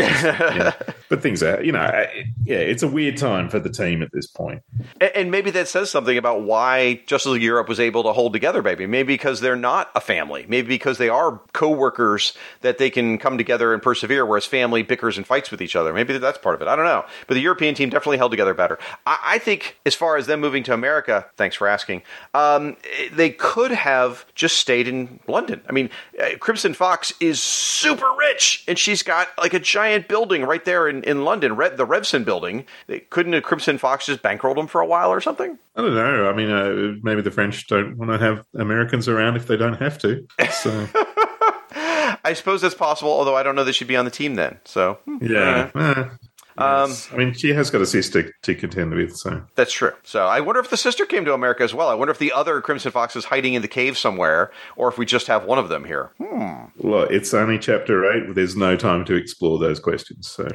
but things are it's a weird time for the team at this point, and maybe that says something about why Justice League Europe was able to hold together. Maybe because they're not a family, maybe because they are co-workers that they can come together and persevere, whereas family bickers and fights with each other. Maybe that's part of it. I don't know. But the European team definitely held together better. I think as far as them moving to America, thanks for asking, they could have just stayed in London. I mean, Crimson Fox is super rich, and she's got like a giant building right there in London, the Revson building. Couldn't a Crimson Fox just bankroll them for a while or something? I don't know. I mean, maybe the French don't want to have Americans around if they don't have to. So. I suppose that's possible, although I don't know that she'd be on the team then. So I mean, she has got a sister to contend with, so that's true. So I wonder if the sister came to America as well. I wonder if the other Crimson Fox is hiding in the cave somewhere, or if we just have one of them here. Well, it's only chapter 8. There's no time to explore those questions. So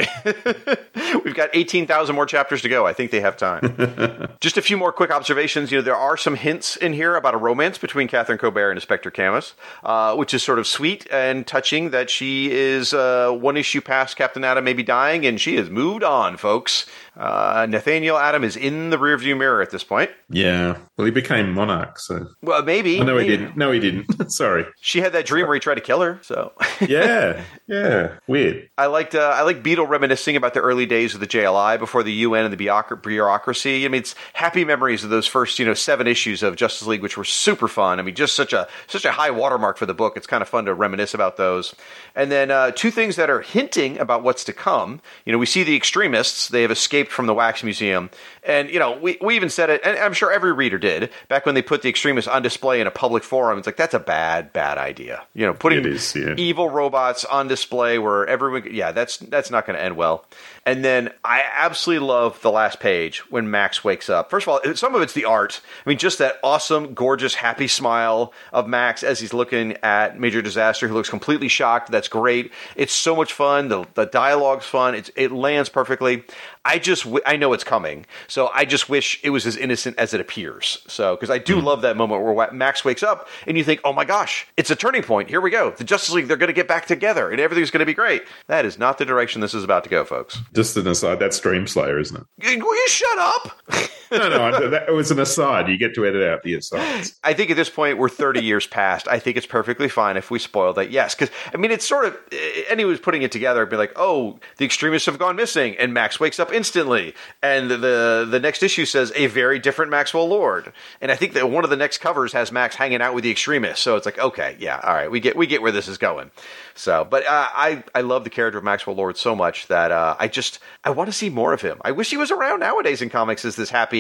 we've got 18,000 more chapters to go. I think they have time. Just a few more quick observations. There are some hints in here about a romance between Catherine Colbert and Inspector Camus, which is sort of sweet and touching that she is one issue past Captain Atom maybe dying, and she has moved on, folks. Nathaniel Atom is in the rearview mirror at this point. Yeah. Well, he became Monarch, so... Well, maybe. Oh, no, he didn't. No, he didn't. Sorry. She had that dream where he tried to kill her, so... Yeah. Weird. I like Beetle reminiscing about the early days of the JLI before the UN and the bureaucracy. I mean, it's happy memories of those first, 7 issues of Justice League, which were super fun. I mean, just such a high watermark for the book. It's kind of fun to reminisce about those. And then 2 things that are hinting about what's to come. We see the extremists. They have escaped from the Wax Museum. And, we even said it, and I'm sure every reader did, back when they put the extremists on display in a public forum. It's like, that's a bad idea. Putting evil robots on display where everyone... Yeah, that's not going to end well. And then I absolutely love the last page when Max wakes up. First of all, some of it's the art. I mean, just that awesome, gorgeous, happy smile of Max as he's looking at Major Disaster, who looks completely shocked. That's great. It's so much fun. The dialogue's fun. It lands perfectly. I know it's coming, so I just wish it was as innocent as it appears. So, because I do love that moment where Max wakes up and you think, oh my gosh, it's a turning point. Here we go. The Justice League, they're going to get back together and everything's going to be great. That is not the direction this is about to go, folks. Just an aside, that's Dream Slayer, isn't it? Will you shut up? No, that was an aside. You get to edit out the asides. I think at this point, we're 30 years past. I think it's perfectly fine if we spoil that, yes. Because, I mean, it's sort of, anyone who's putting it together would be like, oh, the extremists have gone missing, and Max wakes up instantly. And the next issue says, a very different Maxwell Lord. And I think that one of the next covers has Max hanging out with the extremists. So it's like, okay, yeah, all right, we get where this is going. So, but I love the character of Maxwell Lord so much that I want to see more of him. I wish he was around nowadays in comics as this happy,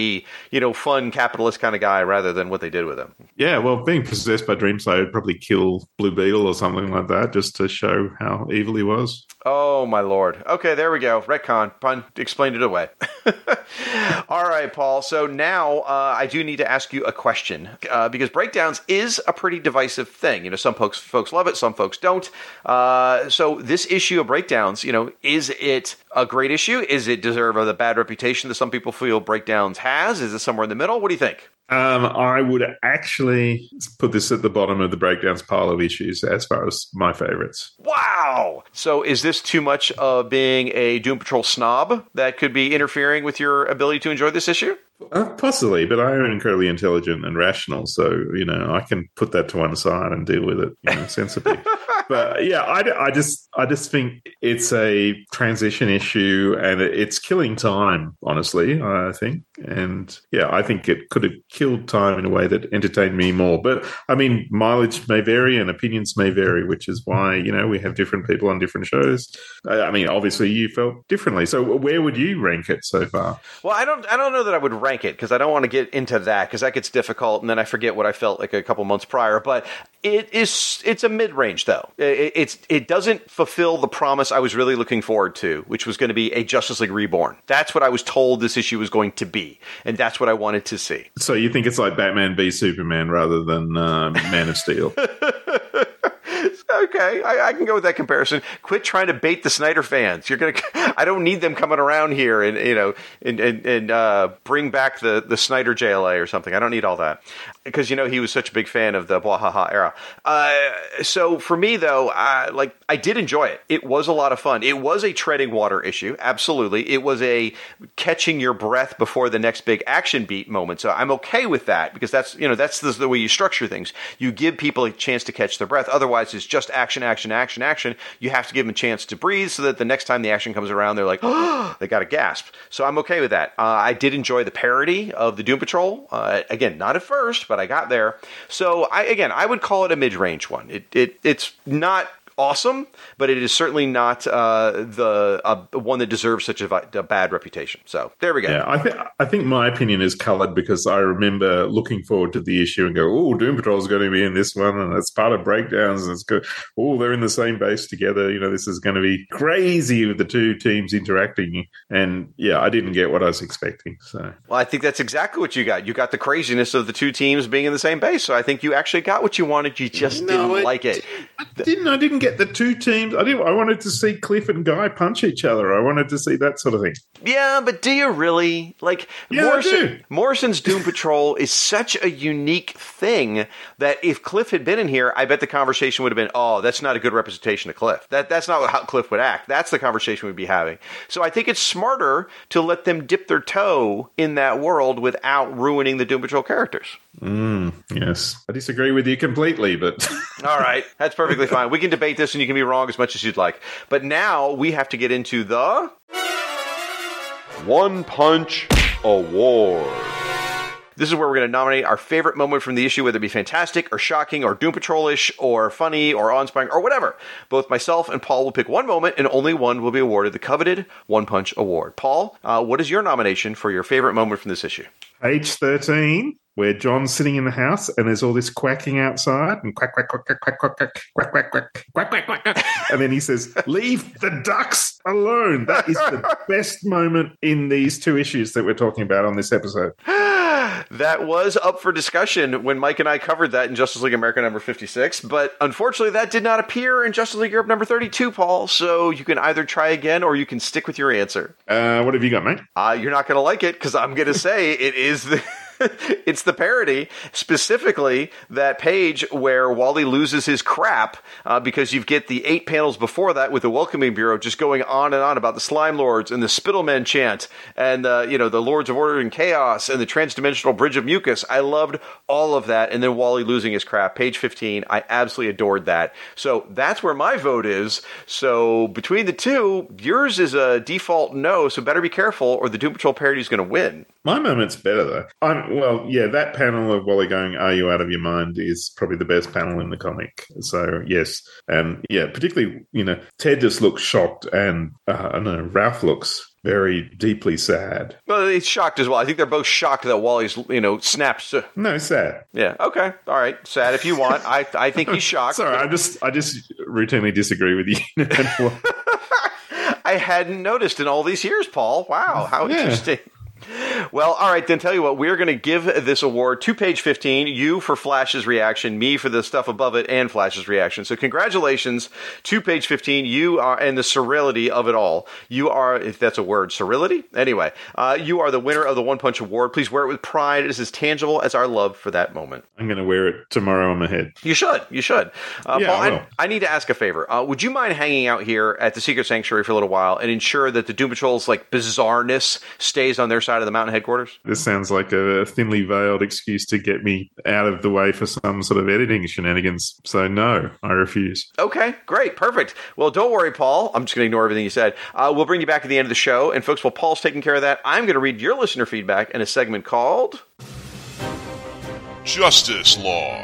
happy, fun capitalist kind of guy rather than what they did with him. Yeah, well, being possessed by Dreamslayer would probably kill Blue Beetle or something like that, just to show how evil he was. Oh, my Lord. Okay, there we go. Retcon. Pun explained it away. All right, Paul. So now I do need to ask you a question because breakdowns is a pretty divisive thing. Some folks love it, some folks don't. So this issue of breakdowns, is it a great issue? Is it deserve of the bad reputation that some people feel breakdowns has? Is it somewhere in the middle? What do you think? I would actually put this at the bottom of the breakdowns pile of issues as far as my favorites. Wow! So is this too much of being a Doom Patrol snob that could be interfering with your ability to enjoy this issue? Possibly, but I am incredibly intelligent and rational, so I can put that to one side and deal with it sensibly. But yeah, I just think it's a transition issue, and it's killing time. Honestly, I think, and yeah, I think it could have killed time in a way that entertained me more. But I mean, mileage may vary and opinions may vary, which is why we have different people on different shows. I mean, obviously, you felt differently. So, where would you rank it so far? Well, I don't know that I would rank it because I don't want to get into that because that gets difficult, and then I forget what I felt like a couple months prior. But it's a mid-range though. It doesn't fulfill the promise I was really looking forward to, which was going to be a Justice League Reborn. That's what I was told this issue was going to be, and that's what I wanted to see. So you think it's like Batman v Superman rather than Man of Steel? Okay, I can go with that comparison. Quit trying to bait the Snyder fans. I don't need them coming around here and bring back the Snyder JLA or something. I don't need all that because he was such a big fan of the Bwahaha era. So for me though, I did enjoy it. It was a lot of fun. It was a treading water issue, absolutely. It was a catching your breath before the next big action beat moment. So I'm okay with that because that's the way you structure things. You give people a chance to catch their breath. Otherwise, it's just action, action, action, action. You have to give them a chance to breathe so that the next time the action comes around, they're like, oh, they got to gasp. So I'm okay with that. I did enjoy the parody of the Doom Patrol. Again, not at first, but I got there. So I would call it a mid-range one. It's not awesome, but it is certainly not the one that deserves such a bad reputation. So there we go. Yeah, I think my opinion is coloured because I remember looking forward to the issue and go, oh, Doom Patrol is going to be in this one, and it's part of breakdowns. And it's good. Oh, they're in the same base together. This is going to be crazy with the two teams interacting. And yeah, I didn't get what I was expecting. So, well, I think that's exactly what you got. You got the craziness of the two teams being in the same base. So I think you actually got what you wanted. You just didn't like it. I didn't get the two teams. I wanted to see Cliff and Guy punch each other. I wanted to see that sort of thing. Yeah, but do you really? I do. Morrison's Doom Patrol is such a unique thing that if Cliff had been in here, I bet the conversation would have been, oh, that's not a good representation of Cliff. That's not how Cliff would act. That's the conversation we'd be having. So I think it's smarter to let them dip their toe in that world without ruining the Doom Patrol characters. Yes. I disagree with you completely, but... All right. That's perfectly fine. We can debate this and you can be wrong as much as you'd like. But now we have to get into the... One Punch Award. This is where we're going to nominate our favorite moment from the issue, whether it be fantastic or shocking or Doom Patrol-ish or funny or awe-inspiring or whatever. Both myself and Paul will pick one moment, and only one will be awarded the coveted One Punch Award. Paul, what is your nomination for your favorite moment from this issue? Page 13, where John's sitting in the house and there's all this quacking outside and quack, quack, quack, quack, quack, quack, quack, quack, quack, quack, quack, quack, quack, quack. And then he says, leave the ducks alone. That is the best moment in these two issues that we're talking about on this episode. That was up for discussion when Mike and I covered that in Justice League America number 56, but unfortunately that did not appear in Justice League Europe number 32, Paul, so you can either try again or you can stick with your answer. What have you got, mate? You're not going to like it because I'm going to say it is the... It's the parody, specifically that page where Wally loses his crap because you get the 8 panels before that with the Welcoming Bureau just going on and on about the Slime Lords and the Spittlemen chant and the Lords of Order and Chaos and the Transdimensional Bridge of Mucus. I loved all of that, and then Wally losing his crap. Page 15, I absolutely adored that. So that's where my vote is. So between the two, yours is a default no, so better be careful or the Doom Patrol parody is going to win. My moment's better, though. Well, yeah, that panel of Wally going, "Are you out of your mind?" is probably the best panel in the comic. So, yes. And, yeah, particularly, Ted just looks shocked and, I don't know, Ralph looks very deeply sad. Well, he's shocked as well. I think they're both shocked that Wally's, snaps. No, sad. Yeah. Okay. All right. Sad if you want. I think he's shocked. Sorry, I just routinely disagree with you. I hadn't noticed in all these years, Paul. Wow. How interesting. Well, all right, then tell you what, we're going to give this award to page 15, you for Flash's reaction, me for the stuff above it, and Flash's reaction. So congratulations to page 15. You are, and the surreality of it all. You are, if that's a word, surreality? Anyway, you are the winner of the One Punch Award. Please wear it with pride. It is as tangible as our love for that moment. I'm going to wear it tomorrow on my head. You should. Yeah, Paul, I need to ask a favor. Would you mind hanging out here at the Secret Sanctuary for a little while and ensure that the Doom Patrol's bizarreness stays on their side of the mountain headquarters? This sounds like a thinly veiled excuse to get me out of the way for some sort of editing shenanigans. So no, I refuse. Okay, great, perfect. Well, don't worry, Paul. I'm just going to ignore everything you said. We'll bring you back at the end of the show. And folks, while Paul's taking care of that, I'm going to read your listener feedback in a segment called Justice Log.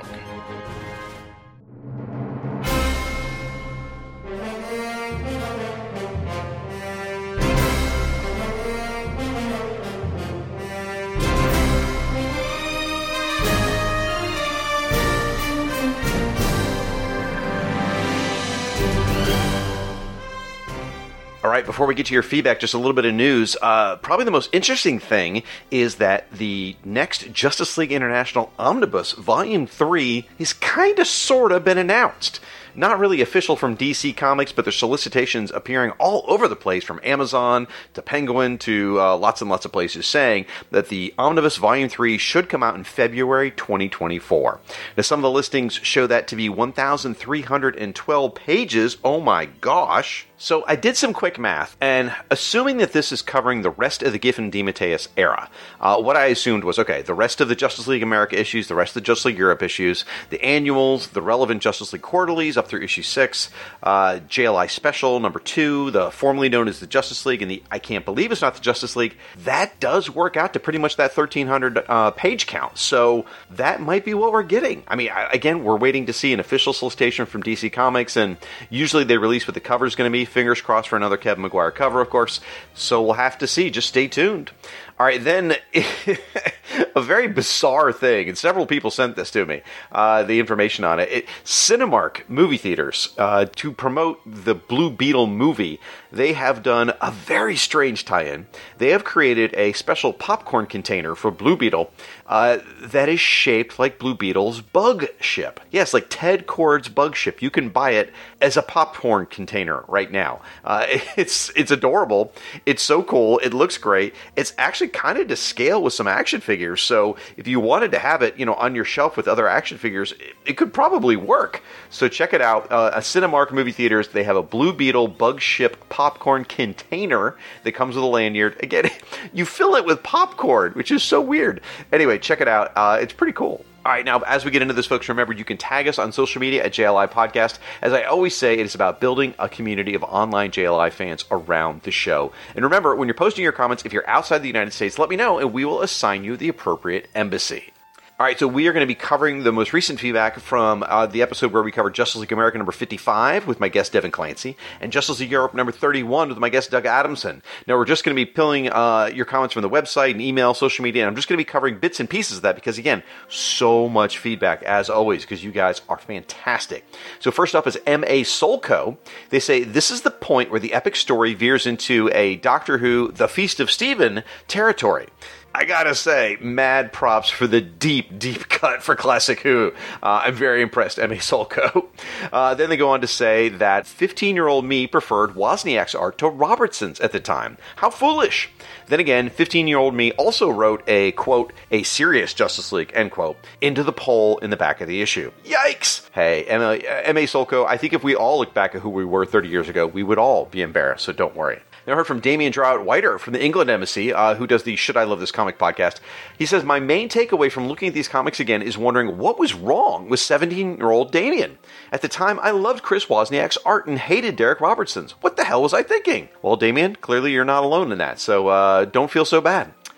All right, before we get to your feedback, just a little bit of news. Probably the most interesting thing is that the next Justice League International Omnibus Volume 3 is kind of sort of been announced. Not really official from DC Comics, but there's solicitations appearing all over the place, from Amazon to Penguin to lots and lots of places, saying that the Omnibus Volume 3 should come out in February 2024. Now, some of the listings show that to be 1,312 pages. Oh my gosh. So I did some quick math, and assuming that this is covering the rest of the Giffen DeMatteis era, what I assumed was, okay, the rest of the Justice League America issues, the rest of the Justice League Europe issues, the annuals, the relevant Justice League quarterlies up through issue 6, JLI Special number 2, the formerly known as the Justice League, and the I Can't Believe It's Not the Justice League, that does work out to pretty much that 1,300 page count. So that might be what we're getting. I mean, again, we're waiting to see an official solicitation from DC Comics, and usually they release what the cover is going to be. Fingers crossed for another Kevin Maguire cover, of course. So we'll have to see. Just stay tuned. All right, then, a very bizarre thing, and several people sent this to me, the information on it. Cinemark movie theaters, to promote the Blue Beetle movie, they have done a very strange tie-in. They have created a special popcorn container for Blue Beetle that is shaped like Blue Beetle's bug ship. Yes, like Ted Kord's bug ship. You can buy it as a popcorn container right now. It's adorable. It's so cool. It looks great. It's actually kind of to scale with some action figures. So if you wanted to have it, on your shelf with other action figures, it could probably work. So check it out. A Cinemark movie theaters, they have a Blue Beetle bug ship popcorn container that comes with a lanyard. Again, you fill it with popcorn, which is so weird. Anyway, check it out. It's pretty cool. All right, now, as we get into this, folks, remember, you can tag us on social media at JLI Podcast. As I always say, it is about building a community of online JLI fans around the show. And remember, when you're posting your comments, if you're outside the United States, let me know, and we will assign you the appropriate embassy. All right, so we are going to be covering the most recent feedback from the episode where we covered Justice League America number 55 with my guest Devin Clancy, and Justice League Europe number 31 with my guest Doug Adamson. Now, we're just going to be pulling your comments from the website and email, social media, and I'm just going to be covering bits and pieces of that because, again, so much feedback, as always, because you guys are fantastic. So first up is M.A. Solco. They say, this is the point where the epic story veers into a Doctor Who, The Feast of Stephen territory. I gotta say, mad props for the deep, deep cut for Classic Who. I'm very impressed, M.A. Solco. Then they go on to say that 15-year-old me preferred Wozniak's art to Robertson's at the time. How foolish. Then again, 15-year-old me also wrote a, quote, a serious Justice League, end quote, into the poll in the back of the issue. Yikes! Hey, M.A. Solco, I think if we all look back at who we were 30 years ago, we would all be embarrassed, so don't worry. Now, I heard from Damian Drout-Whiter from the England Embassy, who does the Should I Love This Comic podcast. He says, my main takeaway from looking at these comics again is wondering what was wrong with 17-year-old Damian. At the time, I loved Chris Wozniak's art and hated Derek Robertson's. What the hell was I thinking? Well, Damian, clearly you're not alone in that, so don't feel so bad.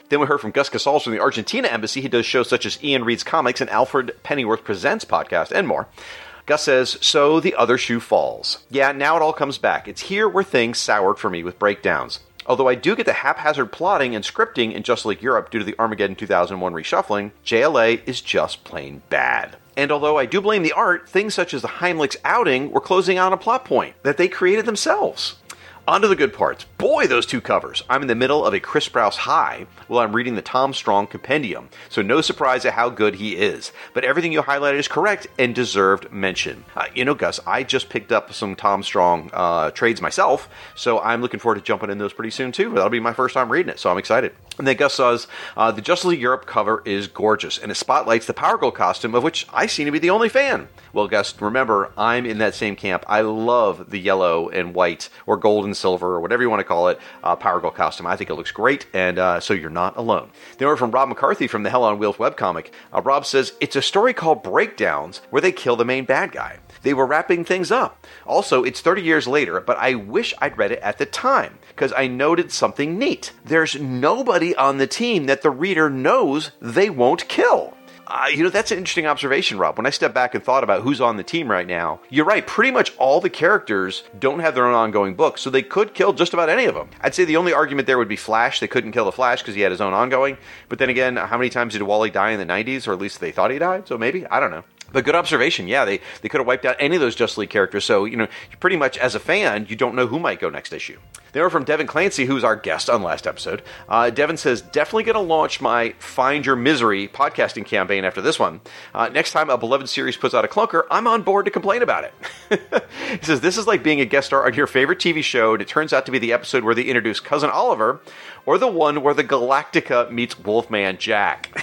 Then we heard from Gus Casals from the Argentina Embassy. He does shows such as Ian Reads Comics and Alfred Pennyworth Presents podcast and more. Gus says, so the other shoe falls. Yeah, now it all comes back. It's here where things soured for me with breakdowns. Although I do get the haphazard plotting and scripting in Just League Europe due to the Armageddon 2001 reshuffling, JLA is just plain bad. And although I do blame the art, things such as the Heimlich's outing were closing on a plot point that they created themselves. On to the good parts. Boy, those two covers. I'm in the middle of a Chris Sprouse high while I'm reading the Tom Strong Compendium, so no surprise at how good he is. But everything you highlighted is correct and deserved mention. Gus, I just picked up some Tom Strong trades myself, so I'm looking forward to jumping in those pretty soon too. That'll be my first time reading it, so I'm excited. And then Gus says, the Justice League Europe cover is gorgeous, and it spotlights the Power Girl costume, of which I seem to be the only fan. Well, Gus, remember, I'm in that same camp. I love the yellow and white, or gold and silver, or whatever you want to call it, Power Girl costume. I think it looks great, and so you're not alone. Then we're from Rob McCarthy from the Hell on Wheels webcomic. Rob says, it's a story called Breakdowns, where they kill the main bad guy. They were wrapping things up. Also, it's 30 years later, but I wish I'd read it at the time, because I noted something neat. There's nobody on the team that the reader knows they won't kill. That's an interesting observation, Rob. When I step back and thought about who's on the team right now, you're right. Pretty much all the characters don't have their own ongoing book, so they could kill just about any of them. I'd say the only argument there would be Flash. They couldn't kill the Flash because he had his own ongoing. But then again, how many times did Wally die in the 90s? Or at least they thought he died, so maybe? I don't know. But good observation. Yeah, they could have wiped out any of those Justice League characters. So, you pretty much as a fan, you don't know who might go next issue. They were from Devin Clancy, who's our guest on last episode. Devin says, definitely going to launch my Find Your Misery podcasting campaign after this one. Next time a beloved series puts out a clunker, I'm on board to complain about it. He says, this is like being a guest star on your favorite TV show, and it turns out to be the episode where they introduce Cousin Oliver, or the one where the Galactica meets Wolfman Jack.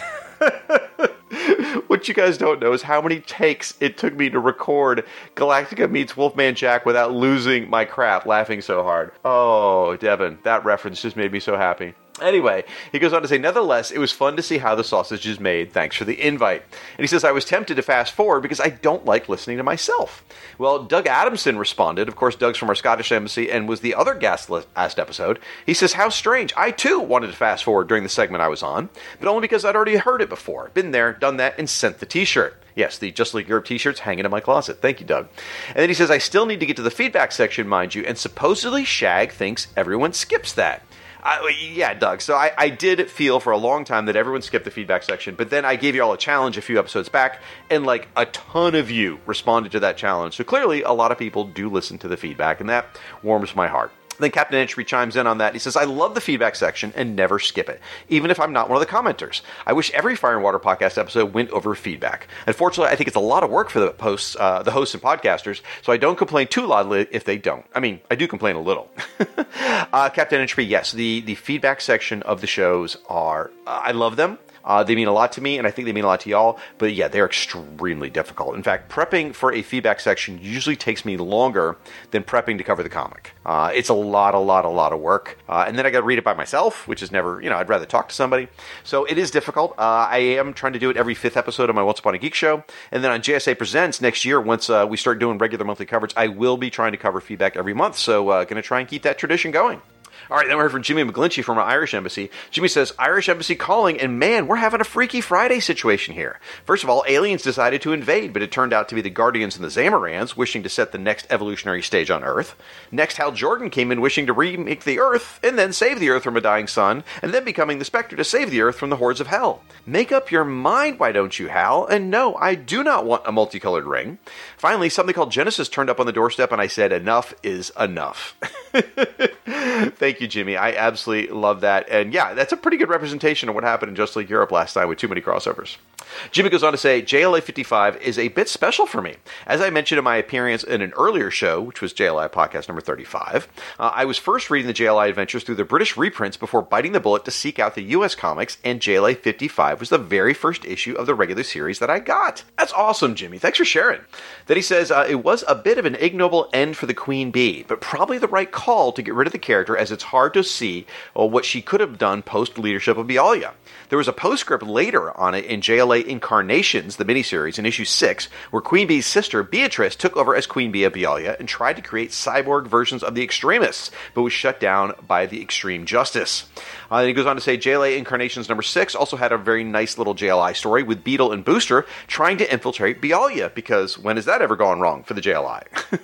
What you guys don't know is how many takes it took me to record Galactica meets Wolfman Jack without losing my crap laughing so hard. Oh, Devin, that reference just made me so happy. Anyway, he goes on to say, nevertheless, it was fun to see how the sausage is made. Thanks for the invite. And he says, I was tempted to fast forward because I don't like listening to myself. Well, Doug Adamson responded. Of course, Doug's from our Scottish embassy and was the other guest last episode. He says, how strange. I, too, wanted to fast forward during the segment I was on, but only because I'd already heard it before. Been there, done that, and sent the t-shirt. Yes, the Just League Europe t-shirt's hanging in my closet. Thank you, Doug. And then he says, I still need to get to the feedback section, mind you, and supposedly Shag thinks everyone skips that. Yeah, Doug. So I did feel for a long time that everyone skipped the feedback section, but then I gave you all a challenge a few episodes back, and like a ton of you responded to that challenge. So clearly a lot of people do listen to the feedback, and that warms my heart. Then Captain Entry chimes in on that. He says, I love the feedback section and never skip it, even if I'm not one of the commenters. I wish every Fire and Water podcast episode went over feedback. Unfortunately, I think it's a lot of work for the hosts and podcasters, so I don't complain too loudly if they don't. I mean, I do complain a little. Captain Entry, yes, the feedback section of the shows are, I love them. They mean a lot to me, and I think they mean a lot to y'all. But yeah, they're extremely difficult. In fact, prepping for a feedback section usually takes me longer than prepping to cover the comic. It's a lot of work. And then I got to read it by myself, which is never, I'd rather talk to somebody. So it is difficult. I am trying to do it every 5th episode of my Once Upon a Geek show. And then on JSA Presents next year, once we start doing regular monthly coverage, I will be trying to cover feedback every month. So going to try and keep that tradition going. All right, then we heard from Jimmy McGlinchey from our Irish Embassy. Jimmy says, Irish Embassy calling, and man, we're having a Freaky Friday situation here. First of all, aliens decided to invade, but it turned out to be the Guardians and the Zamarans wishing to set the next evolutionary stage on Earth. Next, Hal Jordan came in wishing to remake the Earth, and then save the Earth from a dying sun, and then becoming the Spectre to save the Earth from the hordes of hell. Make up your mind, why don't you, Hal? And no, I do not want a multicolored ring. Finally, something called Genesis turned up on the doorstep, and I said, enough is enough. Thank you, Jimmy. I absolutely love that. And yeah, that's a pretty good representation of what happened in Just League Europe last time with too many crossovers. Jimmy goes on to say, JLA 55 is a bit special for me. As I mentioned in my appearance in an earlier show, which was JLI podcast number 35, I was first reading the JLI adventures through the British reprints before biting the bullet to seek out the US comics, and JLA 55 was the very first issue of the regular series that I got. That's awesome, Jimmy. Thanks for sharing. Then he says, it was a bit of an ignoble end for the Queen Bee, but probably the right call to get rid of the character, as it's hard to see what she could have done post-leadership of Bialya. There was a postscript later on it in JLA JLA Incarnations, the miniseries, in issue 6, where Queen Bee's sister, Beatrice, took over as Queen Bee of Bialya and tried to create cyborg versions of the Extremists, but was shut down by the Extreme Justice. And he goes on to say JLA Incarnations number 6 also had a very nice little JLI story with Beetle and Booster trying to infiltrate Bialya, because when has that ever gone wrong for the JLI?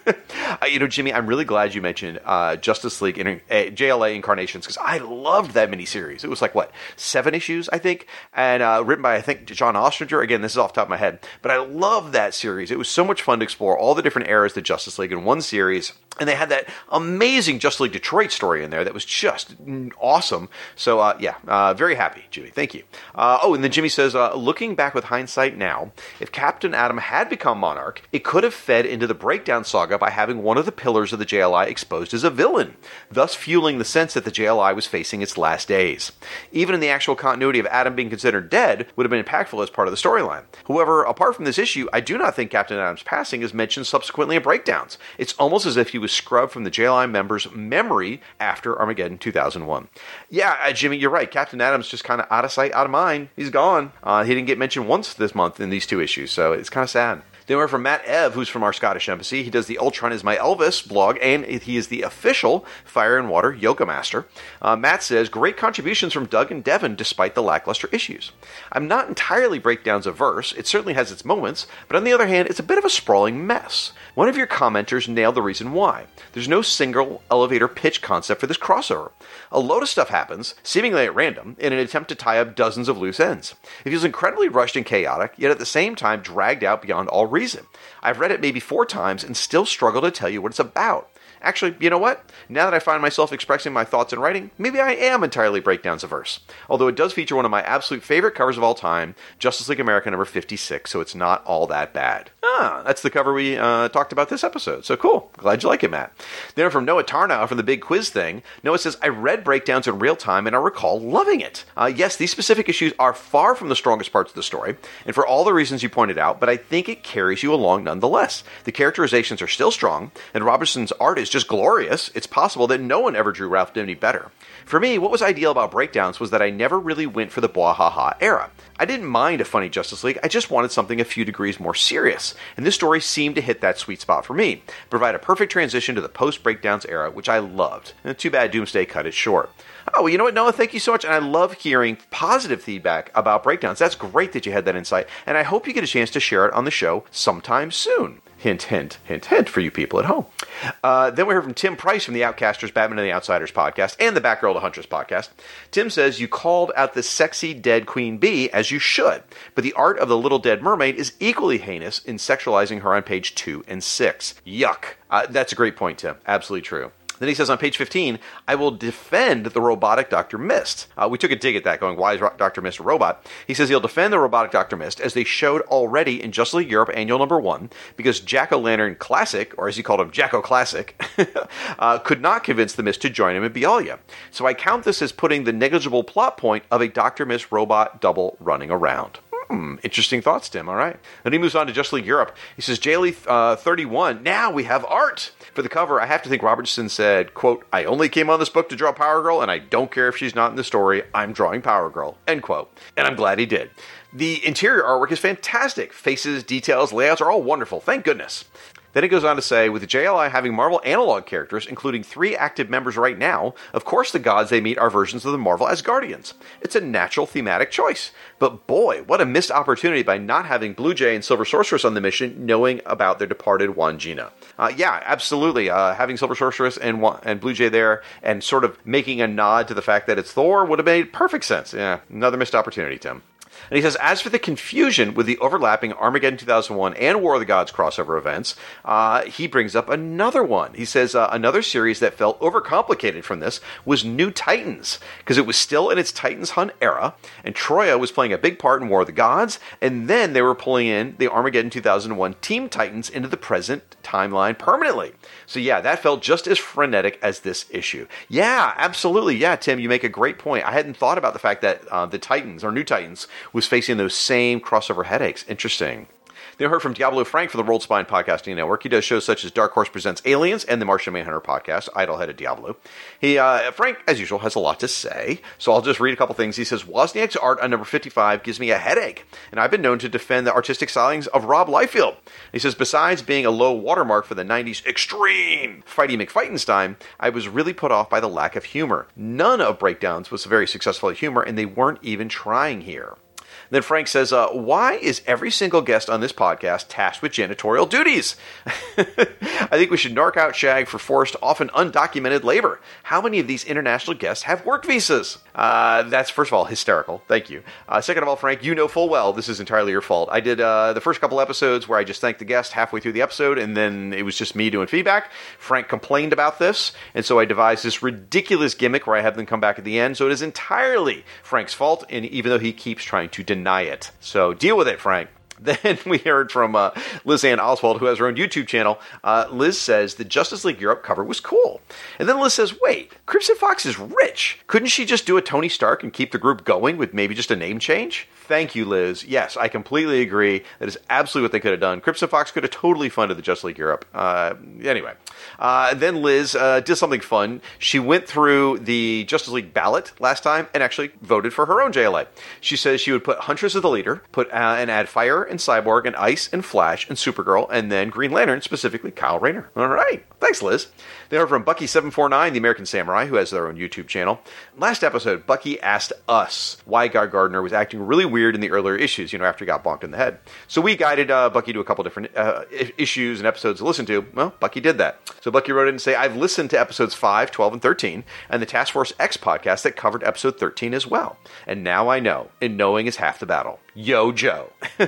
Jimmy, I'm really glad you mentioned Justice League JLA Incarnations, because I loved that miniseries. It was like, 7 issues, I think, and written by, I think, John Ostrander. Again, this is off the top of my head, but I love that series. It was so much fun to explore all the different eras of Justice League in one series, and they had that amazing Justice League Detroit story in there that was just awesome. So, very happy, Jimmy. Thank you. And then Jimmy says, looking back with hindsight now, if Captain Atom had become Monarch, it could have fed into the Breakdown saga by having one of the pillars of the JLI exposed as a villain, thus fueling the sense that the JLI was facing its last days. Even in the actual continuity of Atom being considered dead would have been impactful as part of the storyline. However, apart from this issue, I do not think Captain Atom's passing is mentioned subsequently in Breakdowns. It's almost as if he was scrubbed from the JLI members' memory after Armageddon 2001. Yeah, Jimmy, you're right. Captain Atom's just kind of out of sight, out of mind. He's gone. He didn't get mentioned once this month in these 2 issues, so it's kind of sad. Then we're from Matt Ev, who's from our Scottish embassy. He does the Ultron is My Elvis blog, and he is the official Fire and Water Yoga Master. Matt says, great contributions from Doug and Devin despite the lackluster issues. I'm not entirely breakdowns averse. It certainly has its moments, but on the other hand, it's a bit of a sprawling mess. One of your commenters nailed the reason why. There's no single elevator pitch concept for this crossover. A load of stuff happens, seemingly at random, in an attempt to tie up dozens of loose ends. It feels incredibly rushed and chaotic, yet at the same time dragged out beyond all reason. I've read it maybe 4 times and still struggle to tell you what it's about. Actually, you know what? Now that I find myself expressing my thoughts in writing, maybe I am entirely breakdowns averse. Although it does feature one of my absolute favorite covers of all time, Justice League America number 56, so it's not all that bad. That's the cover we talked about this episode. So cool. Glad you like it, Matt. Then from Noah Tarnow from the Big Quiz Thing, Noah says, I read breakdowns in real time and I recall loving it. Yes, these specific issues are far from the strongest parts of the story, and for all the reasons you pointed out, but I think it carries you along nonetheless. The characterizations are still strong, and Robertson's art is just glorious. It's possible that no one ever drew Ralph Dibny better. For me, what was ideal about breakdowns was that I never really went for the blah-ha-ha era. I didn't mind a funny Justice League, I just wanted something a few degrees more serious, and this story seemed to hit that sweet spot for me, provide a perfect transition to the post-breakdowns era, which I loved. And too bad Doomsday cut it short. Oh, well, you know what, Noah? Thank you so much, and I love hearing positive feedback about breakdowns. That's great that you had that insight, and I hope you get a chance to share it on the show sometime soon. Hint, hint, hint, hint for you people at home. Then we heard from Tim Price from the Outcasters, Batman and the Outsiders podcast and the Batgirl to Huntress podcast. Tim says, you called out the sexy dead Queen Bee, as you should, but the art of the little dead mermaid is equally heinous in sexualizing her on page 2 and 6. Yuck. That's a great point, Tim. Absolutely true. Then he says on page 15, I will defend the robotic Dr. Mist. We took a dig at that, going, why is Dr. Mist a robot? He says he'll defend the robotic Dr. Mist, as they showed already in Justice League Europe Annual number 1, because Jack-O-Lantern Classic, or as he called him, Jacko Classic, could not convince the Mist to join him in Bialya. So I count this as putting the negligible plot point of a Dr. Mist robot double running around. Interesting thoughts, Tim. All right. Then he moves on to Justice League Europe. He says, JLE 31, now we have art. For the cover, I have to think Robertson said, quote, I only came on this book to draw Power Girl, and I don't care if she's not in the story. I'm drawing Power Girl, end quote. And I'm glad he did. The interior artwork is fantastic. Faces, details, layouts are all wonderful. Thank goodness. Then it goes on to say, with the JLI having Marvel analog characters, including 3 active members right now, of course the gods they meet are versions of the Marvel Asgardians. It's a natural thematic choice. But boy, what a missed opportunity by not having Blue Jay and Silver Sorceress on the mission, knowing about their departed Wandjina. Yeah, absolutely. Having Silver Sorceress and Blue Jay there, and sort of making a nod to the fact that it's Thor would have made perfect sense. Yeah, another missed opportunity, Tim. And he says, as for the confusion with the overlapping Armageddon 2001 and War of the Gods crossover events, he brings up another one. He says another series that felt overcomplicated from this was New Titans, because it was still in its Titans Hunt era, and Troia was playing a big part in War of the Gods, and then they were pulling in the Armageddon 2001 Team Titans into the present timeline permanently. So yeah, that felt just as frenetic as this issue. Yeah, absolutely. Yeah, Tim, you make a great point. I hadn't thought about the fact that the Titans, or New Titans, was facing those same crossover headaches. Interesting. Then we heard from Diablo Frank for the Rolled Spine Podcasting Network. He does shows such as Dark Horse Presents Aliens and the Martian Manhunter podcast, Idleheaded Diablo. Frank, as usual, has a lot to say, so I'll just read a couple things. He says, Wozniak's art on number 55 gives me a headache, and I've been known to defend the artistic stylings of Rob Liefeld. He says, besides being a low watermark for the 90s extreme Fighty McFightenstein, I was really put off by the lack of humor. None of Breakdowns was very successful at humor, and they weren't even trying here. Then Frank says, why is every single guest on this podcast tasked with janitorial duties? I think we should narc out Shag for forced, often undocumented labor. How many of these international guests have work visas? That's, first of all, hysterical. Thank you. Second of all, Frank, you know full well this is entirely your fault. I did the first couple episodes where I just thanked the guest halfway through the episode, and then it was just me doing feedback. Frank complained about this, and so I devised this ridiculous gimmick where I have them come back at the end, so it is entirely Frank's fault, and even though he keeps trying to deny it. So deal with it, Frank. Then we heard from Liz Ann Oswald, who has her own YouTube channel. Liz says the Justice League Europe cover was cool. And then Liz says, wait, Crimson Fox is rich. Couldn't she just do a Tony Stark and keep the group going with maybe just a name change? Thank you, Liz. Yes, I completely agree. That is absolutely what they could have done. Crimson Fox could have totally funded the Justice League Europe. Anyway. Then Liz did something fun. She went through the Justice League ballot last time and actually voted for her own JLA. She says she would put Huntress as the leader, and add Fire and Cyborg and Ice and Flash and Supergirl, and then Green Lantern, specifically Kyle Rayner. All right. Thanks, Liz. They are from Bucky749, the American Samurai, who has their own YouTube channel. Last episode, Bucky asked us why Guy Gardner was acting really weird in the earlier issues, after he got bonked in the head. So we guided Bucky to a couple different issues and episodes to listen to. Well, Bucky did that. So Bucky wrote in and say, I've listened to episodes 5, 12, and 13, and the Task Force X podcast that covered episode 13 as well. And now I know, and knowing is half the battle. Yo, Joe.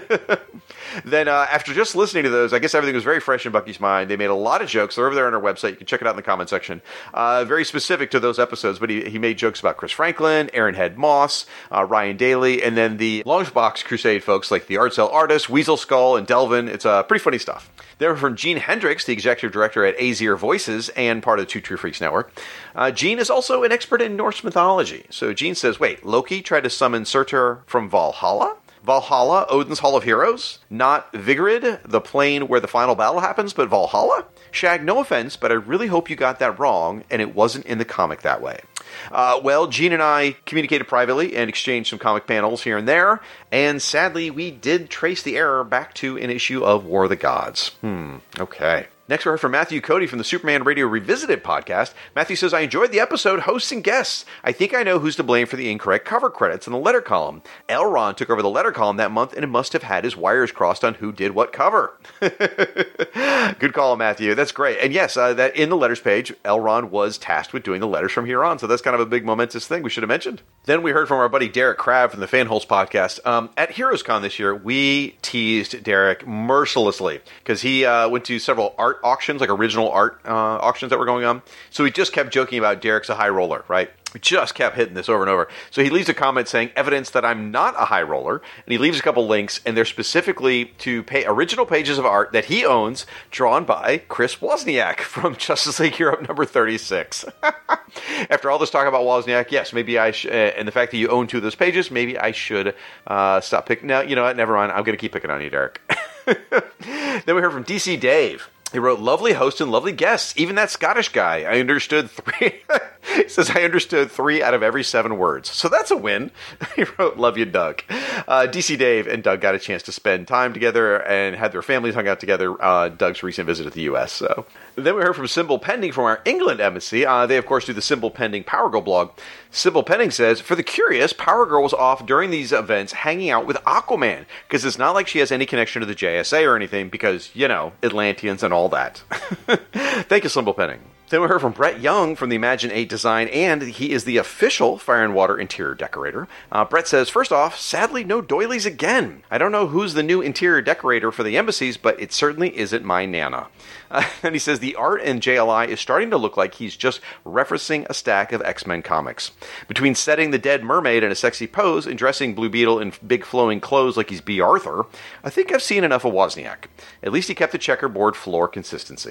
Then after just listening to those, I guess everything was very fresh in Bucky's mind. They made a lot of jokes. They're over there on our website. You can check it out in the comment section. Very specific to those episodes, but he made jokes about Chris Franklin, Aaron Head Moss, Ryan Daly, and then the Longbox Crusade folks like the Art Cell Artist, Weasel Skull, and Delvin. It's pretty funny stuff. They're from Gene Hendricks, the executive director at Azir Voices and part of the Two True Freaks Network. Gene is also an expert in Norse mythology. So Gene says, wait, Loki tried to summon Surtur from Valhalla? Valhalla, Odin's Hall of Heroes? Not Vigrid, the plane where the final battle happens, but Valhalla? Shag, no offense, but I really hope you got that wrong, and it wasn't in the comic that way. Well, Gene and I communicated privately and exchanged some comic panels here and there, and sadly, we did trace the error back to an issue of War of the Gods. Okay. Next, we heard from Matthew Cody from the Superman Radio Revisited podcast. Matthew says, I enjoyed the episode, hosts and guests. I think I know who's to blame for the incorrect cover credits in the letter column. Elron took over the letter column that month, and it must have had his wires crossed on who did what cover. Good call, Matthew. That's great. And yes, that in the letters page, Elron was tasked with doing the letters from here on, so that's kind of a big momentous thing we should have mentioned. Then we heard from our buddy Derek Crabb from the Fanholes podcast. At HeroesCon this year, we teased Derek mercilessly because he went to several art auctions, like original art auctions that were going on. So we just kept joking about Derek's a high roller, right? We just kept hitting this over and over. So he leaves a comment saying, evidence that I'm not a high roller. And he leaves a couple links, and they're specifically to original pages of art that he owns, drawn by Chris Wozniak from Justice League Europe number 36. After all this talk about Wozniak, yes, maybe I should, and the fact that you own 2 of those pages, maybe I should stop picking. No, you know what? Never mind. I'm going to keep picking on you, Derek. Then we heard from DC Dave. He wrote, lovely host and lovely guests. Even that Scottish guy. I understood 3. He says, I understood 3 out of every 7 words. So that's a win. He wrote, love you, Doug. DC Dave and Doug got a chance to spend time together and had their families hung out together. Doug's recent visit to the U.S. So then we heard from Symbol Pending from our England embassy. They, of course, do the Symbol Pending Power Girl blog. Symbol Pending says, for the curious, Power Girl was off during these events hanging out with Aquaman, because it's not like she has any connection to the JSA or anything, because, Atlanteans and all that. Thank you, Symbol Pending. Then we heard from Brett Young from the Imagine 8 design, and he is the official Fire and Water interior decorator. Brett says, first off, sadly, no doilies again. I don't know who's the new interior decorator for the embassies, but it certainly isn't my Nana. And he says, the art in JLI is starting to look like he's just referencing a stack of X-Men comics. Between setting the dead mermaid in a sexy pose and dressing Blue Beetle in big flowing clothes like he's B. Arthur, I think I've seen enough of Wozniak. At least he kept the checkerboard floor consistency.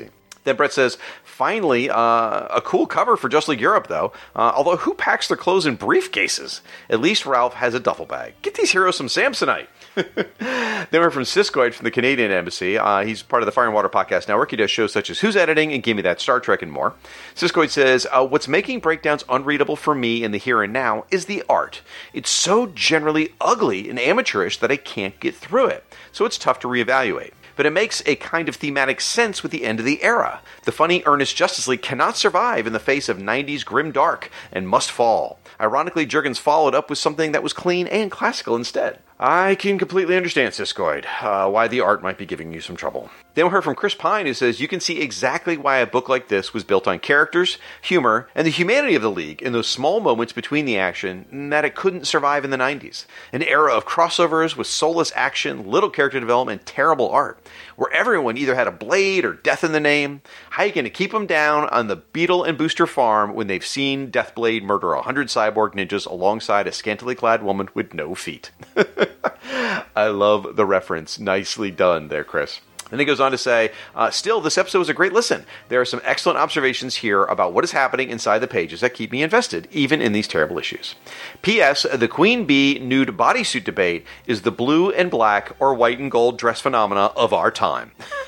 Then Brett says, finally, a cool cover for Just League Europe, though. Although, who packs their clothes in briefcases? At least Ralph has a duffel bag. Get these heroes some Samsonite. Then we're from Siskoid from the Canadian Embassy. He's part of the Fire and Water Podcast Network. He does shows such as Who's Editing and Give Me That Star Trek and more. Siskoid says, what's making breakdowns unreadable for me in the here and now is the art. It's so generally ugly and amateurish that I can't get through it. So it's tough to reevaluate. But it makes a kind of thematic sense with the end of the era. The funny, earnest Justice League cannot survive in the face of 90s grim dark and must fall. Ironically, Jurgens followed up with something that was clean and classical instead. I can completely understand, Siskoid, why the art might be giving you some trouble. Then we heard from Chris Pine, who says, you can see exactly why a book like this was built on characters, humor, and the humanity of the League in those small moments between the action, and that it couldn't survive in the 90s. An era of crossovers with soulless action, little character development, and terrible art, where everyone either had a blade or death in the name. How are you going to keep them down on the Beetle and Booster farm when they've seen Deathblade murder 100 cyborg ninjas alongside a scantily clad woman with no feet? I love the reference. Nicely done there, Chris. Then he goes on to say, still, this episode was a great listen. There are some excellent observations here about what is happening inside the pages that keep me invested, even in these terrible issues. P.S. The Queen Bee nude bodysuit debate is the blue and black or white and gold dress phenomena of our time.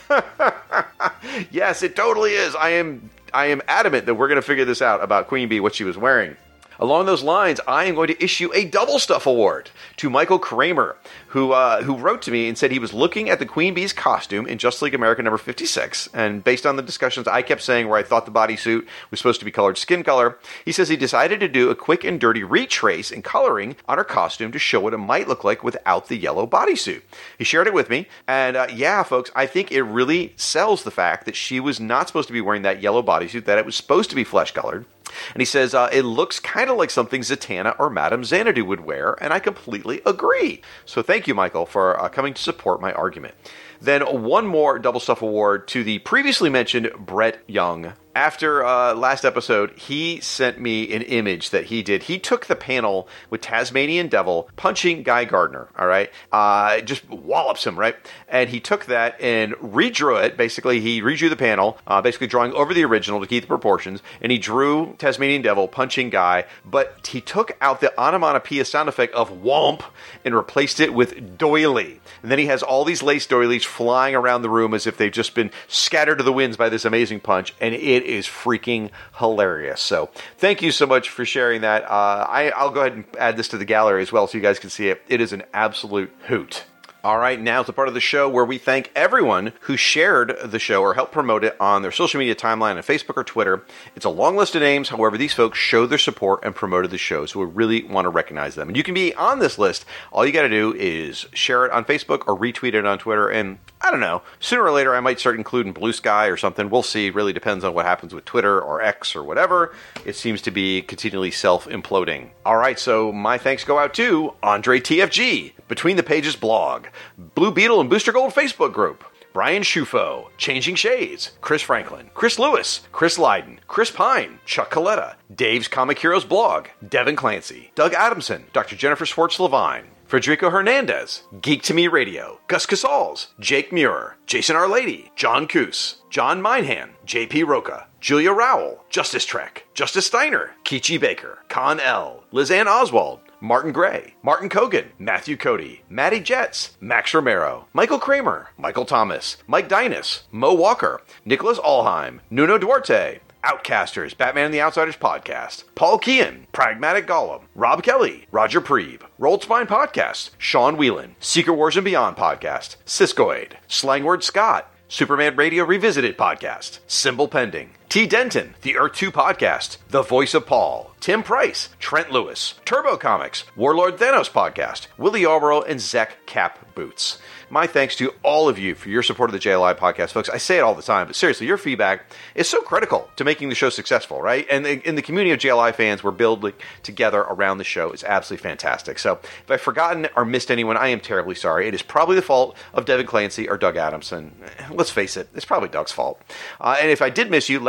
Yes, it totally is. I am adamant that we're going to figure this out about Queen Bee, what she was wearing. Along those lines, I am going to issue a Double Stuff Award to Michael Kramer, who wrote to me and said he was looking at the Queen Bee's costume in Justice League America number 56, and based on the discussions I kept saying where I thought the bodysuit was supposed to be colored skin color, he says he decided to do a quick and dirty retrace and coloring on her costume to show what it might look like without the yellow bodysuit. He shared it with me, and yeah, folks, I think it really sells the fact that she was not supposed to be wearing that yellow bodysuit, that it was supposed to be flesh-colored. And he says, it looks kind of like something Zatanna or Madame Xanadu would wear, and I completely agree. So thank you, Michael, for coming to support my argument. Then one more Double Stuff Award to the previously mentioned Brett Young. After last episode, he sent me an image that he did. He took the panel with Tasmanian Devil punching Guy Gardner, all right? Just wallops him, right? And he took that and redrew it. Basically, he redrew the panel, basically drawing over the original to keep the proportions, and he drew Tasmanian Devil punching Guy, but he took out the onomatopoeia sound effect of womp and replaced it with doily. And then he has all these lace doilies flying around the room as if they've just been scattered to the winds by this amazing punch, and it is freaking hilarious. So thank you so much for sharing that. I'll go ahead and add this to the gallery as well so you guys can see it. It is an absolute hoot. All right, now it's the part of the show where we thank everyone who shared the show or helped promote it on their social media timeline on Facebook or Twitter. It's a long list of names. However, these folks showed their support and promoted the show, so we really want to recognize them. And you can be on this list. All you got to do is share it on Facebook or retweet it on Twitter. And I don't know, sooner or later I might start including Blue Sky or something. We'll see. It really depends on what happens with Twitter or X or whatever. It seems to be continually self-imploding. All right, so my thanks go out to Andre TFG, Between the Pages blog, Blue Beetle and Booster Gold Facebook group, Brian Shufo, Changing Shades, Chris Franklin, Chris Lewis, Chris Lydon, Chris Pine, Chuck Coletta, Dave's Comic Heroes blog, Devin Clancy, Doug Adamson, Dr. Jennifer Schwartz-Levine, Federico Hernandez, Geek to Me Radio, Gus Casals, Jake Muir, Jason R. Lady, John Coos, John Minehan, J.P. Roca, Julia Rowell, Justice Trek, Justice Steiner, Kichi Baker, Con L, Lizanne Oswald, Martin Gray, Martin Kogan, Matthew Cody, Matty Jets, Max Romero, Michael Kramer, Michael Thomas, Mike Dinas, Mo Walker, Nicholas Allheim, Nuno Duarte, Outcasters, Batman and the Outsiders Podcast, Paul Kean, Pragmatic Gollum, Rob Kelly, Roger Preeb, Rolled Spine Podcast, Sean Whelan, Secret Wars and Beyond Podcast, Siskoid, Slangword Scott, Superman Radio Revisited Podcast, Symbol Pending, T. Denton, The Earth 2 Podcast, The Voice of Paul, Tim Price, Trent Lewis, Turbo Comics, Warlord Thanos Podcast, Willie Yarborough, and Zek Cap Boots. My thanks to all of you for your support of the JLI podcast, folks. I say it all the time, but seriously, your feedback is so critical to making the show successful, right? And in the community of JLI fans, we're building together around the show. It's absolutely fantastic. So if I've forgotten or missed anyone, I am terribly sorry. It is probably the fault of Devin Clancy or Doug Adamson. Let's face it, it's probably Doug's fault. And if I did miss you, let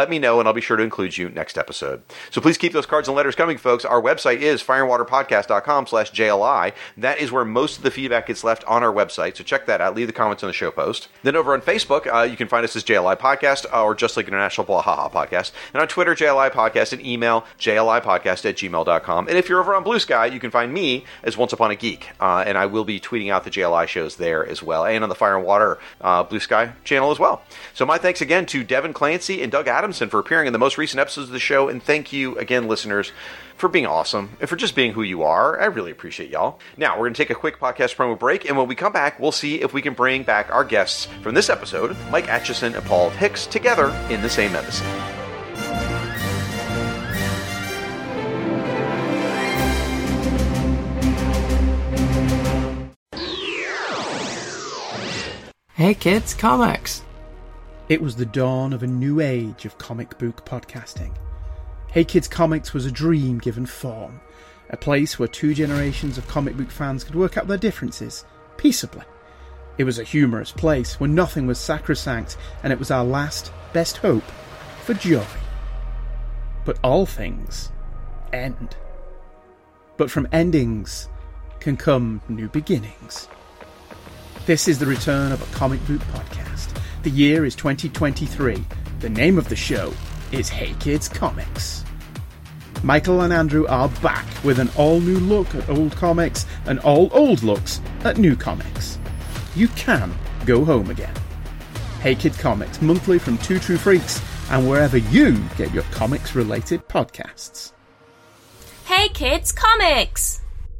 let me know, and I'll be sure to include you next episode. So please keep those cards and letters coming, folks. Our website is fireandwaterpodcast.com/JLI. That is where most of the feedback gets left on our website, so check that out. Leave the comments on the show post. Then over on Facebook, you can find us as JLI Podcast or Just Like International Bwahaha Podcast. And on Twitter, JLI Podcast, and email jlipodcast@gmail.com. And if you're over on Blue Sky, you can find me as Once Upon a Geek, and I will be tweeting out the JLI shows there as well, and on the Fire and Water Blue Sky channel as well. So my thanks again to Devin Clancy and Doug Adamson for appearing in the most recent episodes of the show, and thank you again, listeners, for being awesome and for just being who you are. I really appreciate y'all. Now, we're going to take a quick podcast promo break, and when we come back, we'll see if we can bring back our guests from this episode, Mike Atchison and Paul Hicks, together in the same episode. Hey Kids Comics! It was the dawn of a new age of comic book podcasting. Hey Kids Comics was a dream given form, a place where two generations of comic book fans could work out their differences, peaceably. It was a humorous place where nothing was sacrosanct, and it was our last, best hope for joy. But all things end. But from endings can come new beginnings. This is the return of a comic book podcast. The year is 2023. The name of the show is Hey Kids Comics. Michael and Andrew are back with an all-new look at old comics and all old looks at new comics. You can go home again. Hey Kid Comics, monthly from Two True Freaks, and wherever you get your comics-related podcasts. Hey Kids Comics!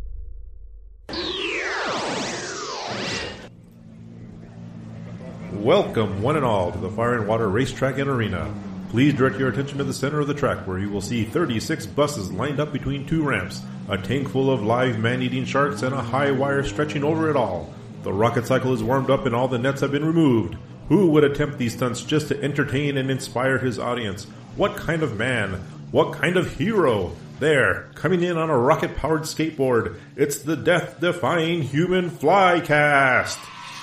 Welcome, one and all, to the Fire and Water Racetrack and Arena. Please direct your attention to the center of the track, where you will see 36 buses lined up between two ramps, a tank full of live man-eating sharks, and a high wire stretching over it all. The rocket cycle is warmed up and all the nets have been removed. Who would attempt these stunts just to entertain and inspire his audience? What kind of man? What kind of hero? There, coming in on a rocket-powered skateboard, it's the death-defying Human Flycast!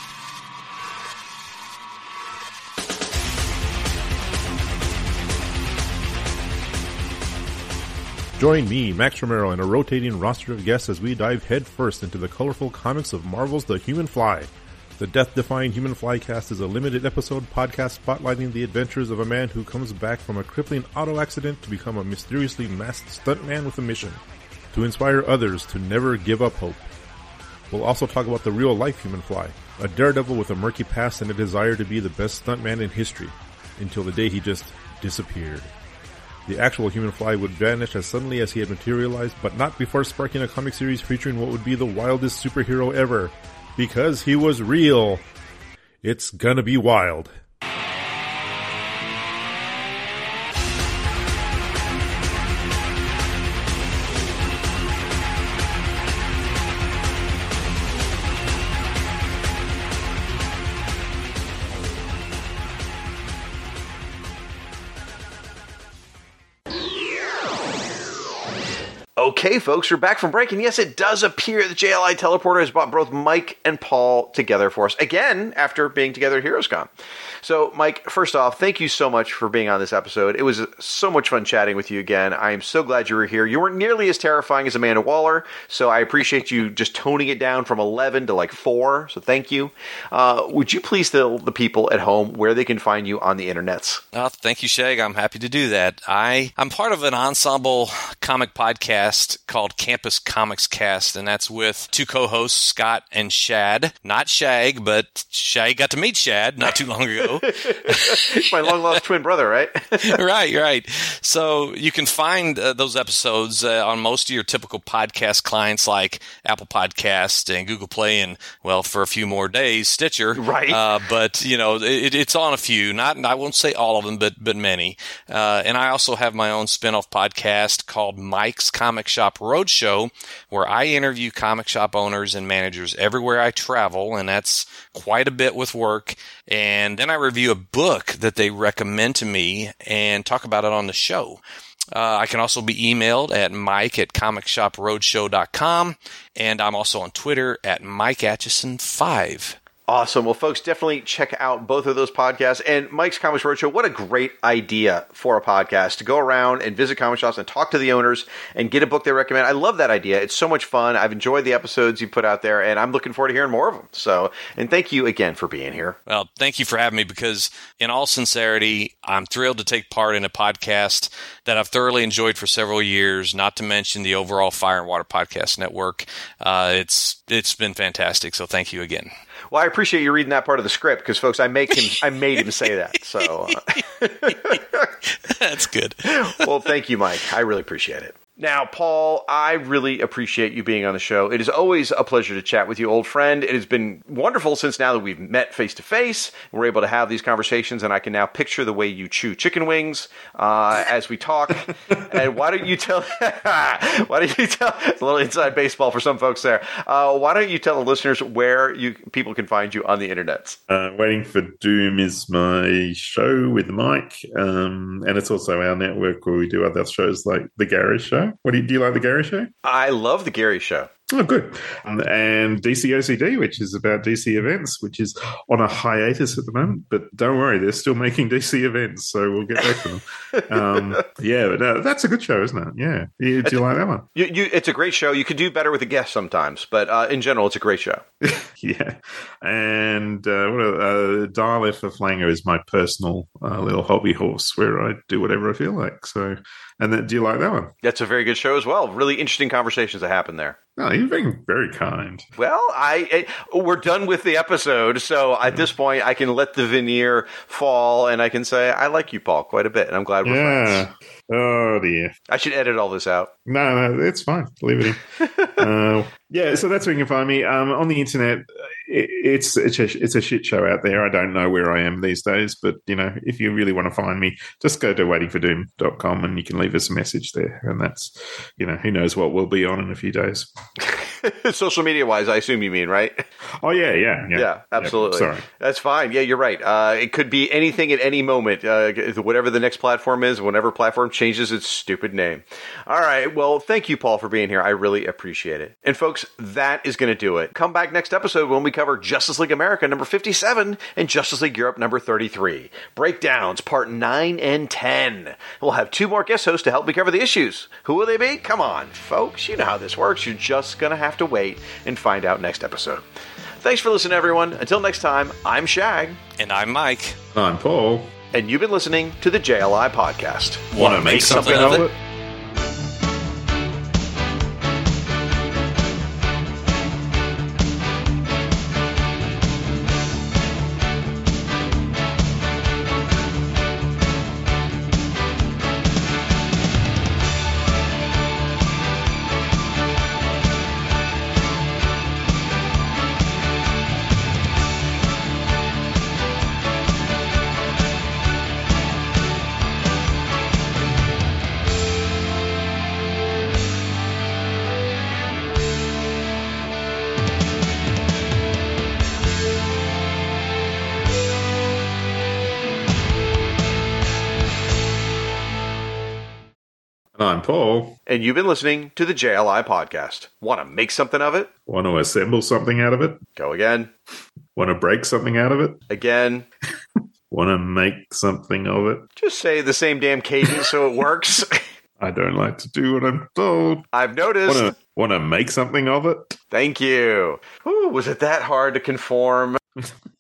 Join me, Max Romero, and a rotating roster of guests as we dive headfirst into the colorful comics of Marvel's The Human Fly. The Death-Defying Human Flycast is a limited episode podcast spotlighting the adventures of a man who comes back from a crippling auto accident to become a mysteriously masked stuntman with a mission, to inspire others to never give up hope. We'll also talk about the real-life Human Fly, a daredevil with a murky past and a desire to be the best stuntman in history, until the day he just disappeared. The actual Human Fly would vanish as suddenly as he had materialized, but not before sparking a comic series featuring what would be the wildest superhero ever. Because he was real. It's gonna be wild. Okay, folks, we're back from break, and yes, it does appear the JLI Teleporter has brought both Mike and Paul together for us, again, after being together at HeroesCon. So, Mike, first off, thank you so much for being on this episode. It was so much fun chatting with you again. I am so glad you were here. You weren't nearly as terrifying as Amanda Waller, so I appreciate you just toning it down from 11 to like 4, so thank you. Would you please tell the people at home where they can find you on the internets? Thank you, Shag. I'm happy to do that. I'm part of an ensemble comic podcast called Campus Comics Cast, and that's with two co-hosts, Scott and Shad. Not Shag, but Shag got to meet Shad not too long ago. My long-lost twin brother, right? Right. So you can find those episodes on most of your typical podcast clients like Apple Podcasts and Google Play and, well, for a few more days, Stitcher. Right. But, you know, it's on a few. I won't say all of them, but many. And I also have my own spin-off podcast called Mike's Comic Shop Roadshow, where I interview comic shop owners and managers everywhere I travel, and that's quite a bit with work. And then I review a book that they recommend to me and talk about it on the show. I can also be emailed at mike@comicshoproadshow.com, and I'm also on Twitter at MikeAtchison5. Awesome. Well, folks, definitely check out both of those podcasts. And Mike's Comics Roadshow, what a great idea for a podcast to go around and visit comic shops and talk to the owners and get a book they recommend. I love that idea. It's so much fun. I've enjoyed the episodes you put out there, and I'm looking forward to hearing more of them. So, and thank you again for being here. Well, thank you for having me, because in all sincerity, I'm thrilled to take part in a podcast that I've thoroughly enjoyed for several years, not to mention the overall Fire and Water Podcast Network. It's been fantastic. So thank you again. Well, I appreciate you reading that part of the script, because, folks, I made him say that. So that's good. Well, thank you, Mike. I really appreciate it. Now, Paul, I really appreciate you being on the show. It is always a pleasure to chat with you, old friend. It has been wonderful since now that we've met face-to-face. We're able to have these conversations, and I can now picture the way you chew chicken wings as we talk. And why don't you tell a little inside baseball for some folks there. Why don't you tell the listeners where people can find you on the internet? Waiting for Doom is my show with Mike, and it's also our network where we do other shows like The Gary Show. Do you like The Gary Show? I love The Gary Show. Oh, good. And DC OCD, which is about DC events, which is on a hiatus at the moment. But don't worry, they're still making DC events, so we'll get back to them. But that's a good show, isn't it? Yeah. Do you like that one? It's a great show. You could do better with a guest sometimes, but in general, it's a great show. Yeah. And Dial F for Flanger is my personal little hobby horse where I do whatever I feel like. So, and do you like that one? That's a very good show as well. Really interesting conversations that happen there. No, you're being very kind. Well, we're done with the episode, so at this point, I can let the veneer fall, and I can say, I like you, Paul, quite a bit, and I'm glad we're friends. Oh, dear. I should edit all this out. No, it's fine. Leave it in. So that's where you can find me. On the internet, it's a shit show out there. I don't know where I am these days, but, if you really want to find me, just go to waitingfordoom.com and you can leave us a message there. And that's, who knows what we'll be on in a few days. Social media wise, I assume you mean, right? Oh, yeah, absolutely. Sorry. That's fine. Yeah, you're right. It could be anything at any moment. Whatever the next platform is, whenever platform changes its stupid name. All right. Well, thank you, Paul, for being here. I really appreciate it. And folks, that is going to do it. Come back next episode when we cover Justice League America number 57 and Justice League Europe number 33. Breakdowns part 9 and 10. We'll have 2 more guest hosts to help me cover the issues. Who will they be? Come on, folks. You know how this works. You're just going to have to wait and find out next episode. Thanks for listening, everyone. Until next time, I'm Shag. And I'm Mike. I'm Paul. And you've been listening to the JLI Podcast. Want to make something of it? I'm Paul. And you've been listening to the JLI Podcast. Want to make something of it? Want to assemble something out of it? Go again. Want to break something out of it? Again. Want to make something of it? Just say the same damn cadence so it works. I don't like to do what I'm told. I've noticed. Want to make something of it? Thank you. Ooh, was it that hard to conform?